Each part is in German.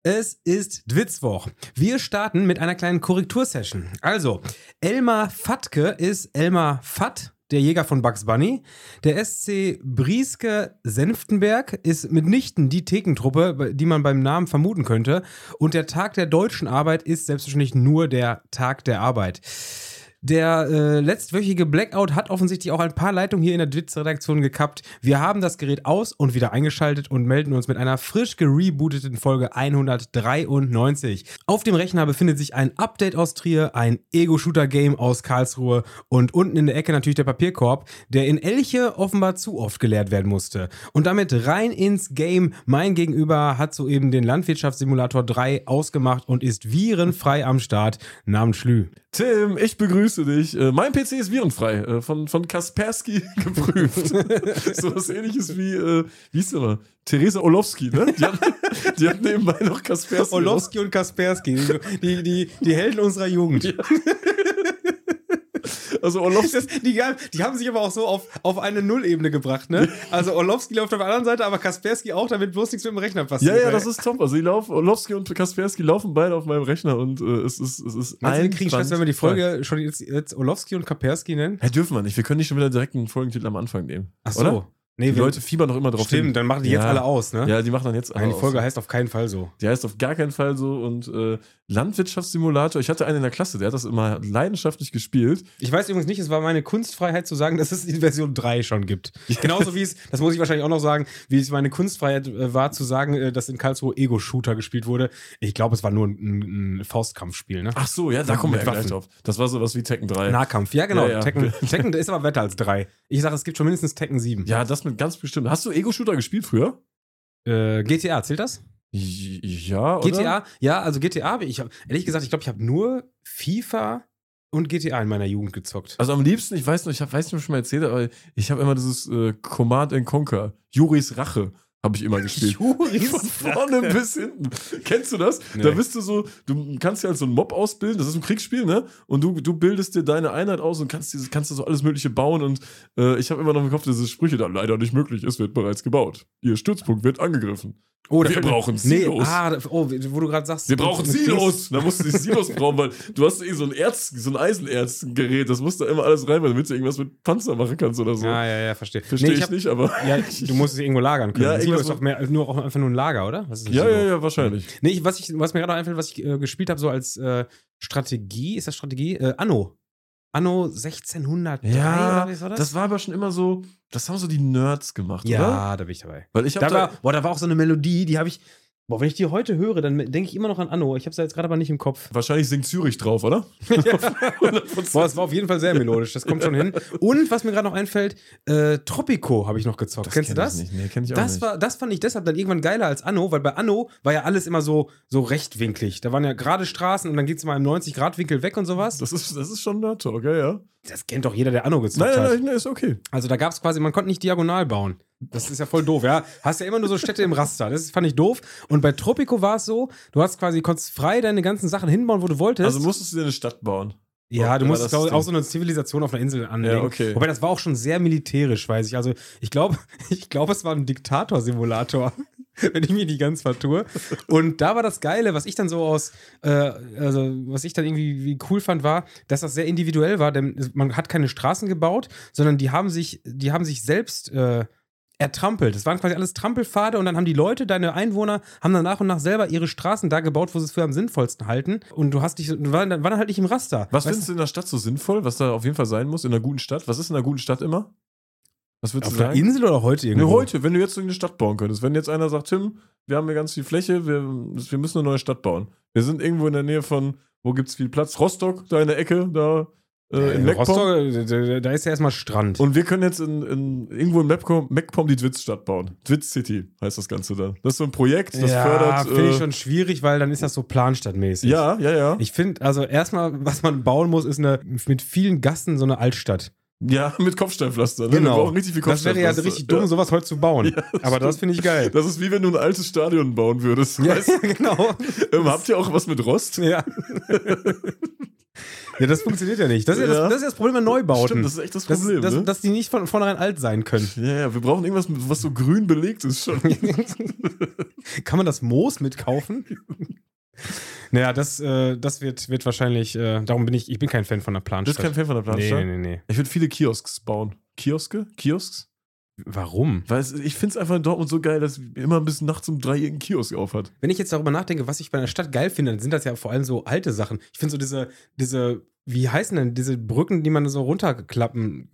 Es ist Dwitzwoch. Wir starten mit einer kleinen Korrektursession. Also, Elmar Fatke ist Elmar Fatt, der Jäger von Bugs Bunny. Der SC Brieske Senftenberg ist mitnichten die Thekentruppe, die man beim Namen vermuten könnte. Und der Tag der deutschen Arbeit ist selbstverständlich nur der Tag der Arbeit. Der letztwöchige Blackout hat offensichtlich auch ein paar Leitungen hier in der Dwitz-Redaktion gekappt. Wir haben das Gerät aus und wieder eingeschaltet und melden uns mit einer frisch gerebooteten Folge 193. Auf dem Rechner befindet sich ein Update aus Trier, ein Ego-Shooter-Game aus Karlsruhe und unten in der Ecke natürlich der Papierkorb, der in Elche offenbar zu oft geleert werden musste. Und damit rein ins Game. Mein Gegenüber hat soeben den Landwirtschaftssimulator 3 ausgemacht und ist virenfrei am Start. Namens Schlü. Tim, ich begrüße dich. Mein PC ist virenfrei, von Kaspersky geprüft. So was ähnliches wie hieß der mal? Theresa Orlowski, ne? Die hat nebenbei noch Kaspersky. Orlowski und Kaspersky, die Helden unserer Jugend. Ja. Also Orlowski. Die haben sich aber auch so auf eine Nullebene gebracht, ne? Also Orlowski läuft auf der anderen Seite, aber Kaspersky auch, damit bloß nichts mit dem Rechner passiert. Ja, das ist top. Also Orlowski und Kaspersky laufen beide auf meinem Rechner und es ist wir kriegen Stress, wenn wir die Folge schon jetzt Orlowski und Kaspersky nennen? Ja, dürfen wir nicht. Wir können nicht schon wieder direkt einen Folgentitel am Anfang nehmen. Ach so. Oder? Nee, die Leute fiebern noch immer drauf hin. Stimmt, dann machen die jetzt alle aus, ne? Ja, die machen dann jetzt alle aus. Die Folge heißt auf keinen Fall so. Die heißt auf gar keinen Fall so und Landwirtschaftssimulator, ich hatte einen in der Klasse, der hat das immer leidenschaftlich gespielt. Ich weiß übrigens nicht, es war meine Kunstfreiheit zu sagen, dass es die Version 3 schon gibt. Genauso wie es, das muss ich wahrscheinlich auch noch sagen, wie es meine Kunstfreiheit war zu sagen, dass in Karlsruhe Ego-Shooter gespielt wurde. Ich glaube, es war nur ein Faustkampfspiel, ne? Ach so, ja, da kommen wir gleich drauf. Das war sowas wie Tekken 3. Nahkampf, ja genau. Ja. Tekken ist aber besser als 3. Ich sage, es gibt schon mindestens Tekken 7. Ja, das mit ganz bestimmt. Hast du Ego-Shooter gespielt früher? GTA, zählt das? Ja, oder? GTA, ja, also GTA, ehrlich gesagt, ich glaube, ich habe nur FIFA und GTA in meiner Jugend gezockt. Also am liebsten, ich weiß nicht, ob ich schon mal erzählt habe, aber ich habe immer dieses Command & Conquer, Juris Rache, habe ich immer gespielt. Juris Von vorne bis hinten. Kennst du das? Nee. Da bist du so, du kannst ja als so einen Mob ausbilden, das ist ein Kriegsspiel, ne? Und du bildest dir deine Einheit aus und kannst du so alles Mögliche bauen und ich habe immer noch im Kopf, dass diese Sprüche da leider nicht möglich ist, wird bereits gebaut. Ihr Stützpunkt wird angegriffen. Oh, wir brauchen Silos. Wo du gerade sagst. Wir brauchen Silos. Da musst du die Silos brauchen, weil du hast so ein Eisenerzgerät, das musst du immer alles rein, damit du irgendwas mit Panzer machen kannst oder so. Ja, verstehe. Verstehe ich nicht, aber. Ja, du musst es irgendwo lagern können. Ja, Silo ist doch einfach nur ein Lager, oder? Was ist ja, wahrscheinlich. Nee, was mir gerade noch einfällt, was ich gespielt habe, so als Strategie, ist das Strategie? Anno 1603 ja, oder wie war das? Das war aber schon immer so, das haben so die Nerds gemacht, ja, oder? Ja, da bin ich dabei. Weil ich da war auch so eine Melodie, die habe ich, wenn ich die heute höre, dann denke ich immer noch an Anno. Ich habe es jetzt gerade aber nicht im Kopf. Wahrscheinlich singt Zürich drauf, oder? Ja. Boah, es war auf jeden Fall sehr melodisch, das kommt schon hin. Und was mir gerade noch einfällt, Tropico habe ich noch gezockt. Kennst du das? Nee, kenn ich auch nicht. Das fand ich deshalb dann irgendwann geiler als Anno, weil bei Anno war ja alles immer so rechtwinklig. Da waren ja gerade Straßen und dann geht es mal im 90-Grad-Winkel weg und sowas. Das ist schon Nerd-Talk, ja. Das kennt doch jeder, der Anno gezockt hat. Nein, ist okay. Also da gab es quasi, man konnte nicht diagonal bauen. Das ist ja voll doof, ja. Hast ja immer nur so Städte im Raster. Das fand ich doof. Und bei Tropico war es so, konntest frei deine ganzen Sachen hinbauen, wo du wolltest. Also musstest du dir eine Stadt bauen. Ja, du musstest auch so eine Zivilisation auf einer Insel anlegen. Ja, okay. Wobei das war auch schon sehr militärisch, weiß ich. Also ich glaube, es war ein Diktator-Simulator. Wenn ich mich nicht ganz vertue. Und da war das Geile, was ich dann so was ich dann irgendwie wie cool fand, war, dass das sehr individuell war, denn man hat keine Straßen gebaut, sondern die haben sich selbst ertrampelt. Das waren quasi alles Trampelpfade und dann haben die Leute, deine Einwohner, haben dann nach und nach selber ihre Straßen da gebaut, wo sie es für am sinnvollsten halten. Und du waren halt nicht im Raster. Was findest du in der Stadt so sinnvoll, was da auf jeden Fall sein muss, in einer guten Stadt? Was ist in einer guten Stadt immer? Was würdest du sagen? Auf der Insel oder heute irgendwo? Ne, heute, wenn du jetzt eine Stadt bauen könntest. Wenn jetzt einer sagt, Tim, wir haben hier ganz viel Fläche, wir müssen eine neue Stadt bauen. Wir sind irgendwo in der Nähe von, wo gibt's viel Platz? Rostock, da in der Ecke, da in MacPom. Rostock, da ist ja erstmal Strand. Und wir können jetzt irgendwo in MacPom die Dwitz-Stadt bauen. Dwitz City heißt das Ganze dann. Das ist so ein Projekt, das fördert. Ja, finde ich schon schwierig, weil dann ist das so planstadtmäßig. Ja. Ich finde, also erstmal, was man bauen muss, ist mit vielen Gassen so eine Altstadt. Ja, mit Kopfsteinpflaster. Ne? Genau. Wir brauchen richtig viel Kopfsteinpflaster. Das wäre ja richtig dumm, sowas heute zu bauen. Ja, aber das finde ich geil. Das ist wie wenn du ein altes Stadion bauen würdest. Ja, genau. Habt ihr auch was mit Rost? Ja. Ja, das funktioniert ja nicht. Das ist ja das Problem an Neubauten. Stimmt, das ist echt das Problem, ne? Dass die nicht von vornherein alt sein können. Ja, wir brauchen irgendwas, was so grün belegt ist schon. Kann man das Moos mitkaufen? Naja, das wird wahrscheinlich, darum bin ich bin kein Fan von der Planstadt. Du bist kein Fan von der Planstadt? Nee. Ich würde viele Kiosks bauen. Kiosks? Warum? Weil ich finde es einfach in Dortmund so geil, dass immer bis nachts um 3 irgendein Kiosk auf hat. Wenn ich jetzt darüber nachdenke, was ich bei einer Stadt geil finde, dann sind das ja vor allem so alte Sachen. Ich finde so diese, wie heißen denn diese Brücken, die man so runterklappen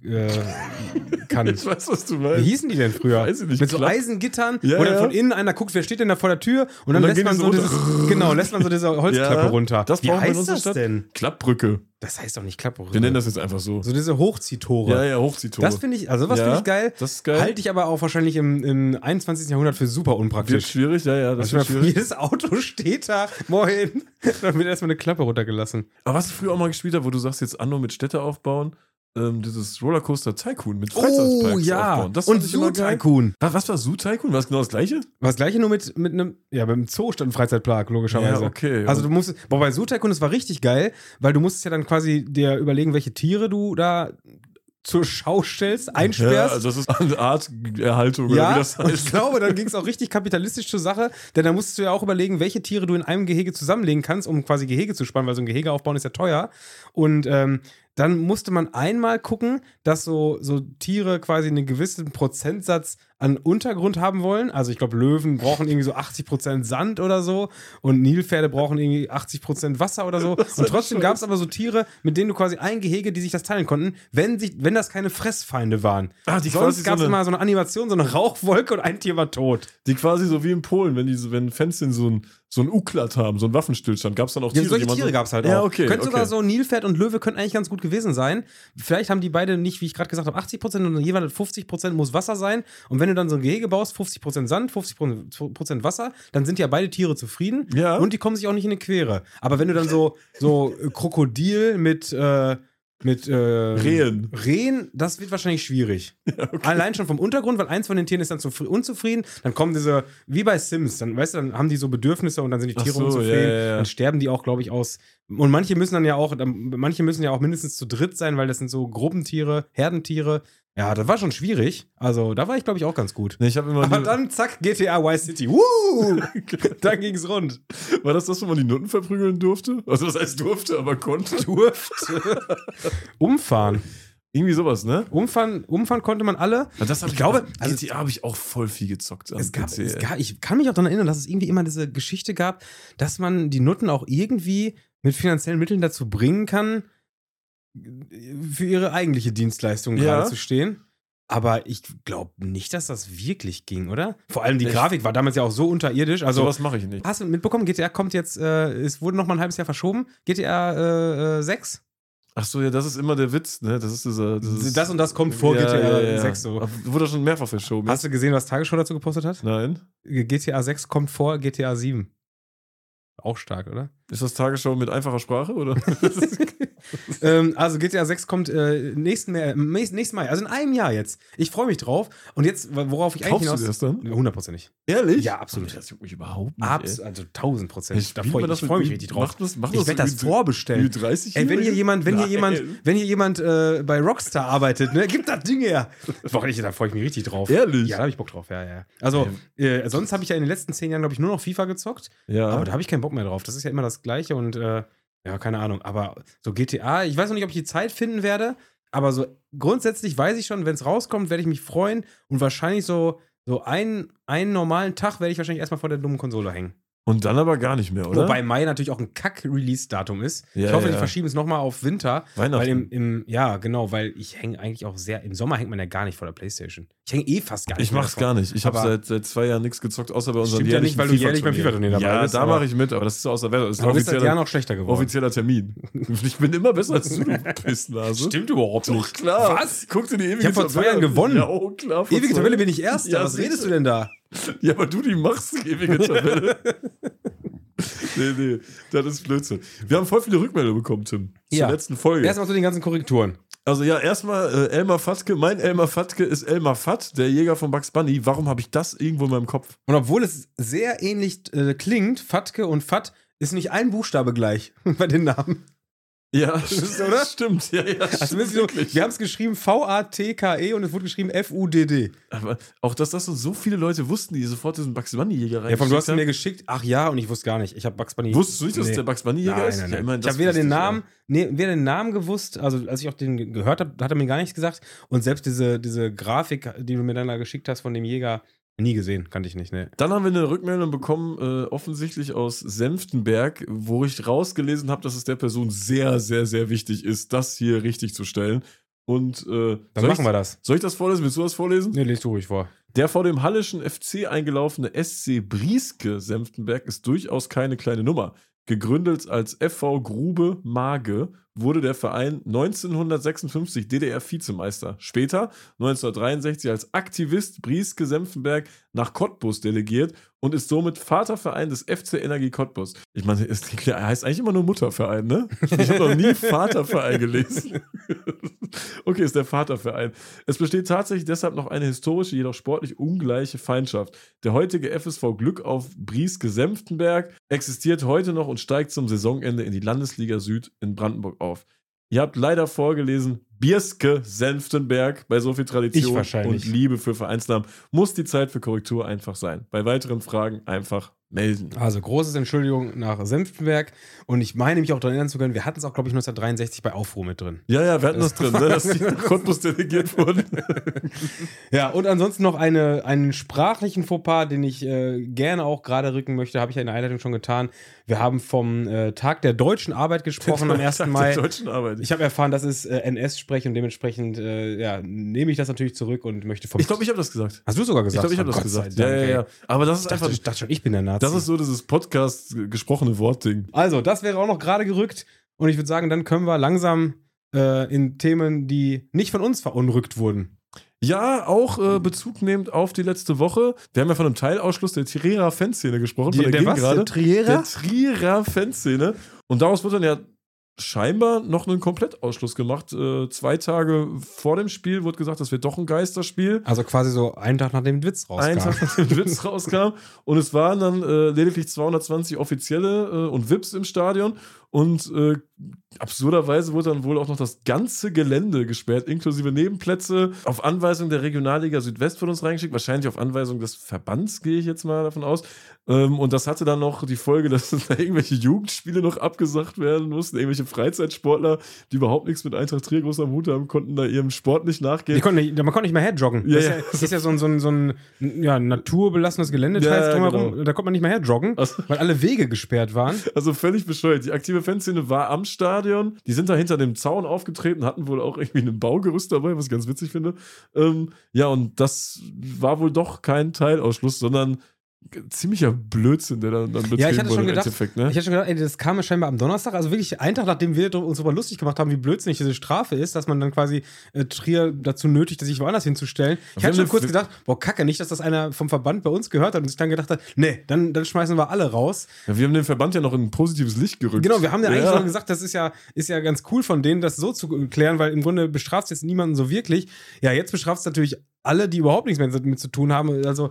kann? Ich weiß, was du meinst. Wie hießen die denn früher? Weiß ich nicht. Mit so Eisengittern, Ja, wo dann ja. von innen einer guckt, wer steht denn da vor der Tür? Und dann Und dann lässt gehen man die so so lässt man so diese Holzklappe Ja, runter. das Wie brauchen wir in heißt unserer das Stadt. denn? Klappbrücke. Das heißt doch nicht Klappbrücke. Wir nennen das jetzt einfach so. So diese Hochziehtore. Ja, Hochziehtore. Das finde ich, also was finde ich geil. Das ist geil. Halte ich aber auch wahrscheinlich im 21. Jahrhundert für super Wird unpraktisch. schwierig, das Also wird schwierig. jedes Auto steht da, moin, dann wird erstmal eine Klappe runtergelassen. Aber was ich früher auch mal gespielt habe, wo du sagst, jetzt Anno mit Städte aufbauen, dieses Rollercoaster Tycoon mit Freizeitparks aufbauen. Das und fand ich immer geil. Zoo-Tycoon. Was war Zoo Tycoon? War das genau das gleiche? War das gleiche nur mit einem Zoo statt einem Freizeitpark, logischerweise. Ja, okay. Also du musst, bei Zoo-Tycoon, das war richtig geil, weil du musstest ja dann quasi dir überlegen, welche Tiere du da zur Schau stellst, einsperrst. Ja, also das ist eine Art Erhaltung, oder wie das und ich heißt. glaube, dann ging es auch richtig kapitalistisch zur Sache, denn da musstest du ja auch überlegen, welche Tiere du in einem Gehege zusammenlegen kannst, um quasi Gehege zu spannen, weil so ein Gehege aufbauen ist ja teuer. Und dann musste man einmal gucken, dass so Tiere quasi einen gewissen Prozentsatz an Untergrund haben wollen. Also ich glaube, Löwen brauchen irgendwie so 80% Sand oder so und Nilpferde brauchen irgendwie 80% Wasser oder so. Und trotzdem gab es aber so Tiere, mit denen du quasi ein Gehege, die sich das teilen konnten, wenn das keine Fressfeinde waren. Die Sonst gab es immer so eine Animation, so eine Rauchwolke und ein Tier war tot. Die quasi so wie in Polen, wenn Fans so ein Uklat haben, so einen Waffenstillstand, gab es dann auch Tiere. Ja, solche Tiere gab es halt auch. Ja, okay. Könnte sogar so Nilpferd und Löwe könnten eigentlich ganz gut gewesen sein. Vielleicht haben die beide nicht, wie ich gerade gesagt habe, 80% und jeweils 50% muss Wasser sein. Und wenn du dann so ein Gehege baust, 50% Sand, 50% Wasser, dann sind ja beide Tiere zufrieden. Ja. Und die kommen sich auch nicht in eine Quere. Aber wenn du dann so Krokodil mit Rehen, das wird wahrscheinlich schwierig. Ja, okay. Allein schon vom Untergrund, weil eins von den Tieren ist dann unzufrieden, dann kommen diese, wie bei Sims, dann, weißt du, dann haben die so Bedürfnisse und dann sind die Tiere unzufrieden, dann sterben die auch, glaube ich, aus. Und manche müssen ja auch mindestens zu dritt sein, weil das sind so Gruppentiere, Herdentiere. Ja, das war schon schwierig. Also, da war ich, glaube ich, auch ganz gut. Nee, aber dann, zack, GTA Vice City. Woo! Dann ging's rund. War das, wo man die Nutten verprügeln durfte? Also, das heißt durfte, aber konnte. Umfahren. Irgendwie sowas, ne? Umfahren konnte man alle. Ich glaube, GTA habe ich auch voll viel gezockt. Ich kann mich auch daran erinnern, dass es irgendwie immer diese Geschichte gab, dass man die Nutten auch irgendwie mit finanziellen Mitteln dazu bringen kann, für ihre eigentliche Dienstleistung gerade zu stehen. Aber ich glaube nicht, dass das wirklich ging, oder? Vor allem die Grafik war damals ja auch so unterirdisch. Also, sowas mache ich nicht. Hast du mitbekommen, GTA kommt jetzt, es wurde noch mal ein halbes Jahr verschoben. GTA 6? Ach so, ja, das ist immer der Witz, ne? Das und das kommt vor GTA 6 so. Wurde schon mehrfach verschoben. Hast du gesehen, was Tagesschau dazu gepostet hat? Nein. GTA 6 kommt vor GTA 7. Auch stark, oder? Ist das Tagesschau mit einfacher Sprache, oder? Also GTA 6 kommt nächsten Mai, also in einem Jahr jetzt. Ich freue mich drauf. Und jetzt, worauf ich eigentlich hinaus... Kaufst du das dann? 100%ig. Ehrlich? Ja, absolut. Das juckt mich überhaupt nicht, also 1000%. Ich freue mich richtig drauf. Mach ich werde das vorbestellen. Ey, wenn hier jemand bei Rockstar arbeitet, ne, gib das Ding her. Da freue ich mich richtig drauf. Ehrlich? Ja, da habe ich Bock drauf, ja. Also, sonst habe ich ja in den letzten 10 Jahren, glaube ich, nur noch FIFA gezockt. Ja. Aber da habe ich keinen Bock mehr drauf. Das ist ja immer das Gleiche und ja, keine Ahnung. Aber so GTA, ich weiß noch nicht, ob ich die Zeit finden werde, aber so grundsätzlich weiß ich schon, wenn es rauskommt, werde ich mich freuen und wahrscheinlich so einen normalen Tag werde ich wahrscheinlich erstmal vor der dummen Konsole hängen. Und dann aber gar nicht mehr, oder? Wobei Mai natürlich auch ein Kack-Release-Datum ist. Ich hoffe, die verschieben es nochmal auf Winter. Weihnachten. Weil weil ich hänge eigentlich auch sehr, im Sommer hängt man ja gar nicht vor der Playstation. Ich hänge fast gar nicht. Ich mach's gar nicht. Ich habe seit 2 Jahren nichts gezockt, außer bei unserem jährlichen ja nicht, weil du jährlich beim FIFA-Turnier dabei bist. Ja, da mache ich mit, aber das ist so aus der Welt. Das ist aber bist seit Jahren noch schlechter geworden. Offizieller Termin. Ich bin immer besser als du, Pissnase. Stimmt überhaupt nicht. Doch, klar. Was? Guck dir die ewige Tabelle. Ich habe vor 2 Jahren gewonnen. Ja, oh, klar. Ewige Tabelle bin ich Erster. Ja, was redest du denn da? Ja, aber du, die machst die ewige Tabelle. Nee, das ist Blödsinn. Wir haben voll viele Rückmeldungen bekommen, Tim. Zur letzten Folge. Erstmal zu den ganzen Korrekturen. Also ja, erstmal Elmar Fatke. Mein Elmar Fatke ist Elmar Fatt, der Jäger von Bugs Bunny. Warum habe ich das irgendwo in meinem Kopf? Und obwohl es sehr ähnlich klingt, Fatke und Fatt, ist nicht ein Buchstabe gleich bei den Namen. Ja, oder? Stimmt. Ja, Also wir haben es geschrieben V-A-T-K-E und es wurde geschrieben F-U-D-D. Aber auch, dass das so viele Leute wussten, die sofort diesen Bugs Bunny-Jäger rein. Ja, du hast ihn mir geschickt. Ach ja, und ich wusste gar nicht. Ich habe Bugs Bunny. Wusstest du nicht, dass es der Bugs Bunny-Jäger ist? Nein. Ich habe weder den Namen gewusst, also als ich auch den gehört habe, hat er mir gar nichts gesagt. Und selbst diese Grafik, die du mir dann da geschickt hast von dem Jäger, nie gesehen, kannte ich nicht, ne. Dann haben wir eine Rückmeldung bekommen, offensichtlich aus Senftenberg, wo ich rausgelesen habe, dass es der Person sehr, sehr, sehr wichtig ist, das hier richtig zu stellen. Und dann machen wir das. Soll ich das vorlesen? Willst du das vorlesen? Nee, lest du ruhig vor. Der vor dem Hallischen FC eingelaufene SC Brieske Senftenberg ist durchaus keine kleine Nummer. Gegründet als FV Grube Mage wurde der Verein 1956 DDR-Vizemeister. Später, 1963, als Aktivist Brieske Senftenberg nach Cottbus delegiert und ist somit Vaterverein des FC Energie Cottbus. Ich meine, er heißt eigentlich immer nur Mutterverein, ne? Ich habe noch nie Vaterverein gelesen. Okay, ist der Vaterverein. Es besteht tatsächlich deshalb noch eine historische, jedoch sportlich ungleiche Feindschaft. Der heutige FSV Glück auf Brieske Senftenberg existiert heute noch und steigt zum Saisonende in die Landesliga Süd in Brandenburg auf. Ihr habt leider vorgelesen, Bierske Senftenberg. Bei so viel Tradition und Liebe für Vereinsnamen muss die Zeit für Korrektur einfach sein. Bei weiteren Fragen einfach melden. Also großes Entschuldigung nach Senftenberg. Und ich meine mich auch daran erinnern zu können, wir hatten es auch, glaube ich, 1963 bei Aufruhr mit drin. Ja, wir hatten das drin, ne, dass die nach Cottbus delegiert wurden. Ja, und ansonsten noch einen sprachlichen Fauxpas, den ich gerne auch gerade rücken möchte, habe ich ja in der Einleitung schon getan. Wir haben vom Tag der deutschen Arbeit gesprochen am 1. Mai. Der deutschen Arbeit. Ich habe erfahren, das ist NS-Sprech und dementsprechend nehme ich das natürlich zurück und möchte vom... Ich glaube, ich habe das gesagt. Hast du sogar gesagt? Ich glaube, ich habe das gesagt. Ja. Aber das ist einfach... Ich dachte schon, ich bin der Nazi. Das ist so dieses Podcast-gesprochene Wortding. Also, das wäre auch noch gerade gerückt. Und ich würde sagen, dann können wir langsam in Themen, die nicht von uns verunrückt wurden. Ja, auch Bezug nehmend auf die letzte Woche. Wir haben ja von einem Teilausschluss der Trierer Fanszene gesprochen. Der Trierer Fanszene. Und daraus wird dann ja scheinbar noch einen Komplettausschluss gemacht. 2 Tage vor dem Spiel wurde gesagt, das wird doch ein Geisterspiel. Also quasi so einen Tag nachdem der Witz rauskam. Und es waren dann lediglich 220 Offizielle und VIPs im Stadion. Und absurderweise wurde dann wohl auch noch das ganze Gelände gesperrt, inklusive Nebenplätze, auf Anweisung der Regionalliga Südwest von uns reingeschickt, wahrscheinlich auf Anweisung des Verbands, gehe ich jetzt mal davon aus. Und das hatte dann noch die Folge, dass da irgendwelche Jugendspiele noch abgesagt werden mussten, irgendwelche Freizeitsportler, die überhaupt nichts mit Eintracht Trier groß am Hut haben, konnten da ihrem Sport nicht nachgehen. Man konnte nicht mehr herjoggen. Ja, das ist ja so ein naturbelassenes Gelände drumherum. Genau. Da konnte man nicht mehr herjoggen, weil alle Wege gesperrt waren. Also völlig bescheuert. Die aktive Fanszene war am Stadion. Die sind da hinter dem Zaun aufgetreten, hatten wohl auch irgendwie ein Baugerüst dabei, was ich ganz witzig finde. Und das war wohl doch kein Teilausschluss, sondern ziemlicher Blödsinn, der dann betrieben wurde im Endeffekt. Ne? Ich hatte schon gedacht, das kam ja scheinbar am Donnerstag, also wirklich einen Tag, nachdem wir uns darüber lustig gemacht haben, wie blödsinnig diese Strafe ist, dass man dann quasi Trier dazu nötigt, sich woanders hinzustellen. Ich hatte schon kurz gedacht, boah, kacke, nicht, dass das einer vom Verband bei uns gehört hat und sich dann gedacht hat, nee, dann schmeißen wir alle raus. Ja, wir haben den Verband ja noch in ein positives Licht gerückt. Genau, wir haben ja eigentlich schon gesagt, das ist ja ganz cool von denen, das so zu klären, weil im Grunde bestraft es jetzt niemanden so wirklich. Ja, jetzt bestraft es natürlich alle, die überhaupt nichts mehr damit zu tun haben. Also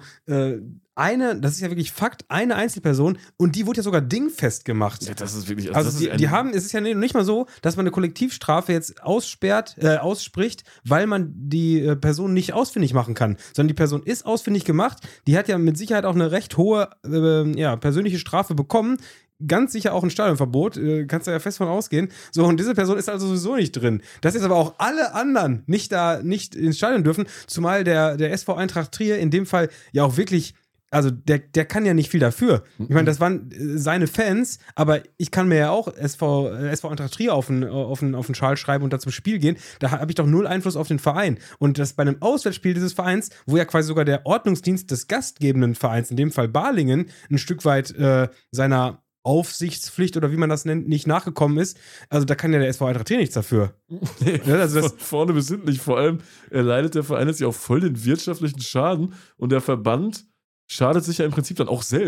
das ist ja wirklich Fakt, eine Einzelperson und die wurde ja sogar dingfest gemacht. Ja, das ist wirklich... Also es ist ja nicht mal so, dass man eine Kollektivstrafe jetzt ausspricht, weil man die Person nicht ausfindig machen kann, sondern die Person ist ausfindig gemacht, die hat ja mit Sicherheit auch eine recht hohe persönliche Strafe bekommen, ganz sicher auch ein Stadionverbot, kannst du ja fest von ausgehen. So, und diese Person ist also sowieso nicht drin. Dass jetzt aber auch alle anderen nicht ins Stadion dürfen, zumal der SV Eintracht Trier in dem Fall ja auch wirklich, also der kann ja nicht viel dafür. Ich meine, das waren seine Fans, aber ich kann mir ja auch SV Eintracht Trier auf den Schal schreiben und da zum Spiel gehen. Da habe ich doch null Einfluss auf den Verein. Und das bei einem Auswärtsspiel dieses Vereins, wo ja quasi sogar der Ordnungsdienst des gastgebenden Vereins, in dem Fall Balingen, ein Stück weit seiner Aufsichtspflicht oder wie man das nennt, nicht nachgekommen ist. Also da kann ja der SV Eintracht Trier nichts dafür. Nee, also von vorne bis hinten nicht. Vor allem erleidet der Verein jetzt ja auch voll den wirtschaftlichen Schaden und der Verband schadet sich ja im Prinzip dann auch selbst.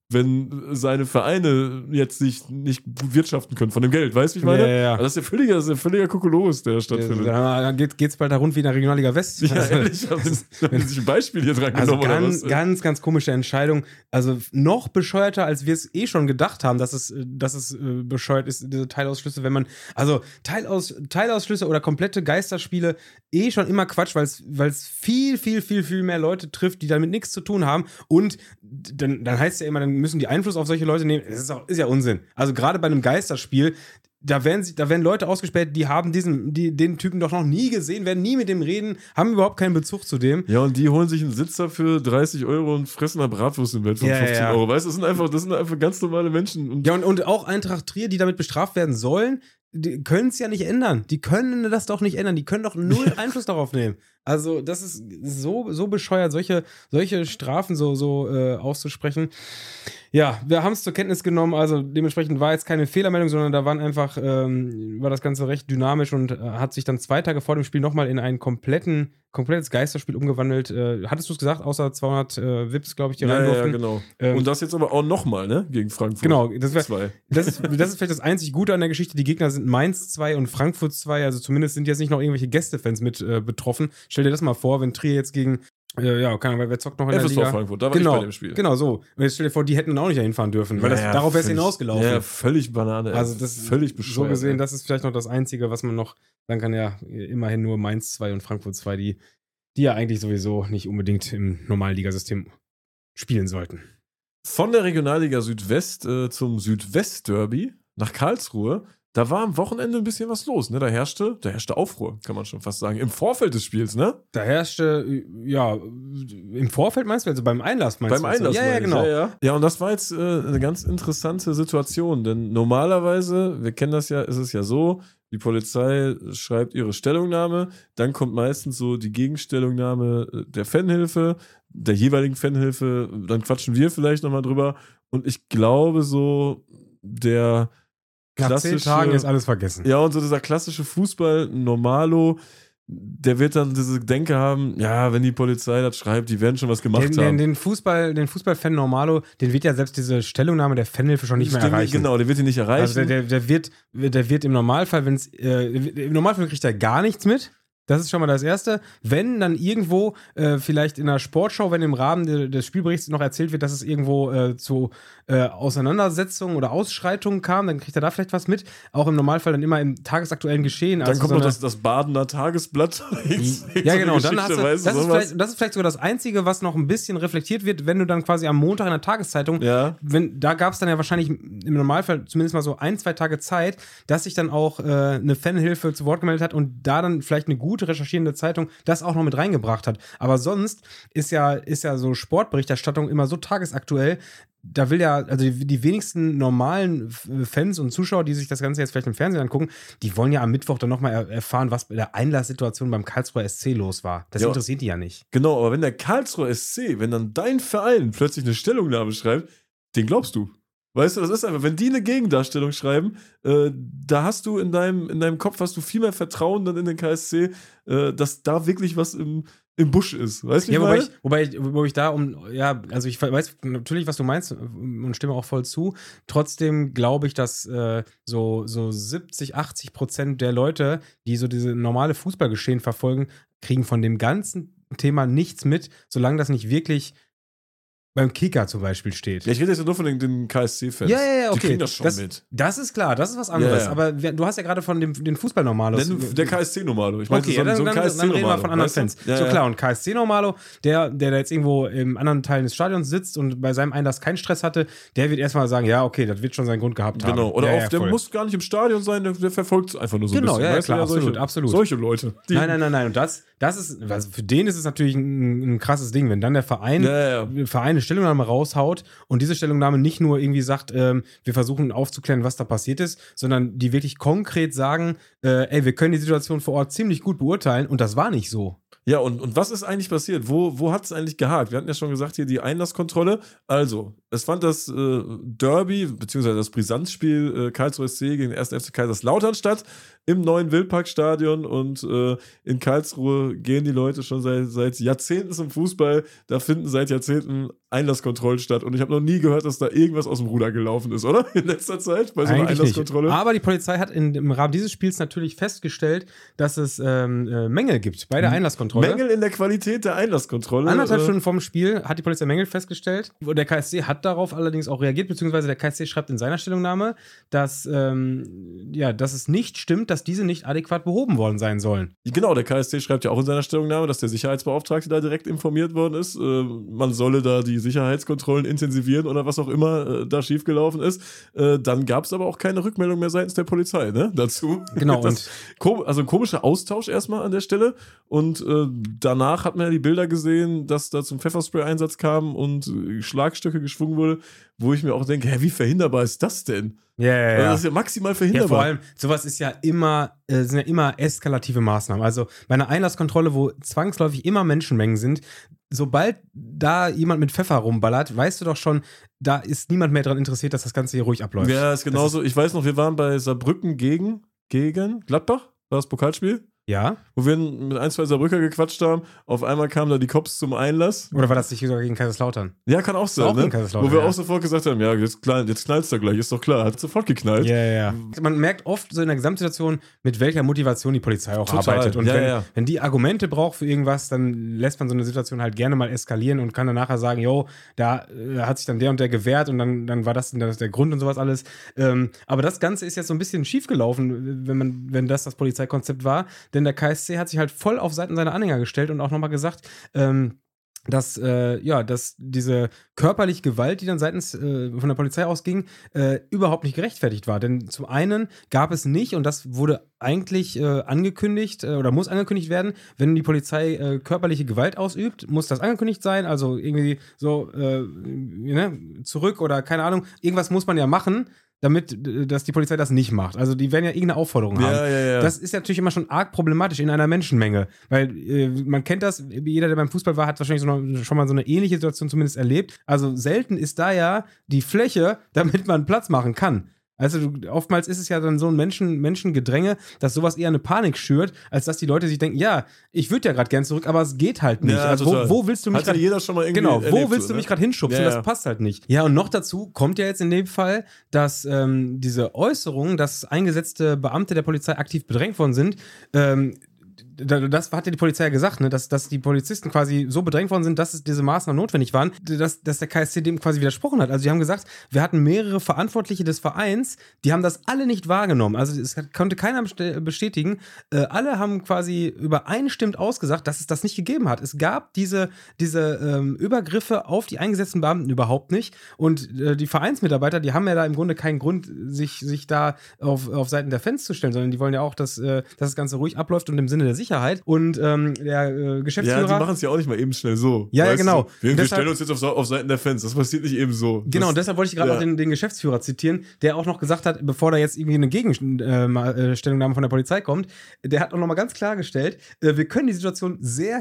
wenn seine Vereine jetzt nicht gut wirtschaften können von dem Geld. Weißt du, wie ich meine? Ja. Also das ist ja völliger Kokolores, der stattfindet. Da geht's bald da rund wie in der Regionalliga West. Ja, ehrlich, wenn sich ein Beispiel hier dran Also genommen ganz, ganz komische Entscheidung. Also noch bescheuerter, als wir es schon gedacht haben, dass es bescheuert ist, diese Teilausschlüsse, wenn man, also Teilausschlüsse oder komplette Geisterspiele schon immer Quatsch, weil es viel, viel, viel, viel mehr Leute trifft, die damit nichts zu tun haben. Und dann heißt es ja immer, dann müssen die Einfluss auf solche Leute nehmen. Das ist ja Unsinn. Also gerade bei einem Geisterspiel, da werden Leute ausgespäht, die haben den Typen doch noch nie gesehen, werden nie mit dem reden, haben überhaupt keinen Bezug zu dem. Ja, und die holen sich einen Sitzer für 30 Euro und fressen eine Bratwurst im Bett von 15 Euro. Weißt du, das sind einfach ganz normale Menschen. Und auch Eintracht Trier, die damit bestraft werden sollen, die können es ja nicht ändern. Die können das doch nicht ändern. Die können doch null Einfluss darauf nehmen. Also, das ist so bescheuert, solche Strafen so auszusprechen. Ja, wir haben es zur Kenntnis genommen, also dementsprechend war jetzt keine Fehlermeldung, sondern da war das Ganze recht dynamisch und hat sich dann 2 Tage vor dem Spiel nochmal in ein komplettes Geisterspiel umgewandelt. Hattest du es gesagt, außer 200 Vips, glaube ich, die rein durften? Ja, genau. Und das jetzt aber auch nochmal, ne, gegen Frankfurt. Genau, das ist vielleicht das einzig Gute an der Geschichte. Die Gegner sind Mainz 2 und Frankfurt 2, also zumindest sind jetzt nicht noch irgendwelche Gästefans mit betroffen. Stell dir das mal vor, wenn Trier jetzt gegen keine Ahnung, wer zockt noch in der FSV Liga? Frankfurt, da war ich bei dem Spiel. Genau, so. Und jetzt stell dir vor, die hätten auch nicht dahin fahren dürfen, weil darauf wäre es hinausgelaufen. Ja, völlig Banane. Also das ist völlig bescheuert. So gesehen, das ist vielleicht noch das Einzige, was man noch sagen kann, ja, immerhin nur Mainz 2 und Frankfurt 2, die ja eigentlich sowieso nicht unbedingt im normalen Ligasystem spielen sollten. Von der Regionalliga Südwest zum Südwest-Derby nach Karlsruhe. Da war am Wochenende ein bisschen was los, ne? Da herrschte Aufruhr, kann man schon fast sagen. Im Vorfeld des Spiels, ne? Da herrschte, ja, im Vorfeld meinst du, also beim Einlass meinst du? Beim Einlass, ja, genau. Ja, und das war jetzt eine ganz interessante Situation, denn normalerweise, wir kennen das ja, ist es ja so, die Polizei schreibt ihre Stellungnahme, dann kommt meistens so die Gegenstellungnahme der Fanhilfe, der jeweiligen Fanhilfe, dann quatschen wir vielleicht nochmal drüber und ich glaube so, nach 10 Tagen ist alles vergessen. Ja, und so dieser klassische Fußball-Normalo, der wird dann diese Denke haben, ja, wenn die Polizei das schreibt, die werden schon was gemacht haben. Den Fußballfan Normalo, den wird ja selbst diese Stellungnahme der Fanhilfe schon nicht mehr erreichen. Genau, der wird ihn nicht erreichen. Also der wird im Normalfall, im Normalfall kriegt er gar nichts mit. Das ist schon mal das Erste. Wenn dann irgendwo, vielleicht in einer Sportschau, wenn im Rahmen des Spielberichts noch erzählt wird, dass es irgendwo zu Auseinandersetzungen oder Ausschreitungen kam, dann kriegt er da vielleicht was mit. Auch im Normalfall dann immer im tagesaktuellen Geschehen. Dann kommt noch das Badener Tagesblatt. Ja, genau. Dann hast du, das ist vielleicht sogar das Einzige, was noch ein bisschen reflektiert wird, wenn du dann quasi am Montag in der Tageszeitung, da gab es dann ja wahrscheinlich im Normalfall zumindest mal so 1-2 Tage Zeit, dass sich dann auch eine Fanhilfe zu Wort gemeldet hat und da dann vielleicht eine gute recherchierende Zeitung das auch noch mit reingebracht hat. Aber sonst ist ja so Sportberichterstattung immer so tagesaktuell. Da will ja, also die wenigsten normalen Fans und Zuschauer, die sich das Ganze jetzt vielleicht im Fernsehen angucken, die wollen ja am Mittwoch dann nochmal erfahren, was bei der Einlasssituation beim Karlsruher SC los war. Das interessiert die ja nicht. Genau, aber wenn der Karlsruher SC, wenn dann dein Verein plötzlich eine Stellungnahme schreibt, den glaubst du. Weißt du, das ist einfach, wenn die eine Gegendarstellung schreiben, da hast du in deinem Kopf hast du viel mehr Vertrauen dann in den KSC, dass da wirklich was im Busch ist. Weißt du, ja, wobei ich da also ich weiß natürlich, was du meinst und stimme auch voll zu. Trotzdem glaube ich, dass so 70-80% der Leute, die so diese normale Fußballgeschehen verfolgen, kriegen von dem ganzen Thema nichts mit, solange das nicht wirklich beim Kicker zum Beispiel steht. Ja, ich rede jetzt nur von den KSC-Fans. Ja, okay. Die kriegen das schon mit. Das ist klar, das ist was anderes. Ja. Aber du hast ja gerade von den Fußball-Normalo. Der KSC-Normalo. Ich meine, okay, dann reden wir von anderen Fans. Ja, so klar, und KSC-Normalo, der jetzt irgendwo im anderen Teil des Stadions sitzt und bei seinem Einlass keinen Stress hatte, der wird erstmal sagen, ja, okay, das wird schon seinen Grund gehabt haben. Genau, oder der muss gar nicht im Stadion sein, der verfolgt es einfach nur so ein bisschen. Genau, ja, klar, absolut. Solche Leute. Nein. Und das ist, also für den ist es natürlich ein krasses Ding, wenn dann der Verein eine Stellungnahme raushaut und diese Stellungnahme nicht nur irgendwie sagt, wir versuchen aufzuklären, was da passiert ist, sondern die wirklich konkret sagen, wir können die Situation vor Ort ziemlich gut beurteilen und das war nicht so. Ja, und was ist eigentlich passiert? Wo hat es eigentlich gehakt? Wir hatten ja schon gesagt, hier die Einlasskontrolle. Also, Es fand das Derby, beziehungsweise das Brisanzspiel Karlsruhe SC gegen den 1. FC Kaiserslautern statt, im neuen Wildparkstadion, und in Karlsruhe gehen die Leute schon seit Jahrzehnten zum Fußball, da finden seit Jahrzehnten Einlasskontrollen statt, und ich habe noch nie gehört, dass da irgendwas aus dem Ruder gelaufen ist, oder? In letzter Zeit, bei so einer Einlasskontrolle. Aber die Polizei hat im Rahmen dieses Spiels natürlich festgestellt, dass es Mängel gibt bei der Einlasskontrolle. Mängel in der Qualität der Einlasskontrolle. 1,5 Stunden vorm Spiel hat die Polizei Mängel festgestellt. Der KSC hat darauf allerdings auch reagiert, beziehungsweise der KSC schreibt in seiner Stellungnahme, dass es nicht stimmt, dass diese nicht adäquat behoben worden sein sollen. Genau, der KSC schreibt ja auch in seiner Stellungnahme, dass der Sicherheitsbeauftragte da direkt informiert worden ist. Man solle da die Sicherheitskontrollen intensivieren oder was auch immer da schiefgelaufen ist. Dann gab es aber auch keine Rückmeldung mehr seitens der Polizei, ne, dazu. Genau. Also ein komischer Austausch erstmal an der Stelle. Und danach hat man ja die Bilder gesehen, dass da zum Pfefferspray-Einsatz kam und Schlagstücke geschwungen wurde, wo ich mir auch denke, wie verhinderbar ist das denn? Ja. Also das ist ja maximal verhinderbar. Ja, vor allem, sowas ist ja sind ja immer eskalative Maßnahmen. Also bei einer Einlasskontrolle, wo zwangsläufig immer Menschenmengen sind, sobald da jemand mit Pfeffer rumballert, weißt du doch schon, da ist niemand mehr daran interessiert, dass das Ganze hier ruhig abläuft. Ja, ist genauso. Ich weiß noch, wir waren bei Saarbrücken gegen Gladbach, war das Pokalspiel? Ja. Wo wir mit 1, 2 Saarbrücker gequatscht haben. Auf einmal kamen da die Cops zum Einlass. Oder war das nicht sogar gegen Kaiserslautern? Ja, kann auch sein, auch ne? gegen Kaiserslautern, wo wir auch sofort gesagt haben, ja, jetzt knallt's da gleich, ist doch klar. Hat sofort geknallt. Ja. Man merkt oft so in der Gesamtsituation, mit welcher Motivation die Polizei auch arbeitet. Und wenn die Argumente braucht für irgendwas, dann lässt man so eine Situation halt gerne mal eskalieren und kann dann nachher sagen, da hat sich dann der und der gewehrt und dann war das der Grund und sowas alles. Aber das Ganze ist jetzt so ein bisschen schief gelaufen, wenn das Polizeikonzept war. Denn der KSC hat sich halt voll auf Seiten seiner Anhänger gestellt und auch nochmal gesagt, dass diese körperliche Gewalt, die dann seitens von der Polizei ausging, überhaupt nicht gerechtfertigt war. Denn zum einen gab es nicht, und das wurde eigentlich angekündigt oder muss angekündigt werden, wenn die Polizei körperliche Gewalt ausübt, muss das angekündigt sein, also irgendwie so zurück oder keine Ahnung, irgendwas muss man ja machen, dass die Polizei das nicht macht. Also die werden ja irgendeine Aufforderung haben. Ja. Das ist natürlich immer schon arg problematisch in einer Menschenmenge, weil man kennt das, jeder, der beim Fußball war, hat wahrscheinlich schon mal so eine ähnliche Situation zumindest erlebt. Also selten ist da ja die Fläche, damit man Platz machen kann. Also oftmals ist es ja dann so ein Menschengedränge, dass sowas eher eine Panik schürt, als dass die Leute sich denken, ja, ich würde ja gerade gern zurück, aber es geht halt nicht. Ja, also wo willst du mich gerade mich gerade hinschubsen? Ja. Das passt halt nicht. Ja, und noch dazu kommt ja jetzt in dem Fall, dass diese Äußerung, dass eingesetzte Beamte der Polizei aktiv bedrängt worden sind, das hat ja die Polizei ja gesagt, ne, dass die Polizisten quasi so bedrängt worden sind, dass diese Maßnahmen notwendig waren, dass der KSC dem quasi widersprochen hat. Also die haben gesagt, wir hatten mehrere Verantwortliche des Vereins, die haben das alle nicht wahrgenommen. Also es konnte keiner bestätigen. Alle haben quasi übereinstimmend ausgesagt, dass es das nicht gegeben hat. Es gab diese Übergriffe auf die eingesetzten Beamten überhaupt nicht. Und die Vereinsmitarbeiter, die haben ja da im Grunde keinen Grund, sich da auf Seiten der Fans zu stellen, sondern die wollen ja auch, dass das Ganze ruhig abläuft und im Sinne der Sicherheit. Und der Geschäftsführer... Ja, die machen es ja auch nicht mal eben schnell so. Ja, genau. Wir stellen uns jetzt auf Seiten der Fans. Das passiert nicht eben so. Genau, und deshalb wollte ich gerade auch den Geschäftsführer zitieren, der auch noch gesagt hat, bevor da jetzt irgendwie eine Gegenstellungnahme von der Polizei kommt, der hat auch nochmal ganz klargestellt, wir können die Situation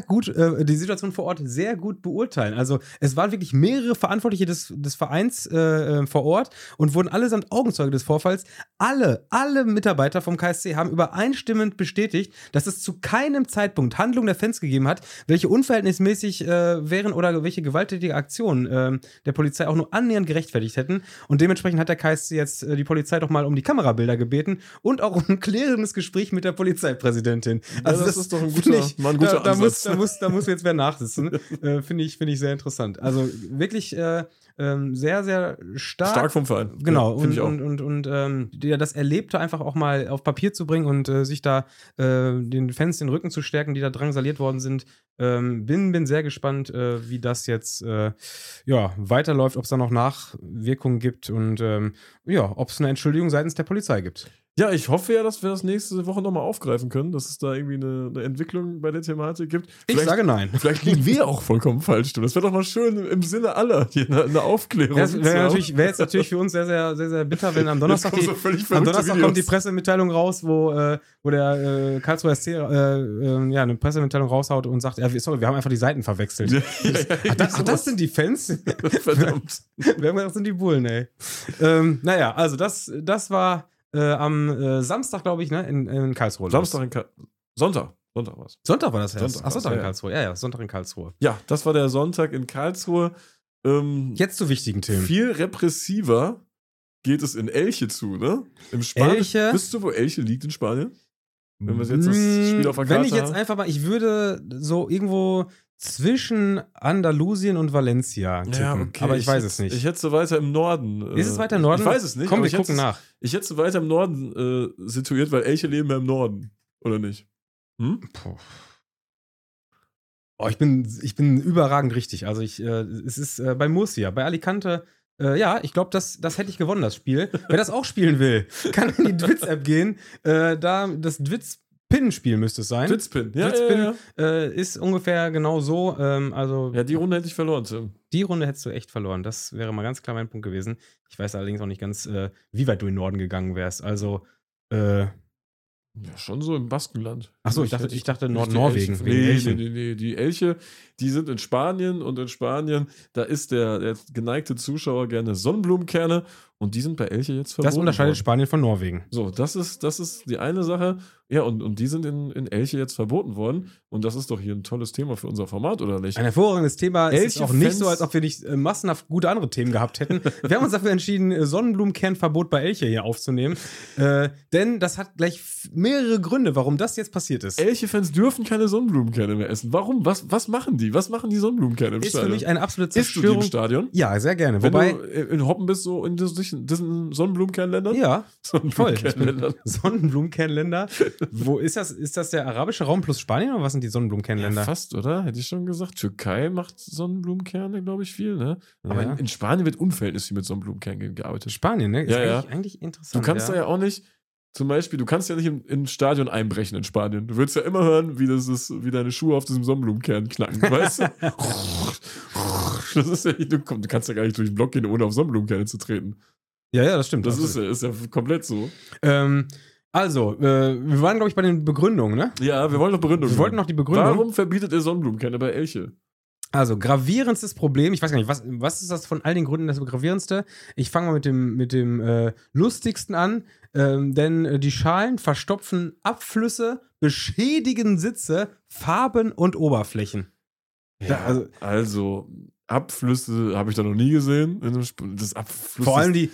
vor Ort sehr gut beurteilen. Also es waren wirklich mehrere Verantwortliche des Vereins vor Ort und wurden allesamt Augenzeuge des Vorfalls. Alle Mitarbeiter vom KSC haben übereinstimmend bestätigt, dass es zu keinem Zeitpunkt Handlungen der Fans gegeben hat, welche unverhältnismäßig wären oder welche gewalttätige Aktionen der Polizei auch nur annähernd gerechtfertigt hätten. Und dementsprechend hat der KSC jetzt die Polizei doch mal um die Kamerabilder gebeten und auch um ein klärendes Gespräch mit der Polizeipräsidentin. Also das ist doch ein guter Ansatz. Da muss jetzt wer nachsitzen. Finde ich sehr interessant. Also wirklich sehr, sehr stark. Stark vom Verein. Genau. Ja, finde ich auch. Und das Erlebte einfach auch mal auf Papier zu bringen und sich da den Fans den Rücken zu stärken, die da drangsaliert worden sind. Bin sehr gespannt, wie das jetzt weiterläuft, ob es da noch Nachwirkungen gibt und ob es eine Entschuldigung seitens der Polizei gibt. Ja, ich hoffe ja, dass wir das nächste Woche nochmal aufgreifen können, dass es da irgendwie eine Entwicklung bei der Thematik gibt. Ich sage nein. Vielleicht liegen wir auch vollkommen falsch. Das wäre doch mal schön im Sinne aller hier eine Aufklärung. Das wäre jetzt natürlich für uns sehr, sehr, sehr, sehr bitter, wenn am Donnerstag, kommt die Pressemitteilung raus, wo der Karlsruher SC eine Pressemitteilung raushaut und sagt, sorry, wir haben einfach die Seiten verwechselt. Das sind die Fans? Verdammt. Das sind die Bullen, ey. Naja, also das war am Samstag, glaube ich, ne, in Karlsruhe. Sonntag war es. Sonntag war das erst. Sonntag In Karlsruhe. Ja, Sonntag in Karlsruhe. Ja, das war der Sonntag in Karlsruhe. Jetzt zu wichtigen Themen. Viel repressiver geht es in Elche zu, ne? Im Spanien. Elche? Wisst du, wo Elche liegt in Spanien? Wenn wir jetzt das Spiel auf der Karte Wenn ich jetzt einfach mal, ich würde so irgendwo zwischen Andalusien und Valencia tippen, ja, okay. aber ich weiß es nicht. Ich hätte so weiter im Norden. Ist es weiter im Norden? Ich weiß es nicht. Komm, wir gucken nach. Ich hätte so weiter im Norden situiert, weil Elche leben ja im Norden, oder nicht? Oh, ich bin überragend richtig. Also es ist bei Murcia, bei Alicante. Ich glaube, das hätte ich gewonnen, das Spiel. Wer das auch spielen will, kann in die Dwitz-App gehen. Da das Dwitz-Pin-Spiel müsste es sein. Dwitz-Pin, ja. Dwitz-Pin ist ungefähr genau so. Ja, die Runde hätte ich verloren, Tim. Die Runde hättest du echt verloren. Das wäre mal ganz klar mein Punkt gewesen. Ich weiß allerdings auch nicht ganz, wie weit du in den Norden gegangen wärst. Also, ja, schon so im Baskenland. Achso, ich dachte Nordnorwegen. Nee. Die Elche, die sind in Spanien und in Spanien, da isst der geneigte Zuschauer gerne Sonnenblumenkerne und die sind bei Elche jetzt verboten. Das unterscheidet Spanien von Norwegen. So, das ist die eine Sache. Ja, und die sind in Elche jetzt verboten worden. Und das ist doch hier ein tolles Thema für unser Format, oder nicht? Ein hervorragendes Thema. Es ist auch nicht so, als ob wir nicht massenhaft gute andere Themen gehabt hätten. Wir haben uns dafür entschieden, Sonnenblumenkernverbot bei Elche hier aufzunehmen. Denn das hat gleich mehrere Gründe, warum das jetzt passiert ist. Elche-Fans dürfen keine Sonnenblumenkerne mehr essen. Warum? Was machen die? Was machen die Sonnenblumenkerne im Stadion? Ist für mich eine absolute Zerstörung. Isst du die im Stadion? Ja, sehr gerne. Wenn du in Hoppen bist, so in diesen Sonnenblumenkernländern? Ja, Sonnenblumenkernländern. Sonnenblumenkernländer. Wo ist das? Ist das der arabische Raum plus Spanien oder was sind die Sonnenblumenkernländer? Ja, fast, oder? Hätte ich schon gesagt. Türkei macht Sonnenblumenkerne, glaube ich, viel, ne? Aber Ja. in Spanien wird unverhältnismäßig viel mit Sonnenblumenkernen gearbeitet. Spanien, ne? Ist Ja. eigentlich interessant. Du kannst da ja auch nicht, zum Beispiel, du kannst ja nicht in ein Stadion einbrechen in Spanien. Du willst ja immer hören, wie deine Schuhe auf diesem Sonnenblumenkern knacken, weißt du? Das ist ja, du kannst ja gar nicht durch den Block gehen, ohne auf Sonnenblumenkerne zu treten. Ja, das stimmt. Das ist ja komplett so. Also, wir waren, glaube ich, bei den Begründungen, ne? Ja, wir wollen noch Begründungen. Wir wollten noch die Begründung. Warum verbietet ihr Sonnenblumenkerne bei Elche? Also, gravierendstes Problem, ich weiß gar nicht, was ist das von all den Gründen das gravierendste? Ich fange mal mit dem lustigsten an, denn die Schalen verstopfen Abflüsse, beschädigen Sitze, Farben und Oberflächen. Ja, also Abflüsse habe ich da noch nie gesehen. Das Abfluss vor allem die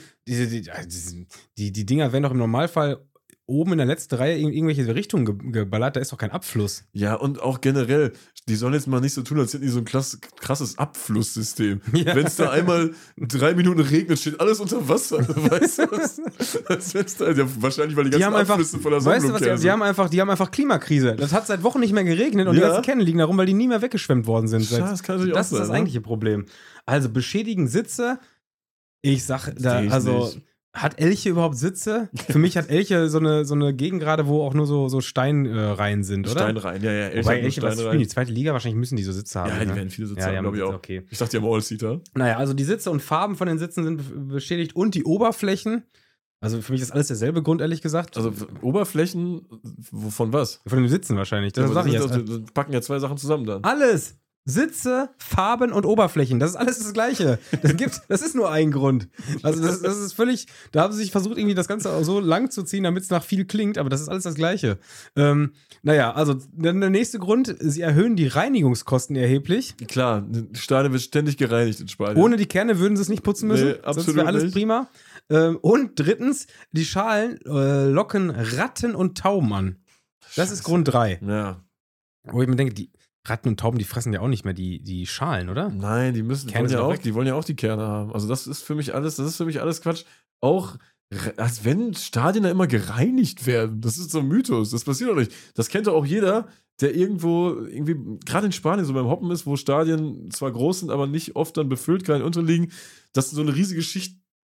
Dinger werden doch im Normalfall oben in der letzten Reihe in irgendwelche Richtungen geballert, da ist doch kein Abfluss. Ja, und auch generell, die sollen jetzt mal nicht so tun, als hätten die so ein krasses Abflusssystem. Ja. Wenn es da einmal 3 Minuten regnet, steht alles unter Wasser. Weißt du was? Wahrscheinlich, weil die ganzen Abflüsse von der Sonnenblumenkerne sind. Die haben einfach Klimakrise. Das hat seit Wochen nicht mehr geregnet und die ganzen Kännen liegen darum, weil die nie mehr weggeschwemmt worden sind. Das kann natürlich auch sein. Das ist das eigentliche Problem. Also beschädigen Sitze, ich sag da, also... Nicht. Hat Elche überhaupt Sitze? Für mich hat Elche so eine Gegend gerade, wo auch nur so Steinreihen sind, oder? Steinreihen, ja. Elche, was spielen die zweite Liga? Wahrscheinlich müssen die so Sitze haben. Ja, die werden viele Sitze haben, glaube ich auch. Okay. Ich dachte, die haben All-Seater. Naja, also die Sitze und Farben von den Sitzen sind beschädigt und die Oberflächen. Also für mich ist alles derselbe Grund, ehrlich gesagt. Also Oberflächen, von was? Von den Sitzen wahrscheinlich. Das sag ich jetzt. Wir packen ja 2 Sachen zusammen dann. Alles! Sitze, Farben und Oberflächen. Das ist alles das Gleiche. Das ist nur ein Grund. Also das ist völlig, da haben sie sich versucht, irgendwie das Ganze auch so lang zu ziehen, damit es nach viel klingt, aber das ist alles das Gleiche. Naja, also der nächste Grund, sie erhöhen die Reinigungskosten erheblich. Klar, die Steine wird ständig gereinigt in Spanien. Ohne die Kerne würden sie es nicht putzen müssen. Nee, absolut sonst wäre alles nicht. Prima. Und drittens, die Schalen locken Ratten und Tauben an. Das ist Grund 3. Ja. Wo ich mir denke, die Ratten und Tauben, die fressen ja auch nicht mehr die Schalen, oder? Nein, die wollen ja auch die Kerne haben. Also das ist für mich alles Quatsch. Auch als wenn Stadien da immer gereinigt werden. Das ist so ein Mythos. Das passiert doch nicht. Das kennt doch auch jeder, der irgendwie, gerade in Spanien so beim Hoppen ist, wo Stadien zwar groß sind, aber nicht oft dann befüllt, keine unterliegen, dass so eine riesige Schicht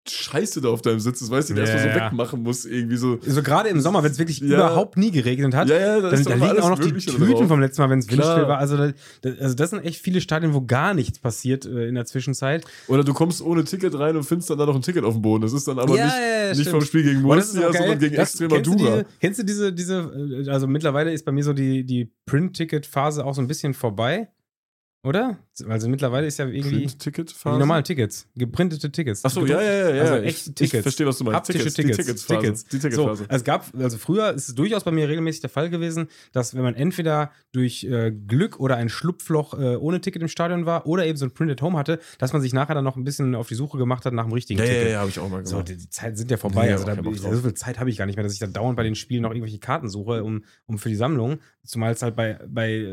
Scheiße da auf deinem Sitz ist, weißt du, den erstmal so wegmachen muss, irgendwie so. So gerade im Sommer, wenn es wirklich überhaupt nie geregnet hat, da liegen auch noch die Tüten vom letzten Mal, wenn es windstill war. Also das sind echt viele Stadien, wo gar nichts passiert in der Zwischenzeit. Oder du kommst ohne Ticket rein und findest dann da noch ein Ticket auf dem Boden. Das ist dann aber nicht vom Spiel gegen Murcia, sondern gegen Extremadura. Kennst du diese, also mittlerweile ist bei mir so die Print-Ticket-Phase auch so ein bisschen vorbei. Oder? Also mittlerweile ist ja irgendwie Print-Ticket-Phase? Die normalen Tickets, geprintete Tickets. Achso, ja. Also echte Tickets. Ich verstehe, was du meinst. Haptische Tickets. Die Ticketphase. So, also früher ist es durchaus bei mir regelmäßig der Fall gewesen, dass wenn man entweder durch Glück oder ein Schlupfloch ohne Ticket im Stadion war oder eben so ein Printed Home hatte, dass man sich nachher dann noch ein bisschen auf die Suche gemacht hat nach dem richtigen Ticket. Ja, habe ich auch mal gemacht. So, die Zeiten sind ja vorbei. Also so viel Zeit habe ich gar nicht mehr, dass ich dann dauernd bei den Spielen noch irgendwelche Karten suche, um für die Sammlung. Zumal es halt bei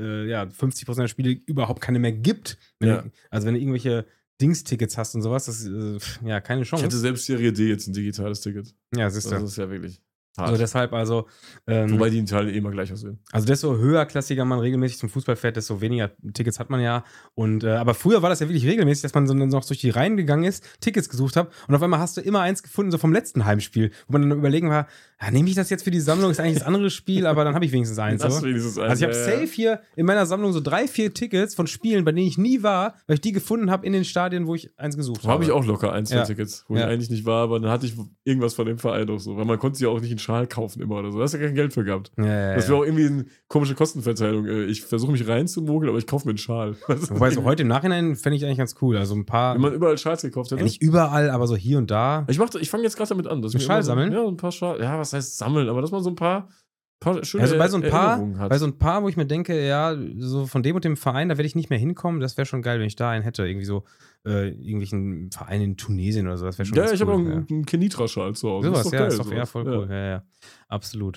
50% der Spiele überhaupt keine mehr gibt. Also wenn du irgendwelche Dings-Tickets hast und sowas, das ist keine Chance. Ich hatte selbst Serie D jetzt ein digitales Ticket. Ja, siehst du. Das ist ja wirklich hart. Also deshalb wobei die in Italien immer gleich aussehen. Also desto höherklassiger man regelmäßig zum Fußball fährt, desto weniger Tickets hat man ja. Und aber früher war das ja wirklich regelmäßig, dass man so noch durch die Reihen gegangen ist, Tickets gesucht hat und auf einmal hast du immer eins gefunden, so vom letzten Heimspiel, wo man dann überlegen war, nehme ich das jetzt für die Sammlung, ist eigentlich das andere Spiel, aber dann habe ich wenigstens eins. Also ich habe safe hier in meiner Sammlung so 3-4 Tickets von Spielen, bei denen ich nie war, weil ich die gefunden habe in den Stadien, wo ich eins gesucht habe. Habe ich auch locker 1-2 Tickets, wo ich eigentlich nicht war, aber dann hatte ich irgendwas von dem Verein auch so, weil man konnte sie ja auch nicht in Schal kaufen immer oder so. Da hast du ja kein Geld für gehabt. Das wäre auch irgendwie eine komische Kostenverteilung. Ich versuche mich reinzumogeln, aber ich kaufe mir einen Schal. Wobei so heute im Nachhinein fände ich eigentlich ganz cool. Also ein paar. Wenn man überall Schals gekauft hätte. Nicht überall, aber so hier und da. Ich fange jetzt gerade damit an. Dass Schal sammeln? Ja, ein paar Schal. Ja, was heißt sammeln? Aber dass man so ein paar schöne also bei so ein hat. paar, wo ich mir denke, ja, so von dem und dem Verein, da werde ich nicht mehr hinkommen. Das wäre schon geil, wenn ich da einen hätte. Irgendwie so irgendwelchen Verein in Tunesien oder so. Das wäre schon ich habe auch einen Kenitra-Schal zu Hause. Sowas, das ist doch voll cool. Ja, absolut.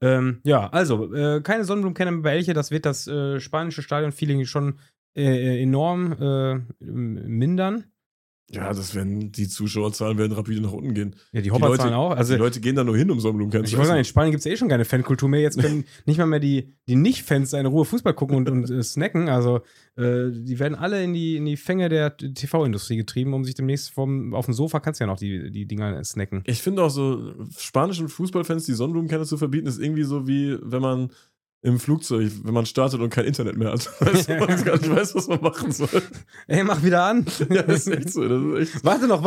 Also, keine Sonnenblumenkerne bei Elche. Das wird das spanische Stadion-Feeling schon enorm mindern. Ja, die Zuschauerzahlen werden rapide nach unten gehen. Ja, die Hopperzahlen auch. Also, die Leute gehen da nur hin, um Sonnenblumenkerne zu essen. Ich muss sagen, in Spanien gibt es ja schon keine Fankultur mehr. Jetzt können nicht mal mehr die Nicht-Fans in Ruhe Fußball gucken und snacken. Also, die werden alle in die Fänge der TV-Industrie getrieben, um sich demnächst auf dem Sofa kannst du ja noch die Dinger snacken. Ich finde auch so, spanischen Fußballfans die Sonnenblumenkerne zu verbieten, ist irgendwie so wie, wenn man im Flugzeug, wenn man startet und kein Internet mehr hat. Weißt du, man gar nicht weiß, was man machen soll. Ey, mach wieder an. Ja, das ist echt so. Das ist echt Warte noch.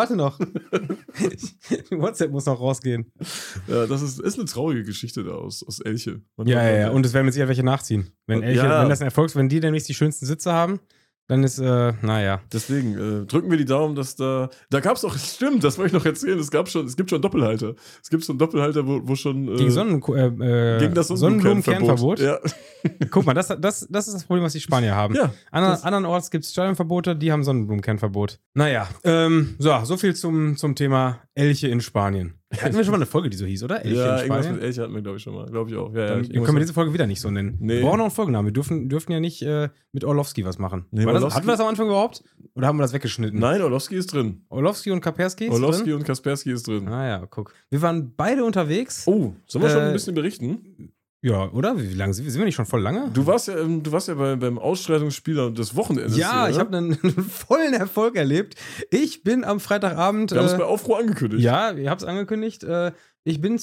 WhatsApp muss noch rausgehen. Ja, das ist eine traurige Geschichte da aus Elche. Ja. Und es werden mit sicher welche nachziehen. Wenn das ein wenn die demnächst die schönsten Sitze haben, dann ist, Deswegen drücken wir die Daumen, dass da gab es auch, stimmt, das wollte ich noch erzählen, es gibt schon Doppelhalter. Es gibt so einen Doppelhalter, wo schon gegen das Sonnenblumenkernverbot. Ja. Guck mal, das ist das Problem, was die Spanier haben. Ja, andernorts gibt es Stadionverbote, die haben Sonnenblumenkernverbot. Naja, so viel zum Thema Elche in Spanien. Hatten wir schon mal eine Folge, die so hieß, oder? Elche in Spanien? Irgendwas mit Elche hatten wir, glaube ich, schon mal. Glaube ich auch. Ja, dann können wir diese Folge wieder nicht so nennen. Nee. Wir brauchen noch einen Folgennamen. Wir dürfen ja nicht mit Orlowski was machen. Nee, hatten wir das am Anfang überhaupt? Oder haben wir das weggeschnitten? Nein, Orlowski ist drin. Orlowski und Kaspersky und Kaspersky ist drin. Ah ja, guck. Wir waren beide unterwegs. Oh, sollen wir schon ein bisschen berichten? Ja, oder? Wie lange sind wir nicht schon voll lange? Du warst ja beim Ausschreitungsspieler des Wochenendes. Ja, ich habe einen vollen Erfolg erlebt. Ich bin am Freitagabend. Wir haben es bei Aufruhr angekündigt. Ja, ihr habt es angekündigt. Ich bin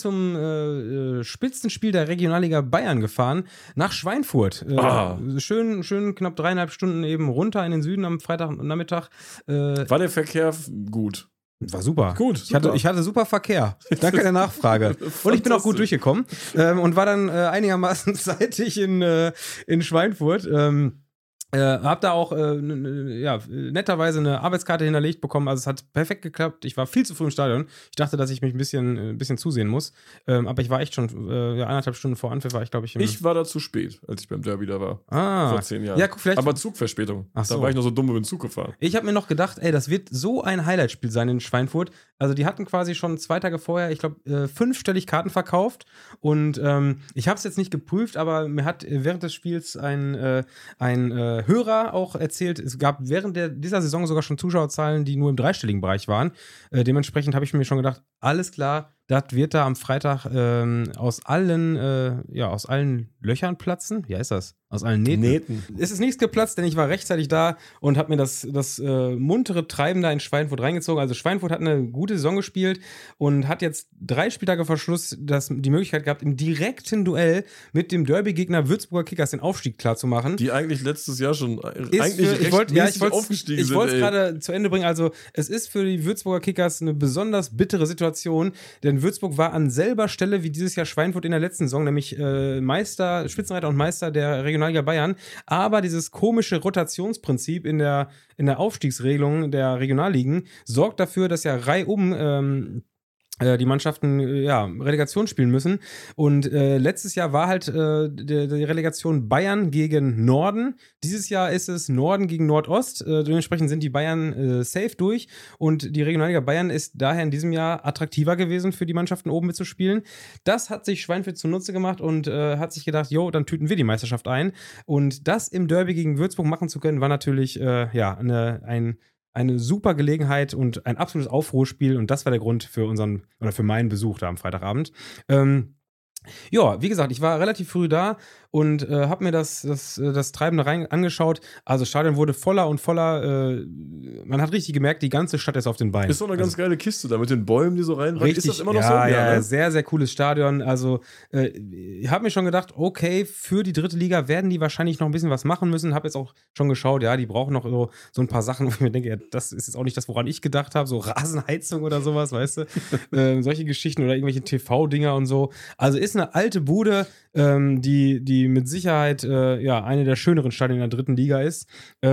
zum Spitzenspiel der Regionalliga Bayern gefahren, nach Schweinfurt. Schön knapp 3,5 Stunden eben runter in den Süden am Freitagnachmittag. War der Verkehr gut? War super. Gut. Super. Ich hatte super Verkehr. Danke der Nachfrage. Und ich bin auch gut durchgekommen und war dann einigermaßen zeitig in Schweinfurt. Hab da auch netterweise eine Arbeitskarte hinterlegt bekommen. Also es hat perfekt geklappt. Ich war viel zu früh im Stadion. Ich dachte, dass ich mich ein bisschen zusehen muss. Aber ich war echt schon 1,5 Stunden vor Anpfiff war ich, glaube ich. Ich war da zu spät, als ich beim Derby da war. Vor 10 Jahren. Ja, guck, vielleicht. Aber Zugverspätung. Ach so. Da war ich noch so dumm über den Zug gefahren. Ich habe mir noch gedacht, das wird so ein Highlightspiel sein in Schweinfurt. Also die hatten quasi schon 2 Tage vorher, ich glaube, 5-stellig Karten verkauft. Und ich habe es jetzt nicht geprüft, aber mir hat während des Spiels ein Hörer auch erzählt, es gab während dieser Saison sogar schon Zuschauerzahlen, die nur im 3-stelligen Bereich waren. Dementsprechend habe ich mir schon gedacht, alles klar, das wird da am Freitag aus allen Löchern platzen. Wie heißt das? Aus allen Nähten. Es ist nichts geplatzt, denn ich war rechtzeitig da und habe mir das muntere Treiben da in Schweinfurt reingezogen. Also Schweinfurt hat eine gute Saison gespielt und hat jetzt 3 Spieltage vor Schluss die Möglichkeit gehabt, im direkten Duell mit dem Derby-Gegner Würzburger Kickers den Aufstieg klarzumachen. Die eigentlich letztes Jahr schon ich wollte aufgestiegen sind. Ich wollte es gerade zu Ende bringen. Also es ist für die Würzburger Kickers eine besonders bittere Situation, denn Würzburg war an selber Stelle wie dieses Jahr Schweinfurt in der letzten Saison, nämlich Spitzenreiter und Meister der Regionalliga Bayern, aber dieses komische Rotationsprinzip in der Aufstiegsregelung der Regionalligen sorgt dafür, dass ja reihum die Mannschaften Relegation spielen müssen. Und letztes Jahr war halt die Relegation Bayern gegen Norden. Dieses Jahr ist es Norden gegen Nordost. Dementsprechend sind die Bayern safe durch. Und die Regionalliga Bayern ist daher in diesem Jahr attraktiver gewesen für die Mannschaften oben mitzuspielen. Das hat sich Schweinfurt zunutze gemacht und hat sich gedacht, jo, dann tüten wir die Meisterschaft ein. Und das im Derby gegen Würzburg machen zu können, war natürlich eine super Gelegenheit und ein absolutes Aufruhrspiel und das war der Grund für meinen Besuch da am Freitagabend. Wie gesagt, ich war relativ früh da und habe mir das Treiben da rein angeschaut. Also das Stadion wurde voller und voller. Man hat richtig gemerkt, die ganze Stadt ist auf den Beinen. Ist doch eine ganz geile Kiste da mit den Bäumen, die so reinreichen. Ist das immer noch so? Ja, ne? Sehr, sehr cooles Stadion. Also ich habe mir schon gedacht, okay, für die 3. Liga werden die wahrscheinlich noch ein bisschen was machen müssen. Habe jetzt auch schon geschaut, ja, die brauchen noch so ein paar Sachen, wo ich mir denke, ja, das ist jetzt auch nicht das, woran ich gedacht habe. So Rasenheizung oder sowas, weißt du? Solche Geschichten oder irgendwelche TV-Dinger und so. Also ist eine alte Bude, die mit Sicherheit eine der schöneren Stadien in der 3. Liga ist.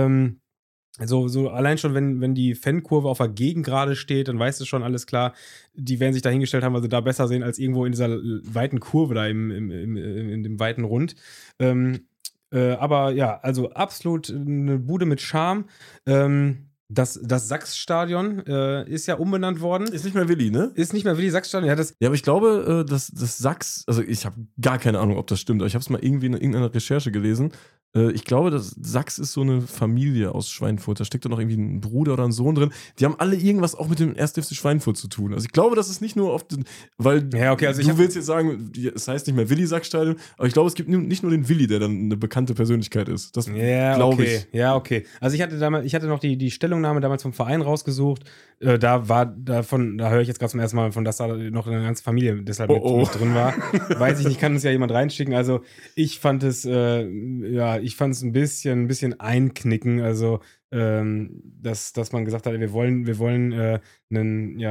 So allein schon, wenn die Fankurve auf der Gegend gerade steht, dann weißt du schon, alles klar, die werden sich da hingestellt haben, weil sie da besser sehen als irgendwo in dieser weiten Kurve da in dem weiten Rund. Aber ja, also absolut eine Bude mit Charme. Das Sachs-Stadion ist ja umbenannt worden. Ist nicht mehr Willi, ne? Ist nicht mehr Willi, Sachs-Stadion. Ja, aber ich glaube, das Sachs, also ich habe gar keine Ahnung, ob das stimmt, aber ich habe es mal irgendwie in irgendeiner Recherche gelesen. Ich glaube, das Sachs ist so eine Familie aus Schweinfurt. Da steckt doch noch irgendwie ein Bruder oder ein Sohn drin. Die haben alle irgendwas auch mit dem 1. FC Schweinfurt zu tun. Also ich glaube, das ist nicht nur auf den, weil ja, okay, also du willst jetzt sagen, es heißt nicht mehr Willi-Sachs-Stadion, aber ich glaube, es gibt nicht nur den Willi, der dann eine bekannte Persönlichkeit ist. Das glaube ich. Ja, okay. Also ich hatte noch die Stellungnahme damals vom Verein rausgesucht. Da höre ich jetzt gerade zum ersten Mal von, dass da noch eine ganze Familie deshalb mit drin war. Weiß ich nicht, kann uns ja jemand reinschicken. Also ich fand es ein bisschen einknicken. Also dass man gesagt hat, wir wollen einen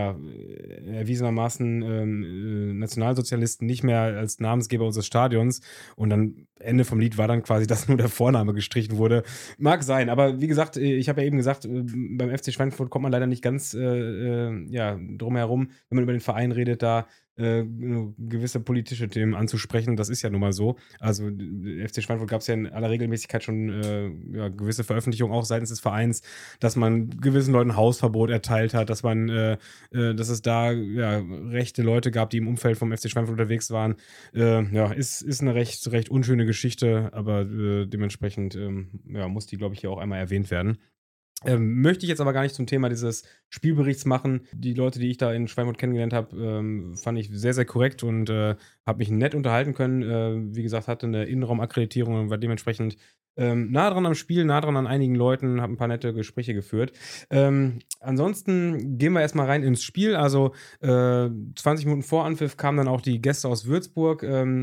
erwiesenermaßen Nationalsozialisten nicht mehr als Namensgeber unseres Stadions und dann Ende vom Lied war dann quasi, dass nur der Vorname gestrichen wurde. Mag sein, aber wie gesagt, ich habe ja eben gesagt, beim FC Schweinfurt kommt man leider nicht ganz drumherum, wenn man über den Verein redet, da gewisse politische Themen anzusprechen. Das ist ja nun mal so. Also FC Schweinfurt gab es ja in aller Regelmäßigkeit schon gewisse Veröffentlichungen auch seitens des Vereins, dass man gewissen Leuten Hausverbot erteilt hat, dass dass es da rechte Leute gab, die im Umfeld vom FC Schweinfurt unterwegs waren. Ist eine recht unschöne Geschichte, aber dementsprechend muss die, glaube ich, hier auch einmal erwähnt werden. Möchte ich jetzt aber gar nicht zum Thema dieses Spielberichts machen. Die Leute, die ich da in Schweinfurt kennengelernt habe, fand ich sehr, sehr korrekt und habe mich nett unterhalten können. Wie gesagt, hatte eine Innenraumakkreditierung und war dementsprechend nah dran am Spiel, nah dran an einigen Leuten, habe ein paar nette Gespräche geführt. Ansonsten gehen wir erstmal rein ins Spiel. Also 20 Minuten vor Anpfiff kamen dann auch die Gäste aus Würzburg,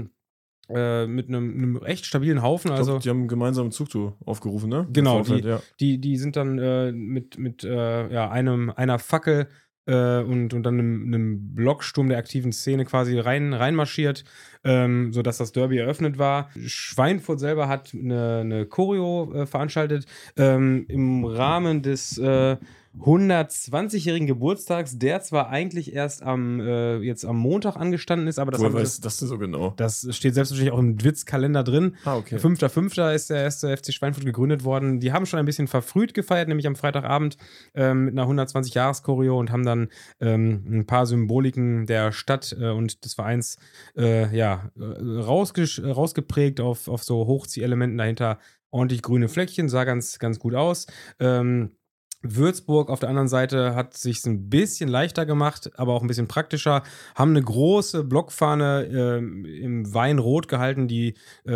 mit einem echt stabilen Haufen. Ich glaub, die haben einen gemeinsamen Zugtour aufgerufen, ne? Genau, die sind dann mit einer Fackel und dann einem Blocksturm der aktiven Szene quasi reinmarschiert, sodass das Derby eröffnet war. Schweinfurt selber hat eine Choreo veranstaltet im Rahmen des 120-jährigen Geburtstags, der zwar eigentlich erst jetzt am Montag angestanden ist, aber das weißt du das denn so genau? Das steht selbstverständlich auch im Dwitz-Kalender drin. Okay. 5.5. ist der erste FC Schweinfurt gegründet worden. Die haben schon ein bisschen verfrüht gefeiert, nämlich am Freitagabend mit einer 120-Jahres-Choreo und haben dann ein paar Symboliken der Stadt und des Vereins rausgeprägt auf so Hochziehelementen dahinter. Ordentlich grüne Fleckchen, sah ganz, ganz gut aus. Würzburg auf der anderen Seite hat sich ein bisschen leichter gemacht, aber auch ein bisschen praktischer. Haben eine große Blockfahne im Weinrot gehalten, die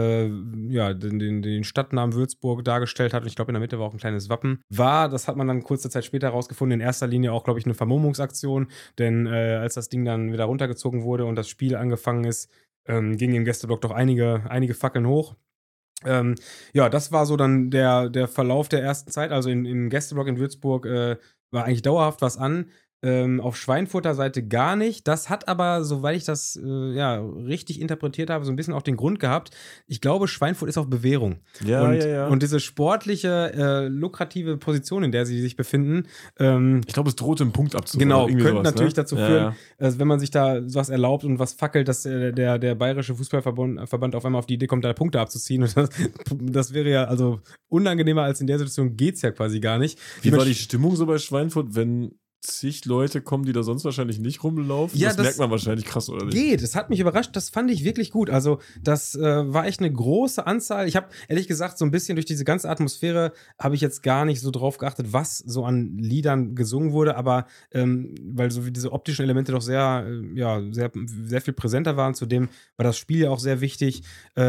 den Stadtnamen Würzburg dargestellt hat. Und ich glaube, in der Mitte war auch ein kleines Wappen. Das hat man dann kurze Zeit später herausgefunden, in erster Linie auch, glaube ich, eine Vermummungsaktion. Denn als das Ding dann wieder runtergezogen wurde und das Spiel angefangen ist, gingen im Gästeblock doch einige Fackeln hoch. Das war so dann der Verlauf der ersten Zeit. Also im Gästeblock in Würzburg war eigentlich dauerhaft was an. Auf Schweinfurter Seite gar nicht. Das hat aber, soweit ich das richtig interpretiert habe, so ein bisschen auch den Grund gehabt. Ich glaube, Schweinfurt ist auf Bewährung. Und diese sportliche, lukrative Position, in der sie sich befinden. Ich glaube, es droht einen Punkt abzuholen. Genau, könnte natürlich dazu führen, wenn man sich da was erlaubt und was fackelt, dass der Bayerische Fußballverband auf einmal auf die Idee kommt, da Punkte abzuziehen. Und das wäre ja, also unangenehmer als in der Situation geht's ja quasi gar nicht. Wie war die Stimmung so bei Schweinfurt, wenn zig Leute kommen, die da sonst wahrscheinlich nicht rumlaufen? Ja, das merkt man wahrscheinlich krass, oder nicht? Geht, das hat mich überrascht, das fand ich wirklich gut. Also das war echt eine große Anzahl. Ich habe ehrlich gesagt so ein bisschen durch diese ganze Atmosphäre habe ich jetzt gar nicht so drauf geachtet, was so an Liedern gesungen wurde, aber weil so wie diese optischen Elemente doch sehr viel präsenter waren, zudem war das Spiel ja auch sehr wichtig.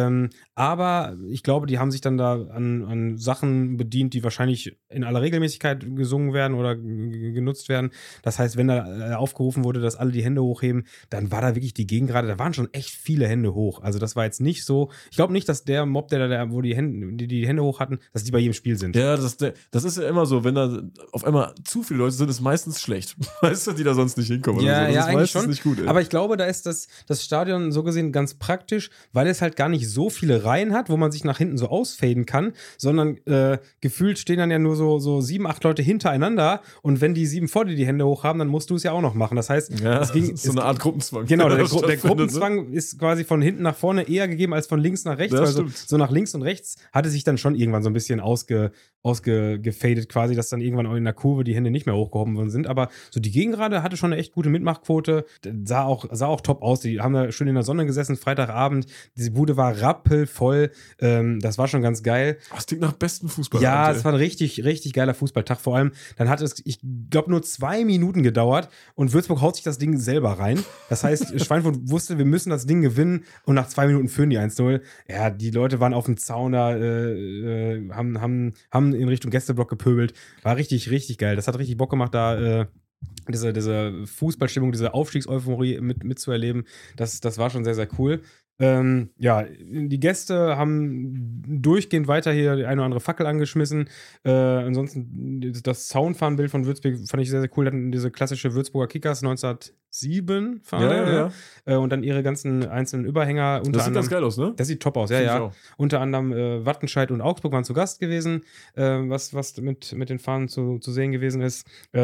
Aber ich glaube, die haben sich dann da an Sachen bedient, die wahrscheinlich in aller Regelmäßigkeit gesungen werden oder genutzt werden. Das heißt, wenn da aufgerufen wurde, dass alle die Hände hochheben, dann war da wirklich die Gegengrade, da waren schon echt viele Hände hoch. Also das war jetzt nicht so, ich glaube nicht, dass der Mob, wo die Hände hoch hatten, dass die bei jedem Spiel sind. Ja, das ist ja immer so, wenn da auf einmal zu viele Leute sind, ist meistens schlecht. Weißt du, die da sonst nicht hinkommen. Ja, oder so. Das ja, ist eigentlich meistens schon. Nicht gut, ey. Aber ich glaube, da ist das Stadion so gesehen ganz praktisch, weil es halt gar nicht so viele Reihen hat, wo man sich nach hinten so ausfaden kann, sondern gefühlt stehen dann ja nur so 7, 8 Leute hintereinander und wenn die 7 vor dir die Hände hoch haben, dann musst du es ja auch noch machen. Das heißt, das ist so eine Art Gruppenzwang. Genau, der Gruppenzwang ist quasi von hinten nach vorne eher gegeben als von links nach rechts. Also so nach links und rechts hatte sich dann schon irgendwann so ein bisschen ausgefadet quasi, dass dann irgendwann auch in der Kurve die Hände nicht mehr hochgehoben worden sind. Aber so die Gegengrade hatte schon eine echt gute Mitmachquote. Sah auch top aus. Die haben da schön in der Sonne gesessen, Freitagabend. Diese Bude war rappelvoll. Das war schon ganz geil. Das klingt nach besten Fußball. Ja, es war ein richtig, richtig geiler Fußballtag. Vor allem, dann hat es, ich glaube, nur 2 Minuten gedauert und Würzburg haut sich das Ding selber rein. Das heißt, Schweinfurt wusste, wir müssen das Ding gewinnen und nach 2 Minuten führen die 1-0. Ja, die Leute waren auf dem Zaun da, haben in Richtung Gästeblock gepöbelt. War richtig, richtig geil. Das hat richtig Bock gemacht, da diese Fußballstimmung, diese Aufstiegseuphorie mitzuerleben. Das war schon sehr, sehr cool. Die Gäste haben durchgehend weiter hier die eine oder andere Fackel angeschmissen. Ansonsten das Soundfahnenbild von Würzburg fand ich sehr, sehr cool. Die hatten diese klassische Würzburger Kickers 1907 Fahne. Ja. Und dann ihre ganzen einzelnen Überhänger. Das sieht ganz geil aus, ne? Das sieht top aus, ja. Unter anderem Wattenscheid und Augsburg waren zu Gast gewesen, was mit den Fahnen zu sehen gewesen ist.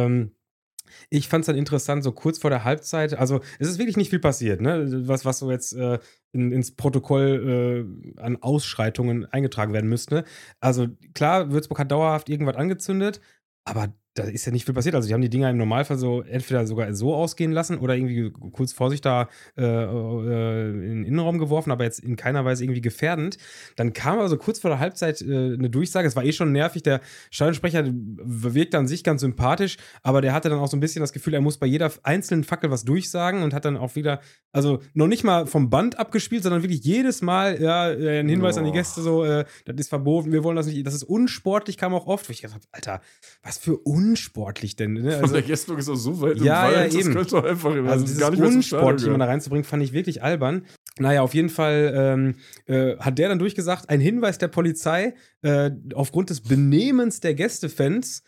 Ich fand es dann interessant, so kurz vor der Halbzeit, also es ist wirklich nicht viel passiert, ne? Was so jetzt ins Protokoll an Ausschreitungen eingetragen werden müsste. Also klar, Würzburg hat dauerhaft irgendwas angezündet, aber da ist ja nicht viel passiert. Also die haben die Dinger im Normalfall so entweder sogar so ausgehen lassen oder irgendwie kurz vor sich da in den Innenraum geworfen, aber jetzt in keiner Weise irgendwie gefährdend. Dann kam aber so kurz vor der Halbzeit eine Durchsage. Es war schon nervig. Der Stadionsprecher wirkte an sich ganz sympathisch, aber der hatte dann auch so ein bisschen das Gefühl, er muss bei jeder einzelnen Fackel was durchsagen und hat dann auch wieder, also noch nicht mal vom Band abgespielt, sondern wirklich jedes Mal ein Hinweis an die Gäste so, das ist verboten, wir wollen das nicht, das ist unsportlich, kam auch oft. Wo ich gedacht habe, Alter, was für unsportlich denn? Ne? Also, der Gästeblock ist auch so weit im Wald, das könnte doch einfach also das gar nicht unsportlich, jemanden da reinzubringen, fand ich wirklich albern. Naja, auf jeden Fall hat der dann durchgesagt, ein Hinweis der Polizei aufgrund des Benehmens der Gästefans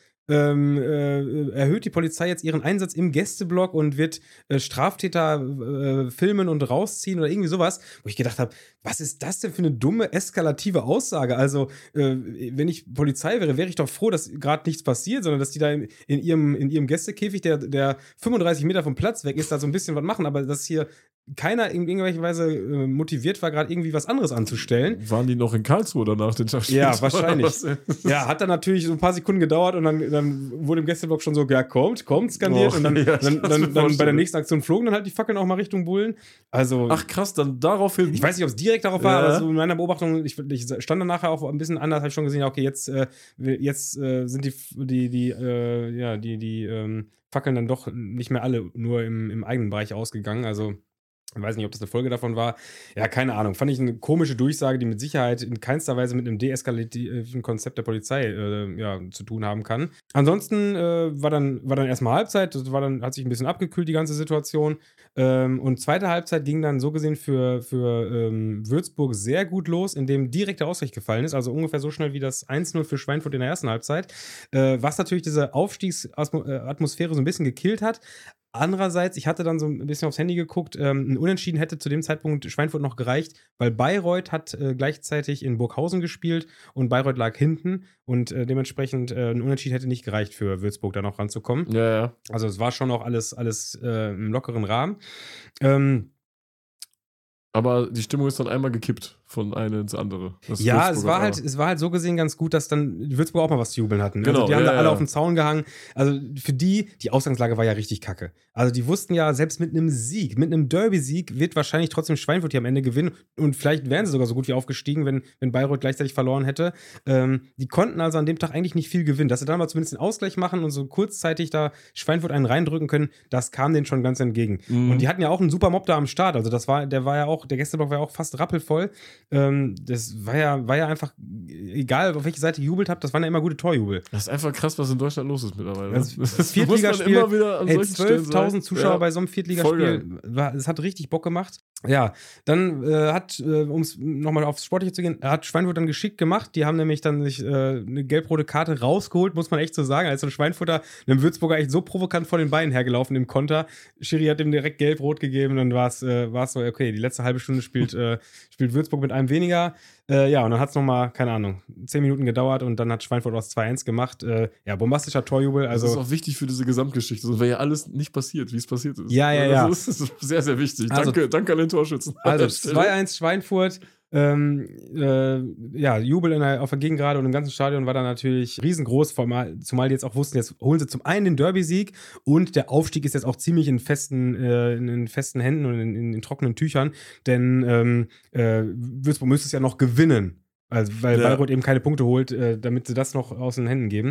erhöht die Polizei jetzt ihren Einsatz im Gästeblock und wird Straftäter filmen und rausziehen oder irgendwie sowas, wo ich gedacht habe, was ist das denn für eine dumme, eskalative Aussage? Also, wenn ich Polizei wäre ich doch froh, dass gerade nichts passiert, sondern dass die da in ihrem Gästekäfig, der 35 Meter vom Platz weg ist, da so ein bisschen was machen, aber dass hier keiner in irgendwelcher Weise motiviert war, gerade irgendwie was anderes anzustellen. Waren die noch in Karlsruhe danach, den Tag später? Ja, wahrscheinlich. Ja, hat dann natürlich so ein paar Sekunden gedauert und dann wurde im Gästeblock schon so, ja, kommt, skandiert. Und dann bei der nächsten Aktion flogen dann halt die Fackeln auch mal Richtung Bullen. Also, ach krass, dann daraufhin. Ich weiß nicht, ob es direkt darauf war, aber so in meiner Beobachtung, ich stand dann nachher auch ein bisschen anders, habe ich schon gesehen, okay, jetzt sind die Fackeln dann doch nicht mehr alle nur im eigenen Bereich ausgegangen. Also ich weiß nicht, ob das eine Folge davon war. Ja, keine Ahnung. Fand ich eine komische Durchsage, die mit Sicherheit in keinster Weise mit einem deeskalativen Konzept der Polizei zu tun haben kann. Ansonsten war dann erstmal Halbzeit. Das hat sich ein bisschen abgekühlt, die ganze Situation. Und zweite Halbzeit ging dann so gesehen für Würzburg sehr gut los, indem direkt der Ausgleich gefallen ist. Also ungefähr so schnell wie das 1-0 für Schweinfurt in der ersten Halbzeit. Was natürlich diese Aufstiegsatmosphäre so ein bisschen gekillt hat. Andererseits, ich hatte dann so ein bisschen aufs Handy geguckt, ein Unentschieden hätte zu dem Zeitpunkt Schweinfurt noch gereicht, weil Bayreuth hat gleichzeitig in Burghausen gespielt und Bayreuth lag hinten und dementsprechend ein Unentschieden hätte nicht gereicht für Würzburg da noch ranzukommen. Ja. Also es war schon auch alles im lockeren Rahmen. Aber die Stimmung ist dann einmal gekippt von eine ins andere. Ja, es war halt so gesehen ganz gut, dass dann die Würzburg auch mal was zu jubeln hatten. Genau, also die haben da alle auf den Zaun gehangen. Also für die Ausgangslage war ja richtig kacke. Also die wussten ja, selbst mit einem Sieg, mit einem Derby-Sieg wird wahrscheinlich trotzdem Schweinfurt hier am Ende gewinnen und vielleicht wären sie sogar so gut wie aufgestiegen, wenn Bayreuth gleichzeitig verloren hätte. Die konnten also an dem Tag eigentlich nicht viel gewinnen. Dass sie dann mal zumindest den Ausgleich machen und so kurzzeitig da Schweinfurt einen reindrücken können, das kam denen schon ganz entgegen. Und die hatten ja auch einen super Mob da am Start. Also der Gästeblock war ja auch fast rappelvoll. Das war ja einfach, egal auf welche Seite ihr jubelt habt, das waren ja immer gute Torjubel. Das ist einfach krass, was in Deutschland los ist mittlerweile. Das Viertligaspiel, immer wieder an 12.000 Zuschauer bei so einem Viertligaspiel, das hat richtig Bock gemacht. Ja, dann um es nochmal aufs Sportliche zu gehen, hat Schweinfurt dann geschickt gemacht. Die haben nämlich dann sich eine gelb-rote Karte rausgeholt, muss man echt so sagen. Also ein Schweinfurter, einem Würzburger echt so provokant vor den Beinen hergelaufen im Konter. Schiri hat ihm direkt gelb-rot gegeben, dann war es so, okay, die letzte halbe Stunde spielt Würzburg mit einem weniger. Ja, und dann hat es nochmal, keine Ahnung, 10 Minuten gedauert und dann hat Schweinfurt aus 2-1 gemacht. Ja, bombastischer Torjubel. Also, das ist auch wichtig für diese Gesamtgeschichte. Sonst wäre ja alles nicht passiert, wie es passiert ist. Ja. Das ist sehr, sehr wichtig. Also, danke an den Torschützen. Also 2-1 Schweinfurt. Jubel auf der Gegengrade und im ganzen Stadion war dann natürlich riesengroß, zumal die jetzt auch wussten, jetzt holen sie zum einen den Derby-Sieg und der Aufstieg ist jetzt auch ziemlich in festen Händen und in trockenen Tüchern, denn Würzburg müsste es ja noch gewinnen, also, weil Bayreuth eben keine Punkte holt, damit sie das noch aus den Händen geben.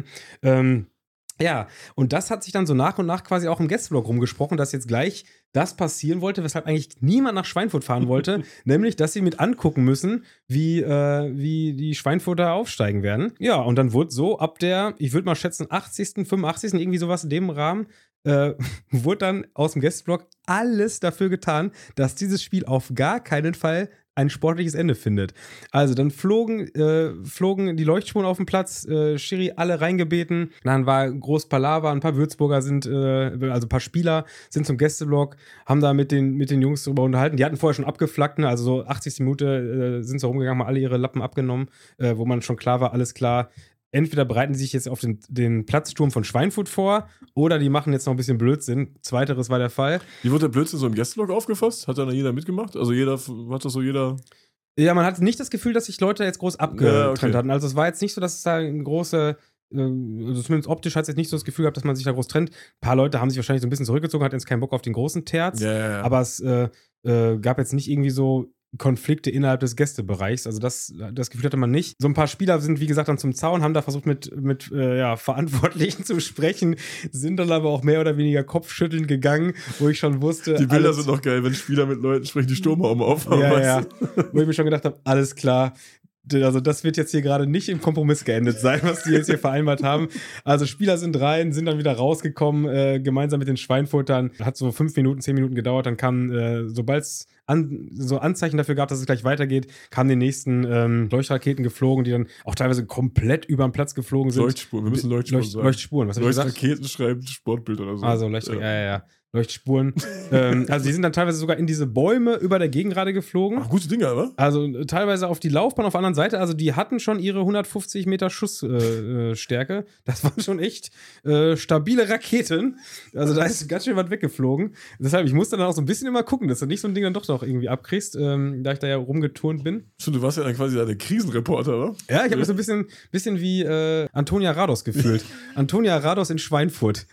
Ja, und das hat sich dann so nach und nach quasi auch im Gästeblock rumgesprochen, dass jetzt gleich das passieren wollte, weshalb eigentlich niemand nach Schweinfurt fahren wollte, nämlich, dass sie mit angucken müssen, wie die Schweinfurter aufsteigen werden. Ja, und dann wurde so ab der, ich würde mal schätzen, 80., 85., irgendwie sowas in dem Rahmen, wurde dann aus dem Gästeblock alles dafür getan, dass dieses Spiel auf gar keinen Fall ein sportliches Ende findet. Also dann flogen die Leuchtspuren auf den Platz, Schiri alle reingebeten, dann war groß Palaver, ein paar Würzburger also ein paar Spieler sind zum Gästeblock, haben da mit den Jungs drüber unterhalten, die hatten vorher schon abgeflackt, ne? Also so 80. Minute sind sie rumgegangen, haben alle ihre Lappen abgenommen, wo man schon klar war, alles klar, entweder bereiten sie sich jetzt auf den Platzsturm von Schweinfurt vor oder die machen jetzt noch ein bisschen Blödsinn. Zweiteres war der Fall. Wie wurde der Blödsinn so im Gästeblock aufgefasst? Hat da jeder mitgemacht? Also jeder... Ja, man hatte nicht das Gefühl, dass sich Leute jetzt groß abgetrennt hatten. Also es war jetzt nicht so, dass es da eine große... Also zumindest optisch hat es jetzt nicht so das Gefühl gehabt, dass man sich da groß trennt. Ein paar Leute haben sich wahrscheinlich so ein bisschen zurückgezogen, hatten jetzt keinen Bock auf den großen Terz. Ja. Aber es gab jetzt nicht irgendwie so Konflikte innerhalb des Gästebereichs. Also das Gefühl hatte man nicht. So ein paar Spieler sind, wie gesagt, dann zum Zaun, haben da versucht mit Verantwortlichen zu sprechen, sind dann aber auch mehr oder weniger kopfschüttelnd gegangen, wo ich schon wusste... Die Bilder sind doch geil, wenn Spieler mit Leuten sprechen, die Sturmhaube aufhaben. Ja. Wo ich mir schon gedacht habe, alles klar, also das wird jetzt hier gerade nicht im Kompromiss geendet sein, was die jetzt hier vereinbart haben. Also Spieler sind rein, sind dann wieder rausgekommen, gemeinsam mit den Schweinfurtern. Hat so 5 Minuten, 10 Minuten gedauert. Dann kam, sobald es so Anzeichen dafür gab, dass es gleich weitergeht, kamen die nächsten Leuchtraketen geflogen, die dann auch teilweise komplett über den Platz geflogen sind. Leuchtspuren, wir müssen Leuchtspuren sagen. Leuchtspuren, was habe ich gesagt? Leuchtraketen schreiben Sportbild oder so. Also Leuchtraketen, ja. Leuchtspuren. Also die sind dann teilweise sogar in diese Bäume über der Gegengrade geflogen. Ach, gute Dinger, oder? Also teilweise auf die Laufbahn auf der anderen Seite. Also die hatten schon ihre 150 Meter Schussstärke. Das waren schon echt stabile Raketen. Also da ist ganz schön was weggeflogen. Deshalb, ich musste dann auch so ein bisschen immer gucken, dass du nicht so ein Ding dann doch noch irgendwie abkriegst, da ich da ja rumgeturnt bin. Stimmt, du warst ja dann quasi der Krisenreporter, oder? Ja, ich habe mich so ein bisschen wie Antonia Rados gefühlt. Antonia Rados in Schweinfurt.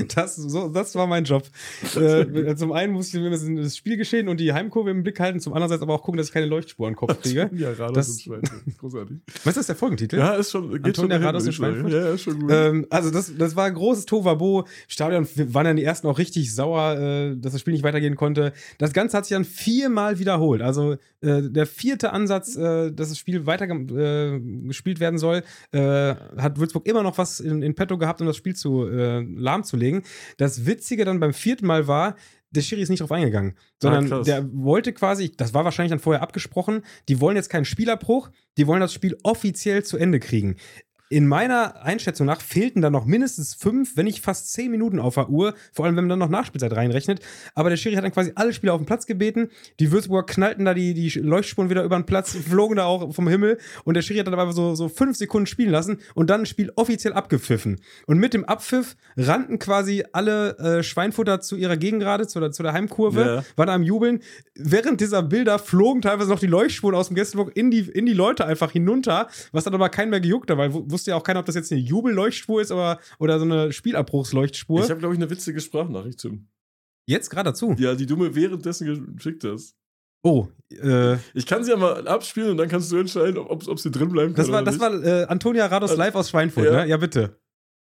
Das war mein Job. Zum einen muss ich mir das Spielgeschehen und die Heimkurve im Blick halten, zum anderen aber auch gucken, dass ich keine Leuchtspuren im Kopf kriege. Antonia Rados in Schweinfurt. Großartig. Weißt du, das ist der Folgentitel? Ja, ist schon. Geht Antonia schon Rados in Schweinfurt? Ja, ist schon gut. Also das war ein großes Tohuwabohu. Stadion waren dann die ersten auch richtig sauer, dass das Spiel nicht weitergehen konnte. Das Ganze hat sich dann 4-mal wiederholt. Also der 4. Ansatz, dass das Spiel weiter gespielt werden soll, hat Würzburg immer noch was in petto gehabt, um das Spiel lahmzulegen. Das Witzige dann beim 4. Mal war, der Schiri ist nicht drauf eingegangen, sondern der wollte quasi, das war wahrscheinlich dann vorher abgesprochen, die wollen jetzt keinen Spielabbruch, die wollen das Spiel offiziell zu Ende kriegen. In meiner Einschätzung nach fehlten dann noch mindestens 5, wenn nicht fast 10 Minuten auf der Uhr, vor allem wenn man dann noch Nachspielzeit reinrechnet. Aber der Schiri hat dann quasi alle Spieler auf den Platz gebeten. Die Würzburger knallten da die Leuchtspuren wieder über den Platz, flogen da auch vom Himmel. Und der Schiri hat dann aber so 5 Sekunden spielen lassen und dann ein Spiel offiziell abgepfiffen. Und mit dem Abpfiff rannten quasi alle Schweinfurter zu ihrer Gegengrade, zu der Heimkurve, waren am Jubeln. Während dieser Bilder flogen teilweise noch die Leuchtspuren aus dem Gästeblock in die Leute einfach hinunter, was dann aber keinen mehr gejuckt hat, weil wusste ja auch keiner, ob das jetzt eine Jubelleuchtspur ist oder so eine Spielabbruchsleuchtspur. Ich habe, glaube ich, eine witzige Sprachnachricht, Tim. Jetzt gerade dazu? Ja, die du mir währenddessen geschickt hast. Oh, ich kann sie ja mal abspielen und dann kannst du entscheiden, ob sie drin bleiben kann. Das war Antonia Rados live aus Schweinfurt, ne? Ja, bitte.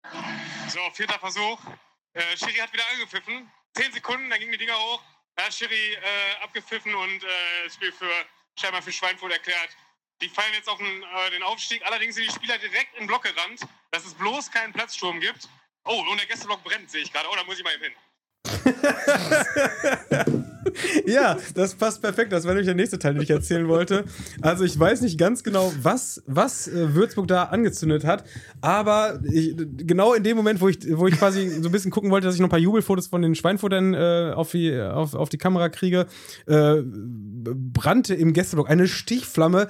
So, 4. Versuch. Schiri hat wieder angepfiffen. 10 Sekunden, dann gingen die Dinger hoch. Da hat Schiri abgepfiffen und das Spiel scheinbar für Schweinfurt erklärt. Die fallen jetzt auf den Aufstieg. Allerdings sind die Spieler direkt in den Block gerannt, dass es bloß keinen Platzsturm gibt. Oh, und der Gästeblock brennt, sehe ich gerade. Oh, da muss ich mal eben hin. Ja, das passt perfekt. Das war nämlich der nächste Teil, den ich erzählen wollte. Also ich weiß nicht ganz genau, was Würzburg da angezündet hat, aber genau in dem Moment, wo ich quasi so ein bisschen gucken wollte, dass ich noch ein paar Jubelfotos von den Schweinfurtern auf die Kamera kriege, brannte im Gästeblock eine Stichflamme,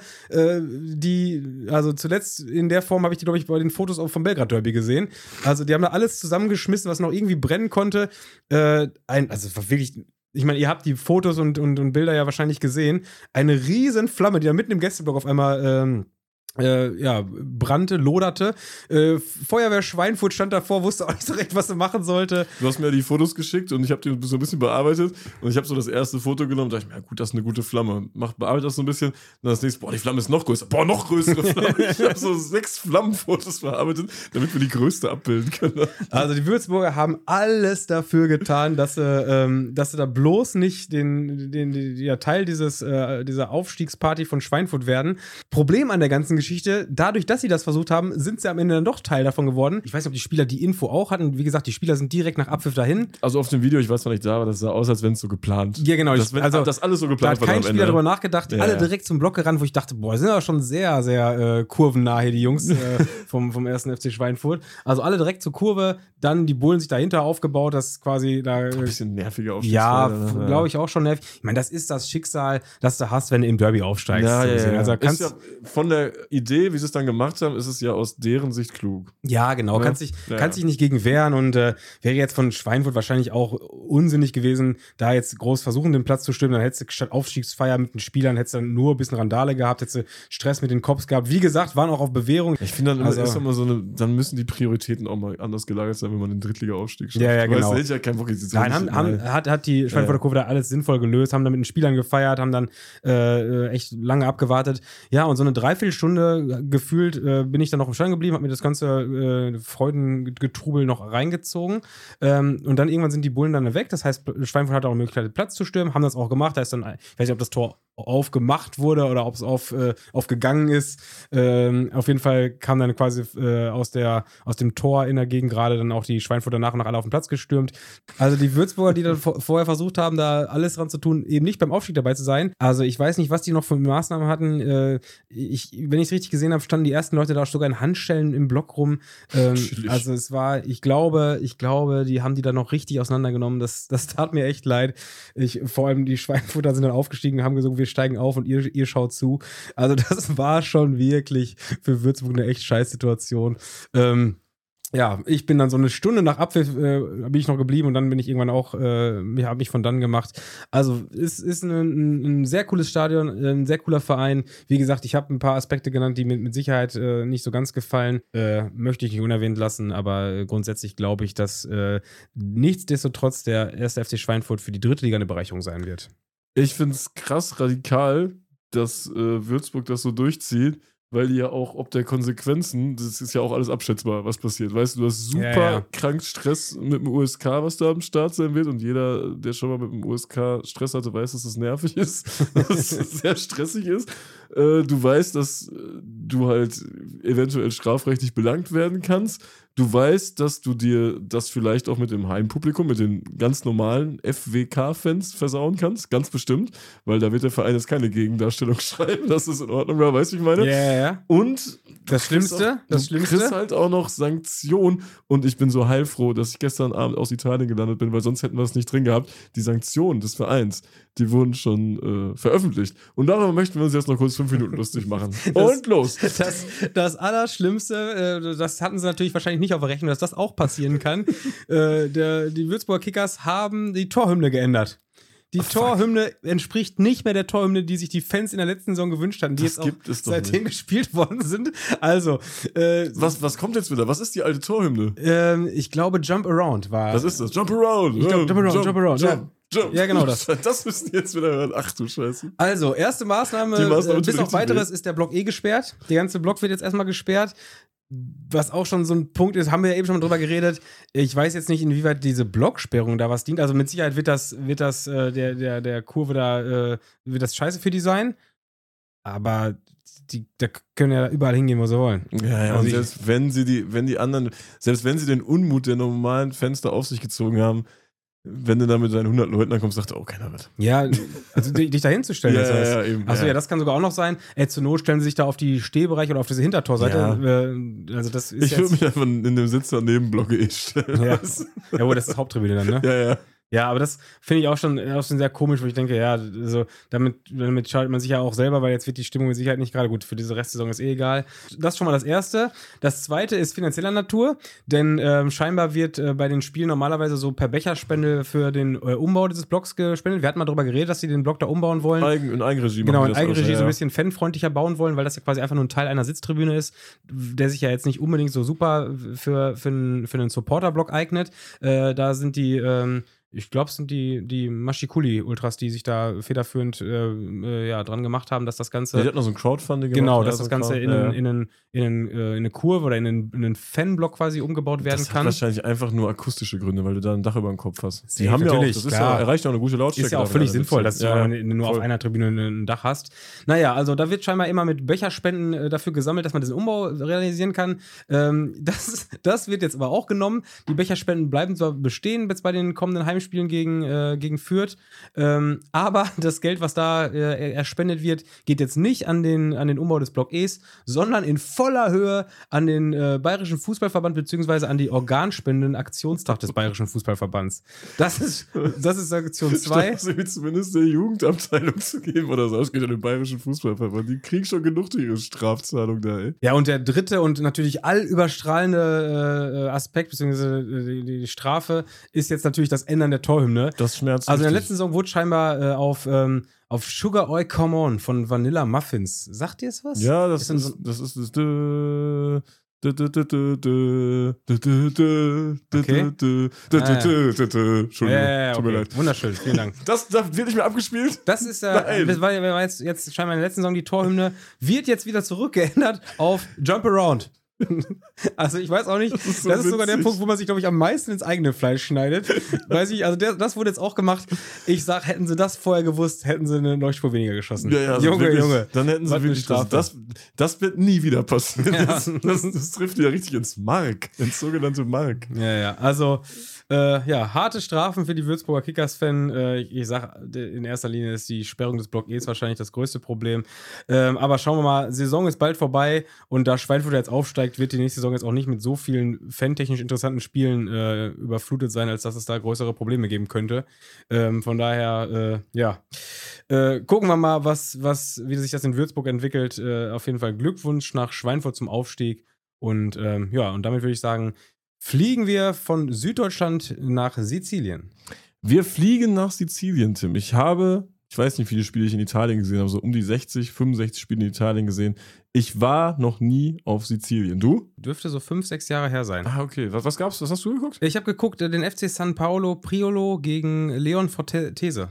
also zuletzt in der Form habe ich die, glaube ich, bei den Fotos auch vom Belgrad-Derby gesehen. Also die haben da alles zusammengeschmissen, was noch irgendwie brennen konnte. Also es war wirklich... Ich meine, ihr habt die Fotos und Bilder ja wahrscheinlich gesehen. Eine riesen Flamme, die da mitten im Gästeblock auf einmal brannte, loderte. Feuerwehr Schweinfurt stand davor, wusste auch nicht so recht, was er machen sollte. Du hast mir die Fotos geschickt und ich habe die so ein bisschen bearbeitet und ich habe so das erste Foto genommen und dachte mir, ja gut, das ist eine gute Flamme. Bearbeitet das so ein bisschen. Und dann das nächste, die Flamme ist noch größer. Noch größere Flamme. Ich habe so 6 Flammenfotos bearbeitet, damit wir die größte abbilden können. Also die Würzburger haben alles dafür getan, dass sie da bloß nicht Teil dieser Aufstiegsparty von Schweinfurt werden. Problem an der ganzen Geschichte, dadurch, dass sie das versucht haben, sind sie am Ende dann doch Teil davon geworden. Ich weiß nicht, ob die Spieler die Info auch hatten. Wie gesagt, die Spieler sind direkt nach Abpfiff dahin. Also auf dem Video, ich weiß noch nicht da, aber das sah aus, als wenn es so geplant. Ja, genau. Das alles so geplant war. Da hat kein Spieler drüber nachgedacht. Ja, alle direkt zum Block gerannt, wo ich dachte, boah, sind aber schon sehr, sehr kurvennah hier, die Jungs vom 1. FC Schweinfurt. Also alle direkt zur Kurve, dann die Bullen sich dahinter aufgebaut, das quasi da... Ein bisschen nerviger Aufstieg. Ja, glaube ich auch schon nervig. Ich meine, das ist das Schicksal, das du hast, wenn du im Derby aufsteigst. Ja. Also ist ja von der Idee, wie sie es dann gemacht haben, ist es ja aus deren Sicht klug. Ja, genau. Kannst dich nicht gegen wehren und wäre jetzt von Schweinfurt wahrscheinlich auch unsinnig gewesen, da jetzt groß versuchen, den Platz zu stimmen. Dann hättest du statt Aufstiegsfeier mit den Spielern, hättest du dann nur ein bisschen Randale gehabt, hättest du Stress mit den Cops gehabt. Wie gesagt, waren auch auf Bewährung. Ich finde dann ist immer dann müssen die Prioritäten auch mal anders gelagert sein, wenn man den Drittliga-Aufstieg schafft. Ja, genau. Weißt, ja keinen Bock, Nein, hat die Schweinfurter Kurve da alles sinnvoll gelöst, haben dann mit den Spielern gefeiert, haben dann echt lange abgewartet. Ja, und so eine Dreiviertelstunde gefühlt bin ich dann noch im Stadion geblieben, habe mir das ganze Freudengetrubel noch reingezogen. Und dann irgendwann sind die Bullen dann weg. Das heißt, Schweinfurt hatte auch die Möglichkeit, Platz zu stürmen, haben das auch gemacht. Da ist dann, ich weiß nicht, ob das Tor aufgemacht wurde oder ob es aufgegangen ist. Auf jeden Fall kam dann quasi aus dem Tor in der Gegend gerade dann auch die Schweinfurter nach und nach alle auf den Platz gestürmt. Also die Würzburger, die dann vorher versucht haben, da alles dran zu tun, eben nicht beim Aufstieg dabei zu sein. Also ich weiß nicht, was die noch für Maßnahmen hatten. Wenn ich es richtig gesehen habe, standen die ersten Leute da sogar in Handschellen im Block rum. Also es war, ich glaube, die haben die da noch richtig auseinandergenommen. Das tat mir echt leid. Vor allem die Schweinfurter sind dann aufgestiegen und haben gesagt, wir steigen auf und ihr schaut zu. Also das war schon wirklich für Würzburg eine echt scheiß Situation. Ja, ich bin dann so eine Stunde nach Abpfiff bin ich noch geblieben und dann bin ich irgendwann auch, habe mich von dann gemacht. Also es ist ein sehr cooles Stadion, ein sehr cooler Verein. Wie gesagt, ich habe ein paar Aspekte genannt, die mir mit Sicherheit nicht so ganz gefallen. Möchte ich nicht unerwähnt lassen, aber grundsätzlich glaube ich, dass nichtsdestotrotz der 1. FC Schweinfurt für die 3. Liga eine Bereicherung sein wird. Ich finde es krass radikal, dass Würzburg das so durchzieht, weil die ja auch ob der Konsequenzen, das ist ja auch alles abschätzbar, was passiert. Weißt du, du hast super krank Stress mit dem USK, was da am Start sein wird und jeder, der schon mal mit dem USK Stress hatte, weiß, dass das nervig ist, dass es sehr stressig ist. Du weißt, dass du halt eventuell strafrechtlich belangt werden kannst. Du weißt, dass du dir das vielleicht auch mit dem Heimpublikum, mit den ganz normalen FWK-Fans versauen kannst. Ganz bestimmt. Weil da wird der Verein jetzt keine Gegendarstellung schreiben. Das ist in Ordnung, weißt du, wie ich meine? Ja. Und das Schlimmste? Du kriegst halt auch noch Sanktionen. Und ich bin so heilfroh, dass ich gestern Abend aus Italien gelandet bin, weil sonst hätten wir es nicht drin gehabt. Die Sanktionen des Vereins, die wurden schon veröffentlicht. Und darüber möchten wir uns jetzt noch kurz 5 Minuten lustig machen. Und los! Das Allerschlimmste, das hatten sie natürlich wahrscheinlich nicht auf der Rechnung, dass das auch passieren kann. Die Würzburger Kickers haben die Torhymne geändert. Die Torhymne entspricht nicht mehr der Torhymne, die sich die Fans in der letzten Saison gewünscht hatten, die das jetzt auch seitdem gespielt worden sind. Also, was kommt jetzt wieder? Was ist die alte Torhymne? Ich glaube, Jump Around war. Was ist das? Jump Around! Ich glaube, Jump Around. Jump. Ja, genau das. Das müssen die jetzt wieder hören. Ach du Scheiße. Also, erste Maßnahme, bis auf weiteres ist der Block gesperrt. Der ganze Block wird jetzt erstmal gesperrt. Was auch schon so ein Punkt ist, haben wir ja eben schon mal drüber geredet. Ich weiß jetzt nicht, inwieweit diese Blocksperrung da was dient. Also mit Sicherheit wird das der Kurve da, wird das scheiße für die sein. Aber da können ja überall hingehen, wo sie wollen. Ja, also und selbst wenn sie den Unmut der normalen Fenster auf sich gezogen haben, wenn du da mit deinen 100 Leuten ankommst, sagt er, oh, keiner wird. Ja, also dich da hinzustellen. Ja, eben. Achso, ja, das kann sogar auch noch sein. Zur Not stellen sie sich da auf die Stehbereiche oder auf diese Hintertorseite. Ja. Also das ist ich würde mich einfach in dem Sitz daneben Block stellen. Ja, das ist Haupttribüne dann, ne? Ja. Ja, aber das finde ich auch schon sehr komisch, wo ich denke, ja, also damit schaltet man sich ja auch selber, weil jetzt wird die Stimmung mit Sicherheit nicht gerade gut. Für diese Restsaison ist egal. Das ist schon mal das Erste. Das Zweite ist finanzieller Natur, denn scheinbar wird bei den Spielen normalerweise so per Becherspende für den Umbau dieses Blocks gespendet. Wir hatten mal darüber geredet, dass sie den Block da umbauen wollen. In Eigenregie. Genau, in Eigenregie so ein bisschen fanfreundlicher bauen wollen, weil das ja quasi einfach nur ein Teil einer Sitztribüne ist, der sich ja jetzt nicht unbedingt so super für einen Supporter-Block eignet. Da sind die ich glaube, es sind die Maschikuli-Ultras, die sich da federführend dran gemacht haben, dass das Ganze. Die hat noch so ein Crowdfunding gemacht. Genau, dass das Ganze in eine Kurve oder in einen Fanblock quasi umgebaut werden kann. Das hat wahrscheinlich einfach nur akustische Gründe, weil du da ein Dach über dem Kopf hast. Die haben ja auch, das ist ja, erreicht ja auch eine gute Lautstärke. Ist ja auch völlig sinnvoll, dass du nur auf einer Tribüne ein Dach hast. Naja, also da wird scheinbar immer mit Becherspenden dafür gesammelt, dass man diesen Umbau realisieren kann. Das wird jetzt aber auch genommen. Die Becherspenden bleiben zwar bestehen jetzt bei den kommenden Heimspielen gegen Fürth, aber das Geld, was da erspendet wird, geht jetzt nicht an den Umbau des Block Es, sondern in voller Höhe an den Bayerischen Fußballverband beziehungsweise an die Organspenden-Aktionstag des Bayerischen Fußballverbands. Das ist Aktion 2. Zumindest der Jugendabteilung zu geben oder so. Das geht an den Bayerischen Fußballverband. Die kriegen schon genug ihre Strafzahlung da, ey. Ja, und der dritte und natürlich allüberstrahlende Aspekt, beziehungsweise die Strafe, ist jetzt natürlich das Ändern der Torhymne. Das schmerzt. Also in der letzten Saison wurde scheinbar auf Sugar Oi Come On von Vanilla Muffins. Sagt ihr es was? Ja, das ist das. Entschuldigung, tut mir leid. Wunderschön, vielen Dank. Das wird nicht mehr abgespielt? Das ist das war jetzt scheinbar in der letzten Saison die Torhymne, wird jetzt wieder zurückgeändert auf Jump Around. Also ich weiß auch nicht, das ist sogar der Punkt, wo man sich, glaube ich, am meisten ins eigene Fleisch schneidet. Weiß ich, also das wurde jetzt auch gemacht. Ich sag, hätten sie das vorher gewusst, hätten sie eine Leuchtspur weniger geschossen. Ja, also Junge, wirklich, Junge. Dann hätten sie wirklich das wird nie wieder passieren. Ja. Das trifft ja richtig ins ins sogenannte Mark. Ja. Also, harte Strafen für die Würzburger Kickers-Fan. Ich sag, in erster Linie ist die Sperrung des Block E wahrscheinlich das größte Problem. Aber schauen wir mal, Saison ist bald vorbei und da Schweinfurt jetzt aufsteigt, wird die nächste Saison jetzt auch nicht mit so vielen fantechnisch interessanten Spielen überflutet sein, als dass es da größere Probleme geben könnte. Von daher, gucken wir mal, wie sich das in Würzburg entwickelt. Auf jeden Fall Glückwunsch nach Schweinfurt zum Aufstieg. Und und damit würde ich sagen, fliegen wir von Süddeutschland nach Sizilien. Wir fliegen nach Sizilien, Tim. Ich weiß nicht, wie viele Spiele ich in Italien gesehen habe, so um die 60, 65 Spiele in Italien gesehen. Ich war noch nie auf Sizilien. Du? Dürfte so 5, 6 Jahre her sein. Ah, okay. Was gab's? Was hast du geguckt? Ich habe geguckt, den FC San Paolo Priolo gegen Leon Fortese.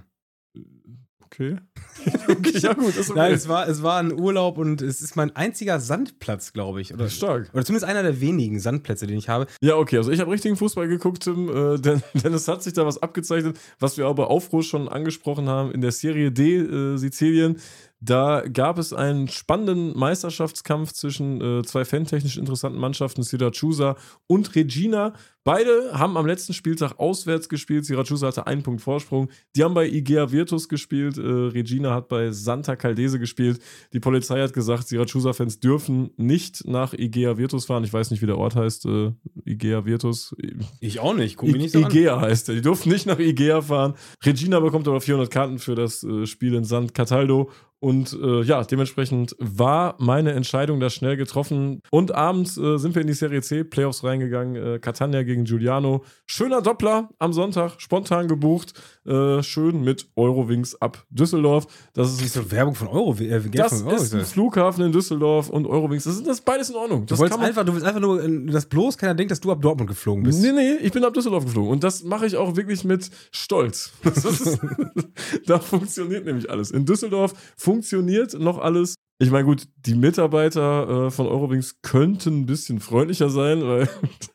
Okay. Ja gut, ist okay. Nein, es war ein Urlaub und es ist mein einziger Sandplatz, glaube ich. Oder zumindest einer der wenigen Sandplätze, den ich habe. Ja, okay, also ich habe richtigen Fußball geguckt, Tim, denn es hat sich da was abgezeichnet, was wir aber Aufruhr schon angesprochen haben in der Serie D Sizilien. Da gab es einen spannenden Meisterschaftskampf zwischen zwei fantechnisch interessanten Mannschaften, Siracusa und Reggina. Beide haben am letzten Spieltag auswärts gespielt. Siracusa hatte 1 Punkt Vorsprung. Die haben bei Igea Virtus gespielt. Reggina hat bei Santa Caldese gespielt. Die Polizei hat gesagt, Siracusa-Fans dürfen nicht nach Igea Virtus fahren. Ich weiß nicht, wie der Ort heißt. Igea Virtus. Ich auch nicht. Guck mich nicht so an. Igea heißt der. Die durften nicht nach Igea fahren. Reggina bekommt aber 400 Karten für das Spiel in San Cataldo. Und dementsprechend war meine Entscheidung da schnell getroffen. Und abends sind wir in die Serie C Playoffs reingegangen. Catania gegen Giuliano. Schöner Doppler am Sonntag, spontan gebucht. Schön mit Eurowings ab Düsseldorf. Das ist so Werbung von Geld das von Euro. ist ein Flughafen in Düsseldorf und Eurowings. Das ist beides in Ordnung. Du willst einfach nur, dass bloß keiner denkt, dass du ab Dortmund geflogen bist. Nee, ich bin ab Düsseldorf geflogen. Und das mache ich auch wirklich mit Stolz. Da funktioniert nämlich alles. In Düsseldorf funktioniert noch alles. Ich meine, gut, die Mitarbeiter von Eurowings könnten ein bisschen freundlicher sein, weil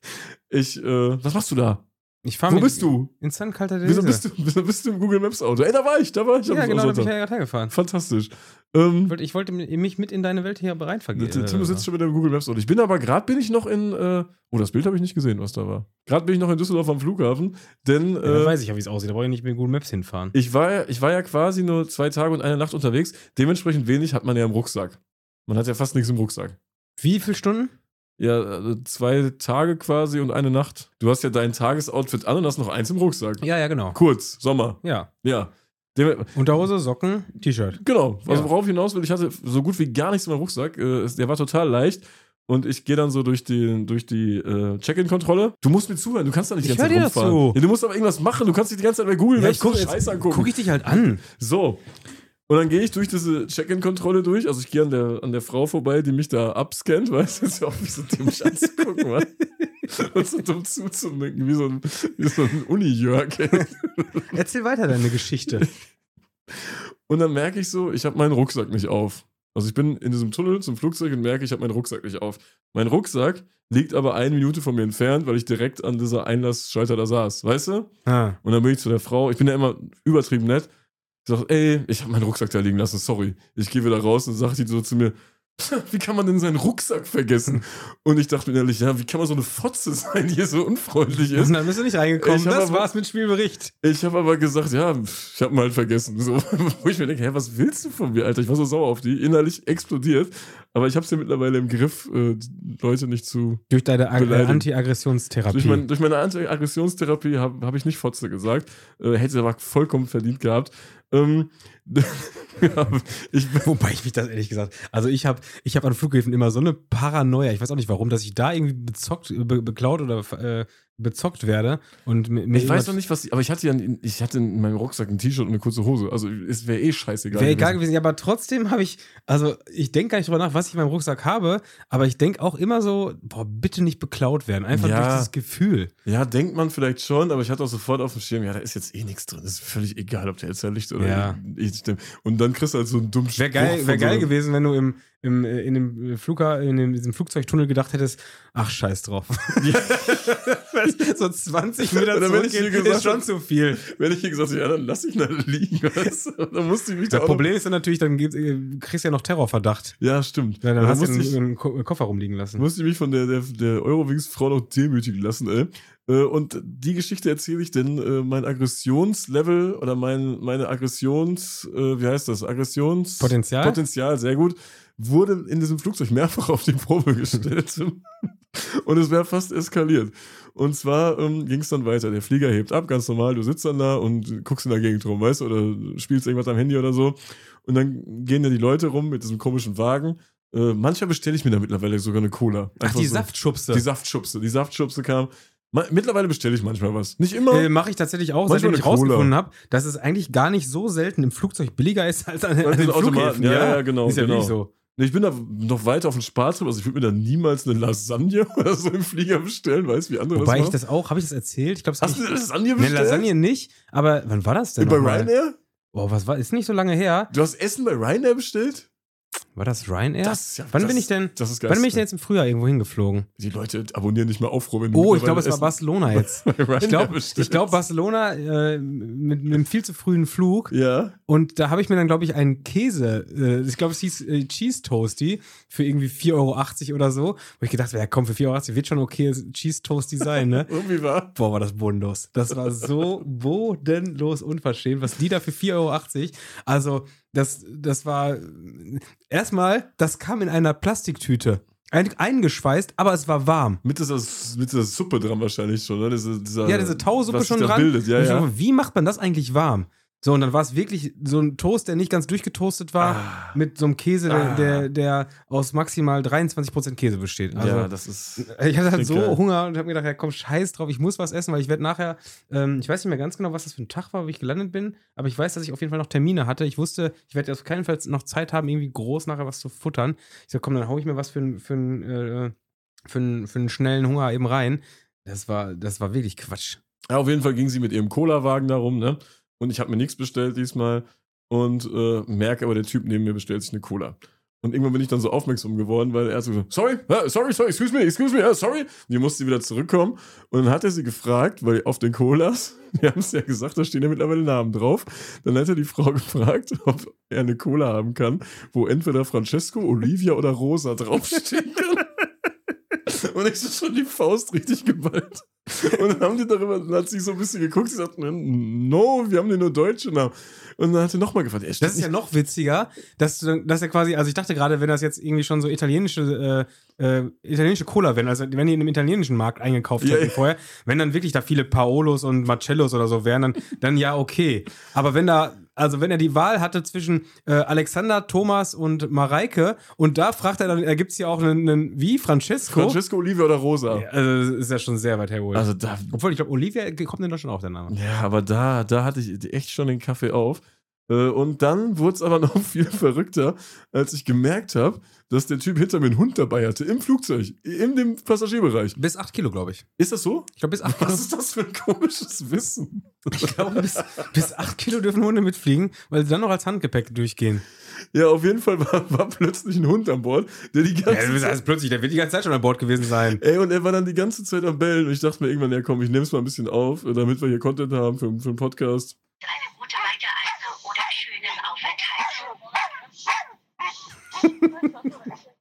was machst du da? Wo bist du? In San Caltadese. Wieso bist du im Google Maps Auto? Ey, da war ich. Ja, genau, da bin ich ja gerade hergefahren. Fantastisch. Ich wollte mich mit in deine Welt hier reinvergehen. Tim sitzt schon mit dem Google Maps Auto. Bin ich noch in, das Bild habe ich nicht gesehen, was da war. Gerade bin ich noch in Düsseldorf am Flughafen, denn da weiß ich ja, wie es aussieht. Da brauche ich nicht mit Google Maps hinfahren. Ich war ja quasi nur 2 Tage und eine Nacht unterwegs. Dementsprechend wenig hat man ja im Rucksack. Man hat ja fast nichts im Rucksack. Wie viele Stunden? Ja, 2 Tage quasi und eine Nacht. Du hast ja dein Tagesoutfit an und hast noch 1 im Rucksack. Ja, genau. Kurz, Sommer. Ja. Unterhose, Socken, T-Shirt. Genau. Also worauf ich hinaus will, ich hatte so gut wie gar nichts in meinem Rucksack. Der war total leicht. Und ich gehe dann so durch die Check-in-Kontrolle. Du musst mir zuhören, du kannst da nicht die ganze Zeit rumfahren. Ja, du musst aber irgendwas machen, du kannst dich die ganze Zeit bei Google Maps Scheiße angucken. Guck ich dich halt an. So. Und dann gehe ich durch diese Check-in-Kontrolle durch. Also ich gehe an der Frau vorbei, die mich da abscannt, weißt du, ist ja auch wie so dämlich anzugucken, Mann. Und so dumm zuzunicken, wie so ein Uni-Jörg. Erzähl weiter deine Geschichte. Und dann merke ich so, ich habe meinen Rucksack nicht auf. Also ich bin in diesem Tunnel zum Flugzeug und merke, ich habe meinen Rucksack nicht auf. Mein Rucksack liegt aber 1 Minute von mir entfernt, weil ich direkt an dieser Einlassschalter da saß, weißt du? Ah. Und dann bin ich zu der Frau, ich bin ja immer übertrieben nett. Ich sag, ey, ich habe meinen Rucksack da liegen lassen, sorry. Ich gehe wieder raus und sagt die so zu mir, wie kann man denn seinen Rucksack vergessen? Und ich dachte mir ehrlich, ja, wie kann man so eine Fotze sein, die hier so unfreundlich ist? Und dann bist du nicht reingekommen, das war's mit Spielbericht. Ich habe aber gesagt, ja, ich habe ihn halt vergessen. So, wo ich mir denke, hä, was willst du von mir, Alter? Ich war so sauer auf die, innerlich explodiert. Aber ich habe es ja mittlerweile im Griff, Leute nicht zu durch deine Anti-Aggressionstherapie. Durch meine Anti-Aggressionstherapie hab ich nicht Fotze gesagt. Hätte sie aber vollkommen verdient gehabt. Ja, wobei ich mich das ehrlich gesagt, also ich hab an Flughäfen immer so eine Paranoia, ich weiß auch nicht warum, dass ich da irgendwie beklaut oder bezockt werde. Und ich weiß noch nicht, aber ich hatte in meinem Rucksack ein T-Shirt und eine kurze Hose, also es wäre scheißegal. Wäre egal gewesen, ja, aber trotzdem ich denke gar nicht drüber nach, was ich in meinem Rucksack habe, aber ich denke auch immer so, boah, bitte nicht beklaut werden, einfach durch das Gefühl. Ja, denkt man vielleicht schon, aber ich hatte auch sofort auf dem Schirm, ja, da ist jetzt nichts drin, ist völlig egal, ob der jetzt Licht oder nicht stimmt. Und dann kriegst du halt so einen dummen Spruch. Wäre geil gewesen, wenn du in diesem Flugzeugtunnel gedacht hättest, ach, scheiß drauf. So 20 Meter zurückgehen ist schon zu viel. Wenn ich hier gesagt habe, ja, dann lass ich ihn liegen. Dann musste ich mich Das Problem ist dann natürlich, dann kriegst du ja noch Terrorverdacht. Ja, stimmt. Ja, dann hast du einen Koffer rumliegen lassen. Musste ich mich von der Eurowings-Frau noch demütigen lassen, ey. Und die Geschichte erzähle ich, denn mein Aggressionslevel oder meine Potenzial, sehr gut, wurde in diesem Flugzeug mehrfach auf die Probe gestellt. Und es wäre fast eskaliert. Und zwar ging es dann weiter. Der Flieger hebt ab, ganz normal, du sitzt dann da und guckst in der Gegend rum, weißt du, oder spielst irgendwas am Handy oder so. Und dann gehen ja die Leute rum mit diesem komischen Wagen. Manchmal bestelle ich mir da mittlerweile sogar eine Cola. Ach, die Saftschubse. Die Saftschubse kam. Mittlerweile bestelle ich manchmal was. Nicht immer. Mache ich tatsächlich auch, seitdem ich rausgefunden habe, dass es eigentlich gar nicht so selten im Flugzeug billiger ist als an den Flughäfen. Ja, genau. Ist ja genau. wirklich so. Ich bin da noch weiter auf den Spartrip, also ich würde mir da niemals eine Lasagne oder so im Flieger bestellen, weißt du, wie andere Wobei das ich das auch, habe ich das erzählt? Ich glaube, Hast du eine Lasagne bestellt? Eine Lasagne nicht, aber wann war das denn? Bei Ryanair? Oh, ist nicht so lange her. Du hast Essen bei Ryanair bestellt? War das Ryanair? Wann bin ich denn jetzt im Frühjahr irgendwo hingeflogen? Die Leute abonnieren nicht mehr Aufruhr, wenn du ich glaube, es war Barcelona jetzt. Ich glaube, Barcelona mit einem viel zu frühen Flug. Ja. Und da habe ich mir dann, glaube ich, einen Käse, ich glaube, es hieß Cheese Toasty für irgendwie 4,80 € oder so. Wo ich gedacht habe, ja komm, für 4,80 € wird schon okay Cheese Toasty sein, ne? Irgendwie war. Boah, war das bodenlos. Das war so bodenlos unverschämt, was die da für 4,80 €. Also, das war erstmal, das kam in einer Plastiktüte. Eingeschweißt, aber es war warm. Mit dieser Suppe dran wahrscheinlich schon, ne? Diese Tausuppe schon dran. Bildet. Ja, ja. Wie macht man das eigentlich warm? So, und dann war es wirklich so ein Toast, der nicht ganz durchgetoastet war, mit so einem Käse, der aus maximal 23% Käse besteht. Also, ja, das ist. Ich hatte halt so geil. Hunger und habe mir gedacht, ja komm, scheiß drauf, ich muss was essen, weil ich werde nachher, ich weiß nicht mehr ganz genau, was das für ein Tag war, wie ich gelandet bin, aber ich weiß, dass ich auf jeden Fall noch Termine hatte. Ich wusste, ich werde auf keinen Fall noch Zeit haben, irgendwie groß nachher was zu futtern. Ich sag, komm, dann hau ich mir was für einen schnellen Hunger eben rein. Das war wirklich Quatsch. Ja, auf jeden Fall ging sie mit ihrem Cola-Wagen da rum, ne? Und ich habe mir nichts bestellt diesmal und merke aber, der Typ neben mir bestellt sich eine Cola. Und irgendwann bin ich dann so aufmerksam geworden, weil er so, sorry, excuse me, sorry. Und die musste wieder zurückkommen. Und dann hat er sie gefragt, weil auf den Colas, die haben es ja gesagt, da stehen ja mittlerweile Namen drauf. Dann hat er die Frau gefragt, ob er eine Cola haben kann, wo entweder Francesco, Olivia oder Rosa draufstehen kann. Und ich so schon die Faust richtig geballt. Und dann hat sie so ein bisschen geguckt, sie sagt, no, wir haben den nur deutsche Namen. Und dann hat er nochmal gefragt. Das ist ja noch witziger, dass er quasi, also ich dachte gerade, wenn das jetzt irgendwie schon so italienische Cola wären, also wenn die in einem italienischen Markt eingekauft hätten vorher, wenn dann wirklich da viele Paolos und Marcellos oder so wären, dann ja okay. Aber wenn er die Wahl hatte zwischen Alexander, Thomas und Mareike und da fragt er dann, gibt es ja auch einen wie? Francesco, Olivia oder Rosa. Ja, also ist ja schon sehr weit hergeholt. Also obwohl, ich glaube, Olivia kommt denn doch schon auf der Name. Ja, aber da hatte ich echt schon den Kaffee auf. Und dann wurde es aber noch viel verrückter, als ich gemerkt habe, dass der Typ hinter mir einen Hund dabei hatte, im Flugzeug, in dem Passagierbereich. Bis 8 Kilo, glaube ich. Ist das so? Ich glaube, bis 8 Kilo. Was ist das für ein komisches Wissen? Ich glaube, bis 8 Kilo dürfen Hunde mitfliegen, weil sie dann noch als Handgepäck durchgehen. Ja, auf jeden Fall war plötzlich ein Hund an Bord, der die ganze Zeit... plötzlich, der wird die ganze Zeit schon an Bord gewesen sein. Ey, und er war dann die ganze Zeit am Bellen und ich dachte mir irgendwann, ja komm, ich nehme es mal ein bisschen auf, damit wir hier Content haben für einen Podcast. Eine gute Weiterreise oder schönen Aufenthalt.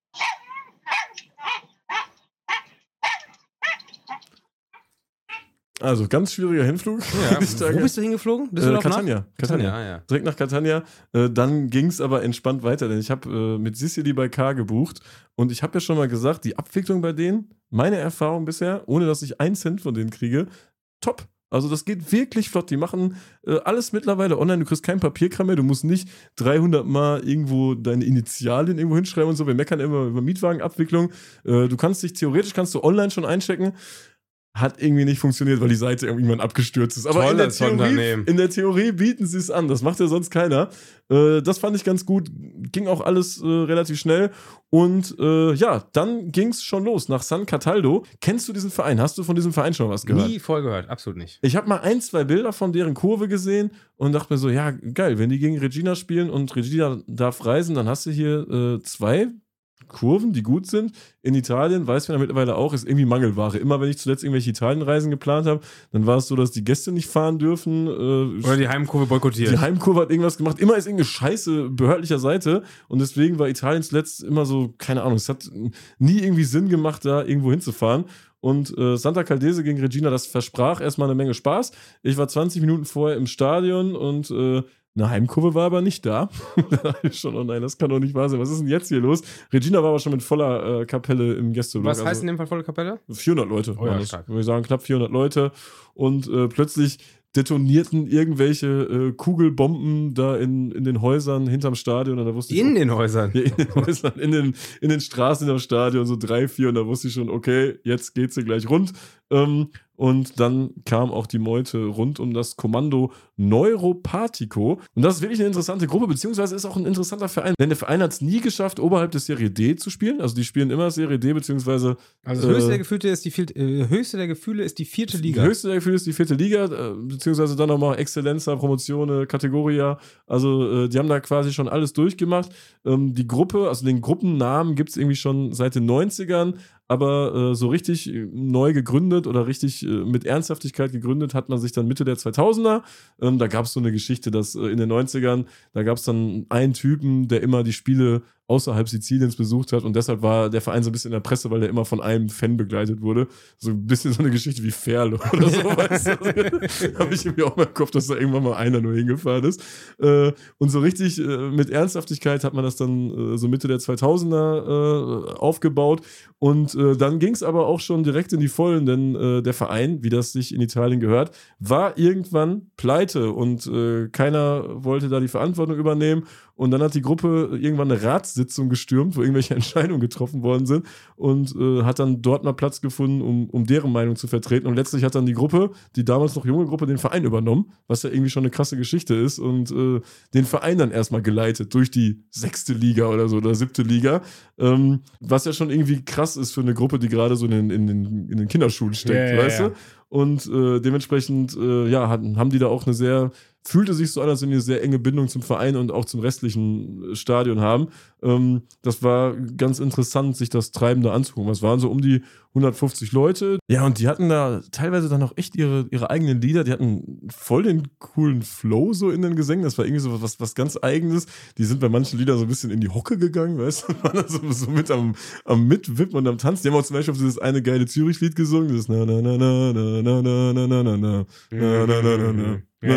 Also, ganz schwieriger Hinflug. Ja, wo bist du hingeflogen? Catania. Ja. Direkt nach Catania. Dann ging es aber entspannt weiter, denn ich habe mit Sicily bei K gebucht und ich habe ja schon mal gesagt, die Abwicklung bei denen, meine Erfahrung bisher, ohne dass ich 1 Cent von denen kriege, top. Also das geht wirklich flott. Die machen alles mittlerweile online. Du kriegst kein Papierkram mehr. Du musst nicht 300 Mal irgendwo deine Initialien irgendwo hinschreiben und so. Wir meckern immer über Mietwagenabwicklung. Du kannst dich theoretisch online schon einchecken. hat irgendwie nicht funktioniert, weil die Seite irgendwann abgestürzt ist. Aber in der Theorie bieten sie es an. Das macht ja sonst keiner. Das fand ich ganz gut. Ging auch alles relativ schnell. Und dann ging es schon los nach San Cataldo. Kennst du diesen Verein? Hast du von diesem Verein schon was gehört? Nie voll gehört, absolut nicht. Ich habe mal 1-2 Bilder von deren Kurve gesehen und dachte mir so, ja, geil, wenn die gegen Regina spielen und Regina darf reisen, dann hast du hier 2 Kurven, die gut sind. In Italien, weiß man ja mittlerweile auch, ist irgendwie Mangelware. Immer wenn ich zuletzt irgendwelche Italienreisen geplant habe, dann war es so, dass die Gäste nicht fahren dürfen. Oder die Heimkurve boykottiert. Die Heimkurve hat irgendwas gemacht. Immer ist irgendeine Scheiße behördlicher Seite. Und deswegen war Italien zuletzt immer so, keine Ahnung, es hat nie irgendwie Sinn gemacht, da irgendwo hinzufahren. Und Santa Caldese gegen Regina, das versprach erstmal eine Menge Spaß. Ich war 20 Minuten vorher im Stadion und eine Heimkurve war aber nicht da. Da dachte ich schon, oh nein, das kann doch nicht wahr sein. Was ist denn jetzt hier los? Regina war aber schon mit voller Kapelle im Gästeblock. Was heißt in dem Fall volle Kapelle? 400 Leute. Oh ja, stark. Wir sagen knapp 400 Leute. Und plötzlich detonierten irgendwelche Kugelbomben da in den Häusern hinterm Stadion. Und da wusste ich den Häusern? Ja, in den Häusern, in den Straßen hinterm Stadion, so 3, 4. Und da wusste ich schon, okay, jetzt geht's hier gleich rund. Und dann kam auch die Meute rund um das Kommando Neuropathico. Und das ist wirklich eine interessante Gruppe, beziehungsweise ist auch ein interessanter Verein. Denn der Verein hat es nie geschafft, oberhalb des Serie D zu spielen. Also die spielen immer Serie D, beziehungsweise... Also das höchste der Gefühle ist die 4. Liga. Höchste der Gefühle ist die 4. Liga, beziehungsweise dann nochmal Exzellenza, Promozione, Kategoria. Also die haben da quasi schon alles durchgemacht. Die Gruppe, also den Gruppennamen gibt es irgendwie schon seit den 90ern. Aber so richtig neu gegründet oder richtig mit Ernsthaftigkeit gegründet hat man sich dann Mitte der 2000er. Da gab es so eine Geschichte, dass in den 90ern, da gab es dann einen Typen, der immer die Spiele außerhalb Siziliens besucht hat und deshalb war der Verein so ein bisschen in der Presse, weil der immer von einem Fan begleitet wurde. So ein bisschen so eine Geschichte wie Ferl oder so, weißt du? Habe ich irgendwie auch mal im Kopf, dass da irgendwann mal einer nur hingefahren ist. Und so richtig mit Ernsthaftigkeit hat man das dann so Mitte der 2000er aufgebaut und dann ging es aber auch schon direkt in die Vollen, denn der Verein, wie das sich in Italien gehört, war irgendwann pleite und keiner wollte da die Verantwortung übernehmen. Und dann hat die Gruppe irgendwann eine Ratssitzung gestürmt, wo irgendwelche Entscheidungen getroffen worden sind und hat dann dort mal Platz gefunden, um deren Meinung zu vertreten. Und letztlich hat dann die Gruppe, die damals noch junge Gruppe, den Verein übernommen, was ja irgendwie schon eine krasse Geschichte ist und den Verein dann erstmal geleitet durch die 6. Liga oder so oder 7. Liga, was ja schon irgendwie krass ist für eine Gruppe, die gerade so in den Kinderschuhen steckt, weißt du? Und dementsprechend haben die da auch fühlte sich so an, als wenn die eine sehr enge Bindung zum Verein und auch zum restlichen Stadion haben. Das war ganz interessant, sich das Treiben da anzugucken. Es waren so um die 150 Leute. Ja, und die hatten da teilweise dann auch echt ihre eigenen Lieder. Die hatten voll den coolen Flow so in den Gesängen. Das war irgendwie so was ganz Eigenes. Die sind bei manchen Liedern so ein bisschen in die Hocke gegangen, weißt du? Waren da so mit am Mitwippen und am Tanzen. Die haben auch zum Beispiel auf dieses eine geile Zürich-Lied gesungen. Dieses na na na na na na na na na na na na na na na.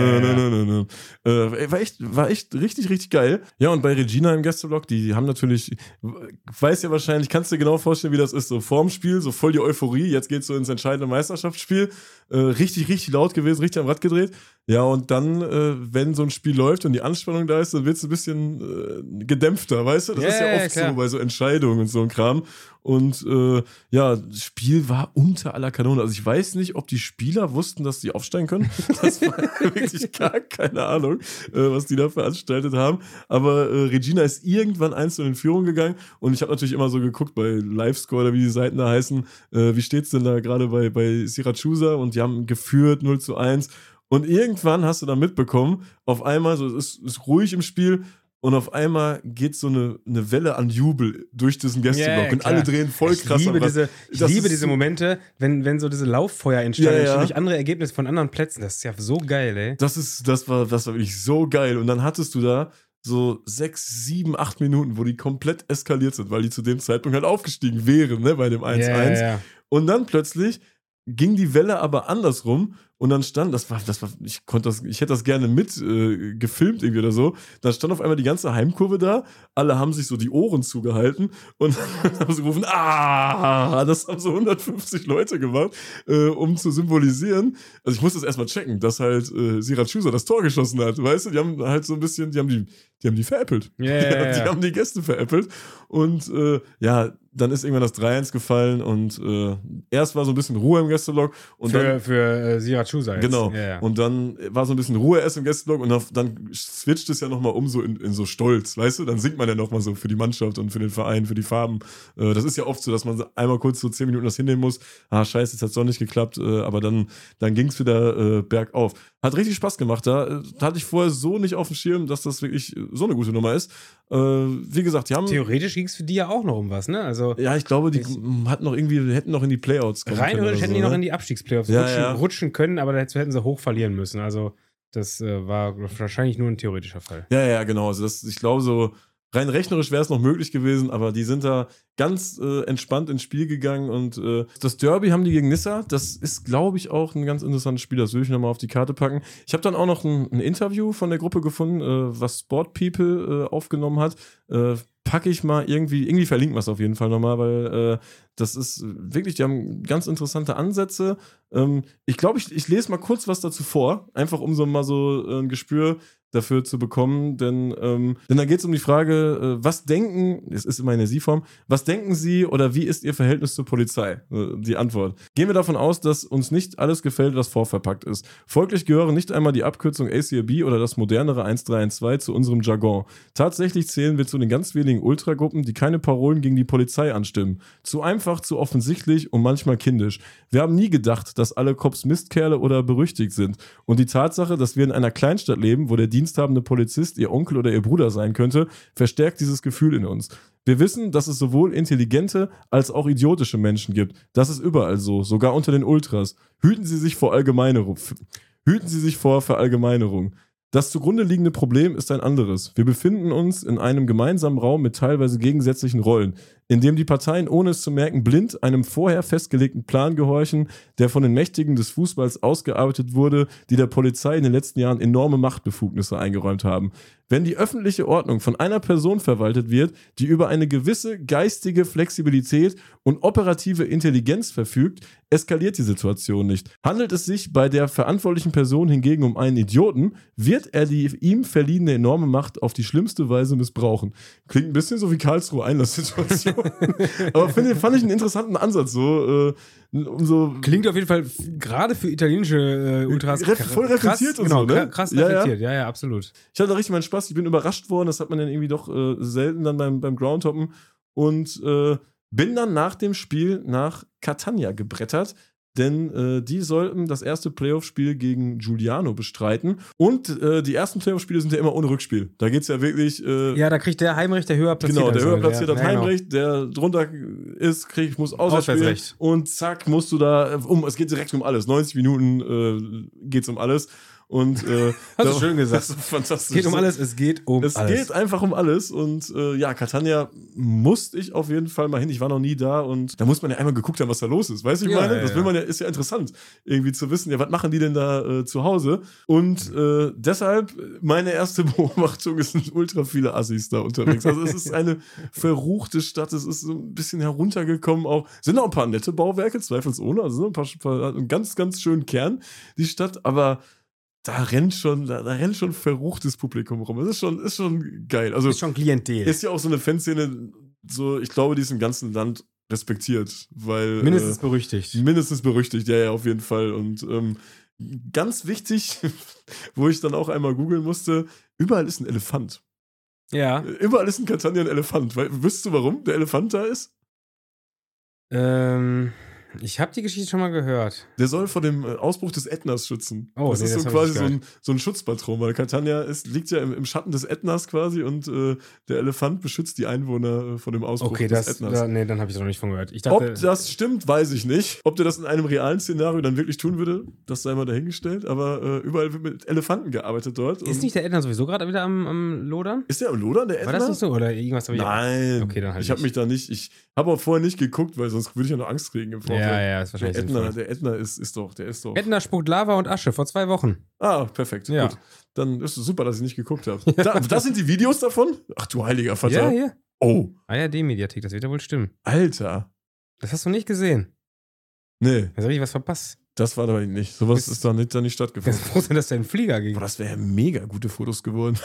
War echt richtig, richtig geil. Ja, und bei Regina im Gästeblock, die haben natürlich, weiß ja wahrscheinlich, kannst du dir genau vorstellen, wie das ist, so vorm Spiel, so voll die Euphorie, jetzt geht's so ins entscheidende Meisterschaftsspiel, richtig, richtig laut gewesen, richtig am Rad gedreht. Ja, und dann, wenn so ein Spiel läuft und die Anspannung da ist, dann wird's ein bisschen gedämpfter, weißt du? Das ist ja oft klar. So bei so Entscheidungen und so ein Kram. Und das Spiel war unter aller Kanone. Also ich weiß nicht, ob die Spieler wussten, dass sie aufsteigen können. Das war wirklich gar keine Ahnung, was die da veranstaltet haben. Aber Regina ist irgendwann 1 in Führung gegangen. Und ich habe natürlich immer so geguckt bei Livescore oder wie die Seiten da heißen. Wie steht's denn da gerade bei Siracusa? Und die haben geführt 0:1. Und irgendwann hast du dann mitbekommen, auf einmal, so es ist ruhig im Spiel und auf einmal geht so eine Welle an Jubel durch diesen Gästeblock und alle drehen voll krass. Ich liebe diese Momente, wenn so diese Lauffeuer entstehen durch andere Ergebnisse von anderen Plätzen. Das ist ja so geil, ey. Das war wirklich so geil. Und dann hattest du da so 6, 7, 8 Minuten, wo die komplett eskaliert sind, weil die zu dem Zeitpunkt halt aufgestiegen wären, ne, bei dem 1:1. Und dann plötzlich ging die Welle aber andersrum Und dann stand, ich hätte das gerne mit gefilmt irgendwie oder so. Dann stand auf einmal die ganze Heimkurve da. Alle haben sich so die Ohren zugehalten und dann haben sie gerufen, das haben so 150 Leute gemacht, um zu symbolisieren. Also ich muss das erstmal checken, dass halt Siracusa das Tor geschossen hat, weißt du? Die haben halt so ein bisschen, die haben die veräppelt. Yeah. Die haben die Gäste veräppelt. Und dann ist irgendwann das 3-1 gefallen und erst war so ein bisschen Ruhe im Gästeblock. Und für Siracusa jetzt. Genau. Ja. Und dann war so ein bisschen Ruhe erst im Gästeblock und dann switcht es ja nochmal um so in so Stolz, weißt du? Dann singt man ja nochmal so für die Mannschaft und für den Verein, für die Farben. Das ist ja oft so, dass man einmal kurz so 10 Minuten das hinnehmen muss. Scheiße, jetzt hat es doch nicht geklappt. Aber dann ging es wieder bergauf. Hat richtig Spaß gemacht da. Hatte ich vorher so nicht auf dem Schirm, dass das wirklich so eine gute Nummer ist. Wie gesagt, die haben... Theoretisch ging es für die ja auch noch um was, ne? Also ja, ich glaube, die hätten noch in die Playouts kommen rein können. theoretisch hätten die so, noch ne? in die Abstiegsplayoffs rutschen können, aber dazu hätten sie hoch verlieren müssen. Also das war wahrscheinlich nur ein theoretischer Fall. Ja, genau. Also ich glaube, so rein rechnerisch wäre es noch möglich gewesen, aber die sind da ganz entspannt ins Spiel gegangen und das Derby haben die gegen Nissa. Das ist, glaube ich, auch ein ganz interessantes Spiel. Das will ich nochmal auf die Karte packen. Ich habe dann auch noch ein Interview von der Gruppe gefunden, was Sport People aufgenommen hat. Packe ich mal irgendwie verlinken wir es auf jeden Fall nochmal, weil das ist wirklich, die haben ganz interessante Ansätze. Ich glaube, ich lese mal kurz was dazu vor, einfach um so mal so ein Gespür dafür zu bekommen, denn da geht es um die Frage, was denken, es ist immer in der Sie-Form, was denken Sie oder wie ist Ihr Verhältnis zur Polizei? Die Antwort. Gehen wir davon aus, dass uns nicht alles gefällt, was vorverpackt ist. Folglich gehören nicht einmal die Abkürzung ACAB oder das modernere 1312 zu unserem Jargon. Tatsächlich zählen wir zu den ganz wenigen Ultragruppen, die keine Parolen gegen die Polizei anstimmen. Zu einfach, zu offensichtlich und manchmal kindisch. Wir haben nie gedacht, dass alle Cops Mistkerle oder berüchtigt sind. Und die Tatsache, dass wir in einer Kleinstadt leben, wo der diensthabende Polizist ihr Onkel oder ihr Bruder sein könnte, verstärkt dieses Gefühl in uns. Wir wissen, dass es sowohl intelligente als auch idiotische Menschen gibt. Das ist überall so, sogar unter den Ultras. Hüten Sie sich vor Verallgemeinerung. Das zugrunde liegende Problem ist ein anderes. Wir befinden uns in einem gemeinsamen Raum mit teilweise gegensätzlichen Rollen, in dem die Parteien, ohne es zu merken, blind einem vorher festgelegten Plan gehorchen, der von den Mächtigen des Fußballs ausgearbeitet wurde, die der Polizei in den letzten Jahren enorme Machtbefugnisse eingeräumt haben. Wenn die öffentliche Ordnung von einer Person verwaltet wird, die über eine gewisse geistige Flexibilität und operative Intelligenz verfügt, eskaliert die Situation nicht. Handelt es sich bei der verantwortlichen Person hingegen um einen Idioten, wird er die ihm verliehene enorme Macht auf die schlimmste Weise missbrauchen. Klingt ein bisschen so wie Karlsruhe Einlasssituation. Aber fand ich einen interessanten Ansatz. So, klingt auf jeden Fall gerade für italienische Ultras voll reflektiert und genau, so, ne? Krass reflektiert, ja, absolut. Ich hatte da richtig meinen Spaß. Ich bin überrascht worden. Das hat man dann irgendwie doch selten dann beim Groundhoppen. Und bin dann nach dem Spiel nach Catania gebrettert. Denn die sollten das erste Playoff-Spiel gegen Giuliano bestreiten. Und die ersten Playoff-Spiele sind ja immer ohne Rückspiel. Da geht es ja wirklich. Ja, da kriegt der Heimrecht, der höher platziert. Genau, der höher platziert hat genau. Heimrecht, der drunter ist, muss Auswärtsrecht. Und zack, musst du da es geht direkt um alles. 90 Minuten geht's um alles. Und hast du schön gesagt. Das ist fantastisch. Es geht um alles, es geht um alles. Es geht einfach um alles. Und Catania musste ich auf jeden Fall mal hin. Ich war noch nie da und da muss man ja einmal geguckt haben, was da los ist. Weißt du, wie ich meine? Das will man ja, ist ja interessant, irgendwie zu wissen, ja, was machen die denn da zu Hause? Und deshalb, meine erste Beobachtung, es sind ultra viele Assis da unterwegs. Also es ist eine verruchte Stadt, es ist so ein bisschen heruntergekommen auch. Sind auch ein paar nette Bauwerke, zweifelsohne. Also sind ein paar ganz, ganz schönen Kern, die Stadt, aber da rennt schon verruchtes Publikum rum. Das ist schon geil. Also ist schon Klientel. Ist ja auch so eine Fanszene, so, ich glaube, die ist im ganzen Land respektiert, weil mindestens berüchtigt. Mindestens berüchtigt, ja, auf jeden Fall. Und ganz wichtig, wo ich dann auch einmal googeln musste, überall ist ein Elefant. Ja. Überall ist in Catania ein Elefant. Wüsstest du, warum der Elefant da ist? Ich habe die Geschichte schon mal gehört. Der soll vor dem Ausbruch des Ätnas schützen. Oh, das ist so quasi so ein Schutzpatron, weil Catania liegt ja im Schatten des Ätnas quasi und der Elefant beschützt die Einwohner vor dem Ausbruch des Ätnas. Dann habe ich da noch nicht von gehört. Ob das stimmt, weiß ich nicht. Ob der das in einem realen Szenario dann wirklich tun würde, das sei mal dahingestellt. Aber überall wird mit Elefanten gearbeitet dort. Ist nicht der Ätna sowieso gerade wieder am Lodern? Ist der am Lodern, der Ätna? War das nicht so? Oder irgendwas habe ich... Nein. Okay, dann halt ich habe mich da nicht... Ich habe auch vorher nicht geguckt, weil sonst würde ich ja noch Angst kriegen im Vorfeld. ja, ist wahrscheinlich sinnvoll. Der Ätna ist doch. Ätna spuckt Lava und Asche vor 2 Wochen. Ah, perfekt. Ja. Gut. Dann ist es super, dass ich nicht geguckt habe. Das sind die Videos davon? Ach du heiliger Vater. Ja, hier. Oh. ARD-Mediathek, das wird ja wohl stimmen. Alter. Das hast du nicht gesehen. Nee, Da habe ich was verpasst. das war dabei nicht. Sowas ist da nicht Ganz stattgefunden. froh sein, dass da ein Flieger ging. Boah, das wären mega gute Fotos geworden.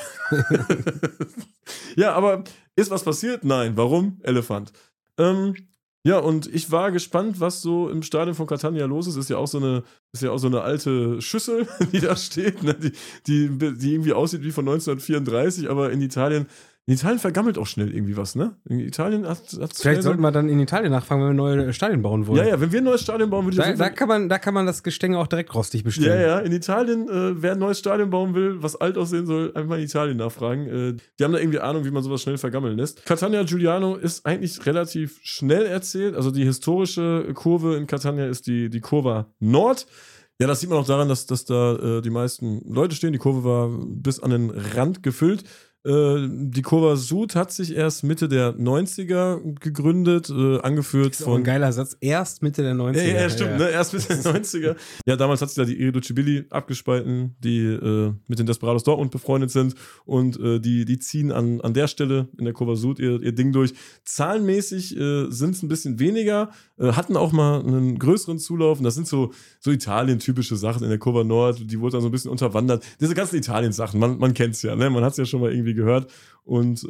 Ja, aber ist was passiert? Nein. Warum? Elefant. Ja, und ich war gespannt, was so im Stadion von Catania los ist. Ist ja auch so eine alte Schüssel, die da steht, ne? die irgendwie aussieht wie von 1934, aber in Italien vergammelt auch schnell irgendwie was, ne? In Italien hat's Vielleicht sollten wir dann in Italien nachfragen, wenn wir neue Stadien bauen wollen. Ja, wenn wir ein neues Stadion bauen, würde ich auf jeden Fall. Da kann man das Gestänge auch direkt rostig bestellen. Ja, in Italien, wer ein neues Stadion bauen will, was alt aussehen soll, einfach in Italien nachfragen. Die haben da irgendwie Ahnung, wie man sowas schnell vergammeln lässt. Catania Giuliano ist eigentlich relativ schnell erzählt. Also die historische Kurve in Catania ist die Curva Nord. Ja, das sieht man auch daran, dass da die meisten Leute stehen. Die Kurve war bis an den Rand gefüllt. Die Curva Sud hat sich erst Mitte der 90er gegründet, angeführt Das ist auch ein geiler Satz. Erst Mitte der 90er. Ja, stimmt, ne? Erst Mitte der 90er. Ja, damals hat sich da die Iriducibili abgespalten, die mit den Desperados Dortmund befreundet sind und die ziehen an der Stelle in der Curva Sud ihr Ding durch. Zahlenmäßig sind es ein bisschen weniger, hatten auch mal einen größeren Zulauf und das sind so Italien-typische Sachen in der Curva Nord, die wurde dann so ein bisschen unterwandert. Diese ganzen Italien-Sachen, man kennt es ja, ne? Man hat es ja schon mal irgendwie gehört und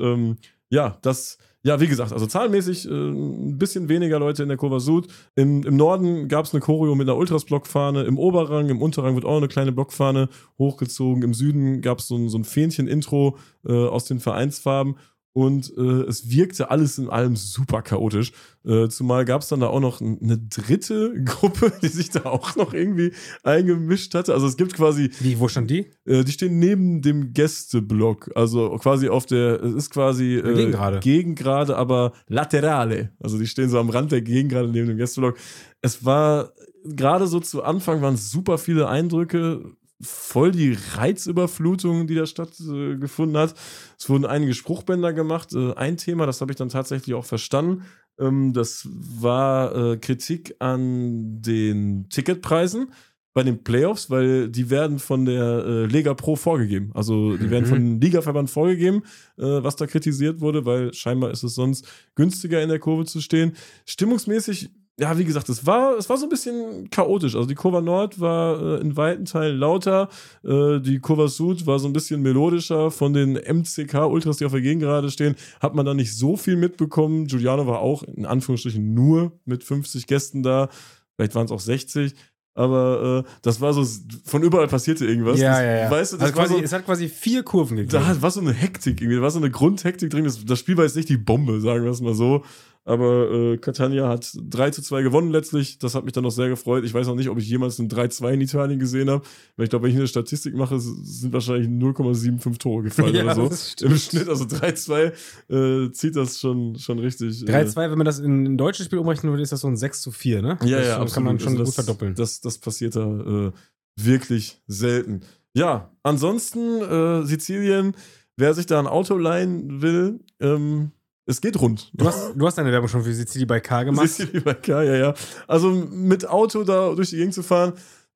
wie gesagt, also zahlenmäßig ein bisschen weniger Leute in der Curva Sud. Im Norden gab es eine Choreo mit einer Ultras-Blockfahne, im Oberrang, im Unterrang wird auch eine kleine Blockfahne hochgezogen, im Süden gab es so ein Fähnchen-Intro aus den Vereinsfarben. Und es wirkte alles in allem super chaotisch. Zumal gab es dann da auch noch eine dritte Gruppe, die sich da auch noch irgendwie eingemischt hatte. Also es gibt quasi... Wo stand die? Die stehen neben dem Gästeblock. Also quasi es ist quasi Gegengrade, aber laterale. Also die stehen so am Rand der Gegengrade neben dem Gästeblock. Es war gerade so zu Anfang waren super viele Eindrücke, voll die Reizüberflutung, die da stattgefunden hat. Es wurden einige Spruchbänder gemacht. Ein Thema, das habe ich dann tatsächlich auch verstanden, das war Kritik an den Ticketpreisen bei den Playoffs, weil die werden von der Lega Pro vorgegeben. Also die werden vom Ligaverband vorgegeben, was da kritisiert wurde, weil scheinbar ist es sonst günstiger in der Kurve zu stehen. Stimmungsmäßig, ja, wie gesagt, es war so ein bisschen chaotisch. Also die Curva Nord war in weiten Teilen lauter, die Curva Sud war so ein bisschen melodischer. Von den MCK-Ultras, die auf der Gegengrade stehen, hat man da nicht so viel mitbekommen. Giuliano war auch in Anführungsstrichen nur mit 50 Gästen da. Vielleicht waren es auch 60. Aber das war so, von überall passierte irgendwas. Ja. Weißt du, Es hat quasi 4 Kurven gegeben. Da war so eine Hektik irgendwie, da war so eine Grundhektik drin. Das Spiel war jetzt nicht die Bombe, sagen wir es mal so. Aber Catania hat 3:2 gewonnen letztlich. Das hat mich dann noch sehr gefreut. Ich weiß auch nicht, ob ich jemals ein 3:2 in Italien gesehen habe. Weil ich glaube, wenn ich eine Statistik mache, sind wahrscheinlich 0,75 Tore gefallen oder so. Im Schnitt, also 3:2 zieht das schon richtig. 3:2, wenn man das in ein deutsches Spiel umrechnen würde, ist das so ein 6:4, ne? Ja, Das kann man schon gut verdoppeln. Das passiert da wirklich selten. Ja, ansonsten Sizilien, wer sich da ein Auto leihen will, es geht rund. Du hast eine Werbung schon für Sizilien by Car gemacht. Sizilien by Car, ja. Also mit Auto da durch die Gegend zu fahren,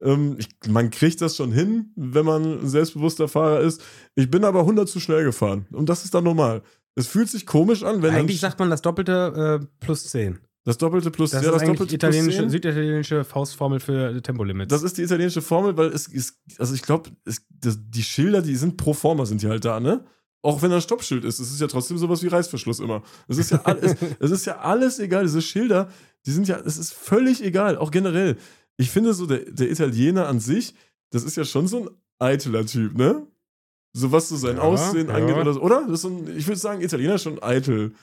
man kriegt das schon hin, wenn man ein selbstbewusster Fahrer ist. Ich bin aber 100 zu schnell gefahren. Und das ist dann normal. Es fühlt sich komisch an, wenn eigentlich sagt man das Doppelte plus 10. Das Doppelte plus 10. Das ist eigentlich süditalienische Faustformel für Tempolimits. Das ist die italienische Formel, weil es ist, also ich glaube, die Schilder, die sind pro forma, sind die halt da, ne? Auch wenn da ein Stoppschild ist, es ist ja trotzdem sowas wie Reißverschluss immer. Es ist ja alles egal. Diese Schilder, es ist völlig egal, auch generell. Ich finde so, der Italiener an sich, das ist ja schon so ein eitler Typ, ne? So was so sein Aussehen angeht oder so, oder? Das ist ich würde sagen, Italiener ist schon eitel.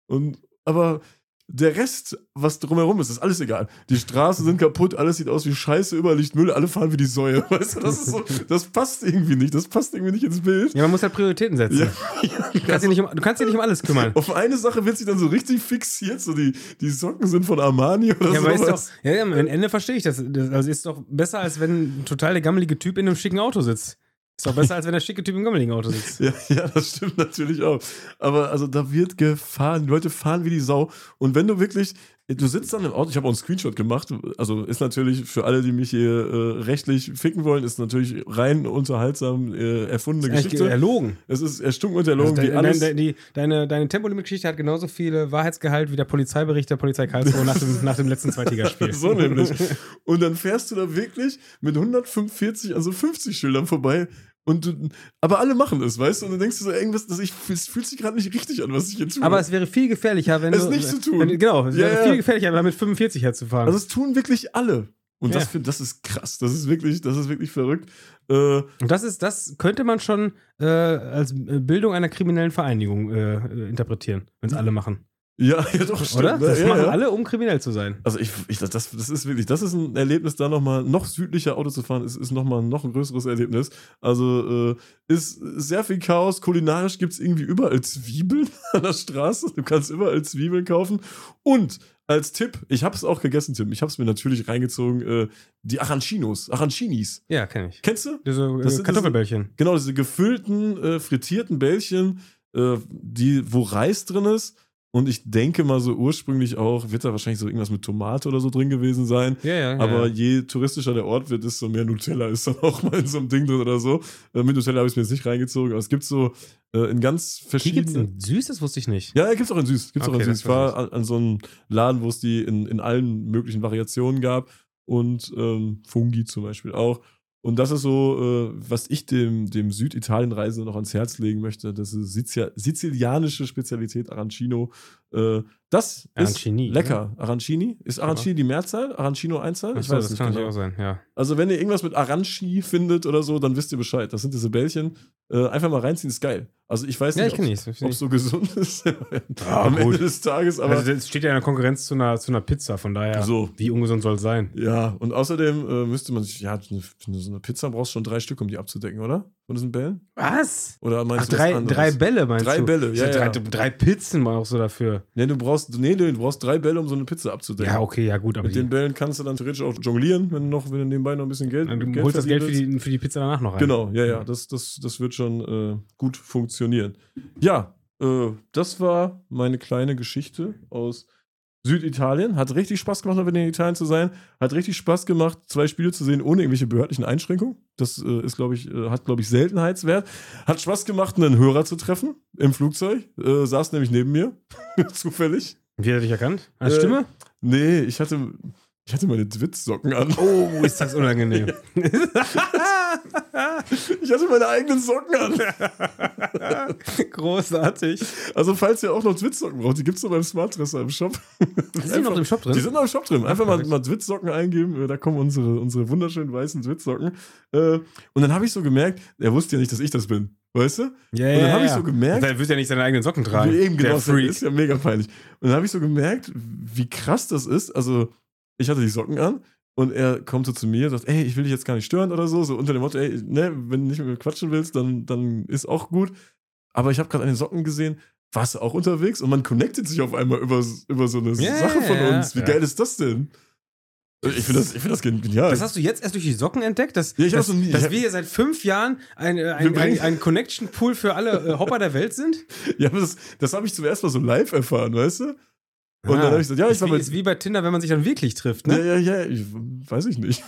Aber der Rest, was drumherum ist alles egal. Die Straßen sind kaputt, alles sieht aus wie Scheiße, überall liegt Müll, alle fahren wie die Säue. Weißt du, das ist so, das passt irgendwie nicht ins Bild. Ja, man muss halt Prioritäten setzen. Ja. Du kannst dich nicht um alles kümmern. Auf eine Sache wird sich dann so richtig fixiert, so die Socken sind von Armani oder ja, sowas. Am Ende verstehe ich das. Das ist doch besser, als wenn ein total der gammelige Typ in einem schicken Auto sitzt. Ist doch besser, als wenn der schicke Typ im gammeligen Auto sitzt. Ja, das stimmt natürlich auch. Aber also da wird gefahren, die Leute fahren wie die Sau. Und wenn du wirklich Du sitzt dann im Auto, ich habe auch einen Screenshot gemacht, also ist natürlich für alle, die mich hier rechtlich ficken wollen, ist natürlich rein unterhaltsam erfundene Ist Geschichte. erlogen. Es ist erstunken und erlogen, wie alles. Deine Tempolimit-Geschichte hat genauso viele Wahrheitsgehalt wie der Polizeibericht der Polizei Karlsruhe nach dem letzten Zweitligaspiel. So nämlich. Und dann fährst du da wirklich mit 145, also 50 Schildern vorbei. Aber alle machen es, weißt du? Und dann denkst du so, irgendwas, es fühlt sich gerade nicht richtig an, was ich jetzt tue. Aber es wäre viel gefährlicher, wenn es nicht zu tun. Es wäre viel gefährlicher, mit 45 herzufahren. Also es tun wirklich alle. Und das ist krass. Das ist wirklich verrückt. Und das könnte man schon als Bildung einer kriminellen Vereinigung interpretieren, wenn es alle machen. Ja, doch, stimmt. Oder? Das machen alle, um kriminell zu sein. Also das ist wirklich, das ist ein Erlebnis, da nochmal noch südlicher Auto zu fahren, ist nochmal noch ein größeres Erlebnis. Also ist sehr viel Chaos. Kulinarisch gibt es irgendwie überall Zwiebeln an der Straße. Du kannst überall Zwiebeln kaufen. Und als Tipp, ich habe es auch gegessen, Tim. Ich habe es mir natürlich reingezogen, die Arancinis. Ja, kenne ich. Kennst du? Diese Kartoffelbällchen. Genau, diese gefüllten, frittierten Bällchen, wo Reis drin ist. Und ich denke mal so ursprünglich auch, wird da wahrscheinlich so irgendwas mit Tomate oder so drin gewesen sein. Ja. Aber je touristischer der Ort wird, desto mehr Nutella ist dann auch mal in so einem Ding drin oder so. Mit Nutella habe ich es mir jetzt nicht reingezogen, aber es gibt so in ganz verschiedenen... Hier gibt es ein Süß, das wusste ich nicht. Ja, gibt es auch in Süß. Ich war war an so einem Laden, wo es die in allen möglichen Variationen gab. Und Fungi zum Beispiel auch. Und das ist so, was ich dem Süditalien-Reisenden noch ans Herz legen möchte. Das ist sizilianische Spezialität Arancino. Das Arancini, ist lecker. Oder? Arancini? Ist Arancini die Mehrzahl? Arancino Einzahl? Ich weiß es nicht. Das kann natürlich auch sein, ja. Also wenn ihr irgendwas mit Aranci findet oder so, dann wisst ihr Bescheid. Das sind diese Bällchen. Einfach mal reinziehen, ist geil. Also ich weiß nicht, ob es so gesund ist am Ende des Tages. Aber also es steht ja in der Konkurrenz zu einer Pizza, von daher, wie ungesund soll es sein? Ja, und außerdem müsste man sich, so eine Pizza brauchst du schon 3 Stück, um die abzudecken, oder? Von diesen Bällen? Was? Oder meinst du drei Bälle meinst du? 3 Bälle, ja. 3 Pizzen brauchst du dafür. Nee, du brauchst 3 Bälle, um so eine Pizza abzudecken. Ja, okay, ja gut. Aber mit den Bällen kannst du dann theoretisch auch jonglieren, wenn du nebenbei noch ein bisschen Geld du holst das Geld für die Pizza danach noch rein. Genau, ja. Das wird schon gut funktionieren. Ja, das war meine kleine Geschichte aus Süditalien. Hat richtig Spaß gemacht, wieder in Italien zu sein. Hat richtig Spaß gemacht, 2 Spiele zu sehen, ohne irgendwelche behördlichen Einschränkungen. Das ist, hat, glaube ich, Seltenheitswert. Hat Spaß gemacht, einen Hörer zu treffen im Flugzeug. Saß nämlich neben mir. Zufällig. Wie hat er dich erkannt? Als Stimme? Nee, ich hatte meine Twitz-Socken an. Oh, ist das unangenehm. Ich hatte meine eigenen Socken an. Großartig. Also, falls ihr auch noch Twitz-Socken braucht, die gibt es noch beim Smartdresser im Shop. Sind die noch im Shop drin? Die sind noch im Shop drin. Einfach mal Twitz-Socken eingeben, da kommen unsere wunderschönen weißen Twitz-Socken. Und dann habe ich so gemerkt, er wusste ja nicht, dass ich das bin. Weißt du? Ja, und dann habe ich so gemerkt. Er wird ja nicht seine eigenen Socken tragen. Eben, genau, das ist ja mega peinlich. Und dann habe ich so gemerkt, wie krass das ist. Also, ich hatte die Socken an und er kommt so zu mir und sagt, ey, ich will dich jetzt gar nicht stören oder so. So unter dem Motto, ey, ne, wenn du nicht mit mir quatschen willst, dann ist auch gut. Aber ich habe gerade an den Socken gesehen, warst du auch unterwegs? Und man connectet sich auf einmal über so eine Sache von uns. Wie geil ist das denn? Ich finde das genial. Das hast du jetzt erst durch die Socken entdeckt? Dass wir hier seit 5 Jahren ein Connection-Pool für alle Hopper der Welt sind? Ja, aber das habe ich zum ersten Mal so live erfahren, weißt du? Und dann habe ich gesagt, ja, ist wie bei Tinder, wenn man sich dann wirklich trifft, ne? Ja, weiß ich nicht.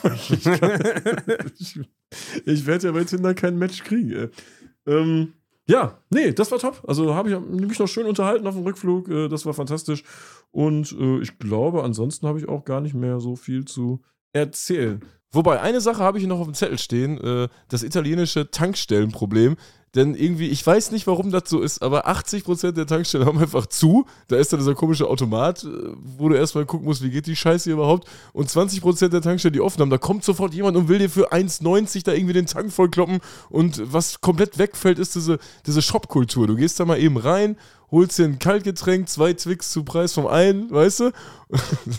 Ich werde ja bei Tinder kein Match kriegen. Ja, nee, das war top. Also habe ich mich noch schön unterhalten auf dem Rückflug. Das war fantastisch. Und ich glaube, ansonsten habe ich auch gar nicht mehr so viel zu erzählen. Wobei, eine Sache habe ich noch auf dem Zettel stehen. Das italienische Tankstellenproblem. Denn irgendwie, ich weiß nicht, warum das so ist, aber 80% der Tankstellen haben einfach zu. Da ist dann dieser komische Automat, wo du erstmal gucken musst, wie geht die Scheiße hier überhaupt. Und 20% der Tankstellen, die offen haben, da kommt sofort jemand und will dir für 1,90 da irgendwie den Tank vollkloppen. Und was komplett wegfällt, ist diese Shop-Kultur. Du gehst da mal eben rein, holst dir ein Kaltgetränk, 2 Twix zu Preis vom einen, weißt du?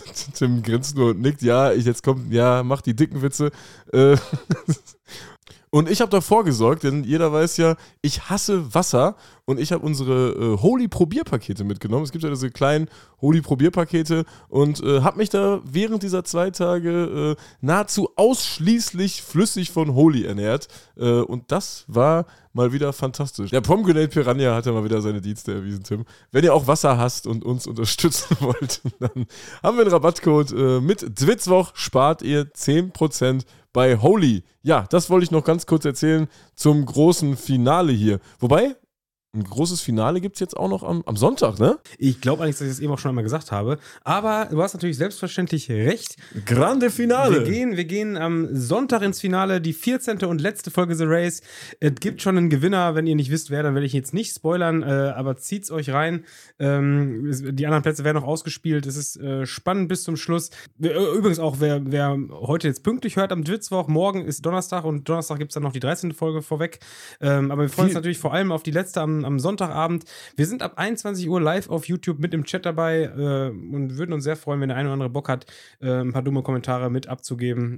Tim grinst nur und nickt, mach die dicken Witze. Und ich habe davor gesorgt, denn jeder weiß ja, ich hasse Wasser und ich habe unsere Holy-Probierpakete mitgenommen. Es gibt ja diese kleinen Holy-Probierpakete und habe mich da während dieser 2 Tage nahezu ausschließlich flüssig von Holy ernährt. Und das war mal wieder fantastisch. Der Pomegranate Piranha hat ja mal wieder seine Dienste erwiesen, Tim. Wenn ihr auch Wasser hasst und uns unterstützen wollt, dann haben wir einen Rabattcode. Mit Dwitzwoch spart ihr 10% bei Holy. Ja, das wollte ich noch ganz kurz erzählen zum großen Finale hier. Wobei, ein großes Finale gibt es jetzt auch noch am Sonntag, ne? Ich glaube eigentlich, dass ich das eben auch schon einmal gesagt habe. Aber du hast natürlich selbstverständlich recht. Grande Finale. Wir gehen am Sonntag ins Finale, die 14. und letzte Folge The Race. Es gibt schon einen Gewinner. Wenn ihr nicht wisst, wer, dann werde ich jetzt nicht spoilern, aber zieht's euch rein. Die anderen Plätze werden noch ausgespielt. Es ist spannend bis zum Schluss. Übrigens auch, wer heute jetzt pünktlich hört am Dwitzwoch, morgen ist Donnerstag und Donnerstag gibt es dann noch die 13. Folge vorweg. Aber wir freuen uns natürlich vor allem auf die letzte am Sonntagabend. Wir sind ab 21 Uhr live auf YouTube mit im Chat dabei und würden uns sehr freuen, wenn der eine oder andere Bock hat, ein paar dumme Kommentare mit abzugeben.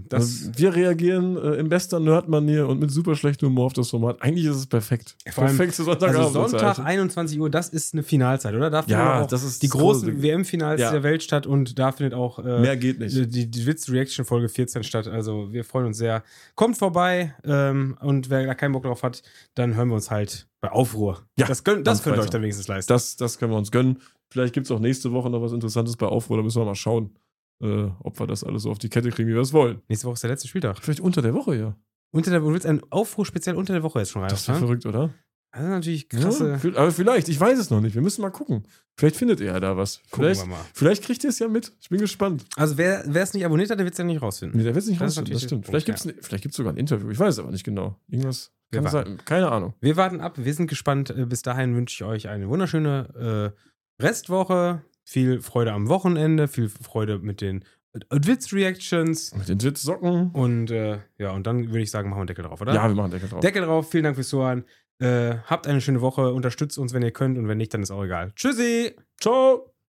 Wir reagieren in bester Nerd-Manier und mit super schlechtem Humor auf das Format. Eigentlich ist es perfekt. Perfekt zu Sonntagabend. Also Sonntag, 21 Uhr, das ist eine Finalzeit, oder? Da finden auch das ist die großen WM-Finals der Welt statt und da findet auch mehr geht nicht. Die Witz-Reaction-Folge 14 statt. Also wir freuen uns sehr. Kommt vorbei und wer da keinen Bock drauf hat, dann hören wir uns halt bei Aufruhr. Ja, das könnt ihr euch dann wenigstens leisten. Das können wir uns gönnen. Vielleicht gibt es auch nächste Woche noch was Interessantes bei Aufruhr. Da müssen wir mal schauen, ob wir das alles so auf die Kette kriegen, wie wir es wollen. Nächste Woche ist der letzte Spieltag. Vielleicht unter der Woche, ja. Du willst einen Aufruhr speziell unter der Woche jetzt schon rein? Das wäre verrückt, oder? Das ist natürlich krasse. Ja, aber vielleicht, ich weiß es noch nicht. Wir müssen mal gucken. Vielleicht findet ihr ja da was. Vielleicht kriegt ihr es ja mit. Ich bin gespannt. Also wer es nicht abonniert hat, der wird es ja nicht rausfinden. Nee, der wird es nicht rausfinden, das stimmt. Vielleicht gibt es sogar ein Interview. Ich weiß es aber nicht genau. Irgendwas kann sein. Keine Ahnung. Wir warten ab, wir sind gespannt. Bis dahin wünsche ich euch eine wunderschöne Restwoche. Viel Freude am Wochenende. Viel Freude mit den Witz-Reactions. Mit den Witz-Socken. Und und dann würde ich sagen, machen wir einen Deckel drauf, oder? Ja, wir machen einen Deckel drauf. Deckel drauf. Vielen Dank fürs Zuhören. Habt eine schöne Woche. Unterstützt uns, wenn ihr könnt. Und wenn nicht, dann ist auch egal. Tschüssi. Ciao.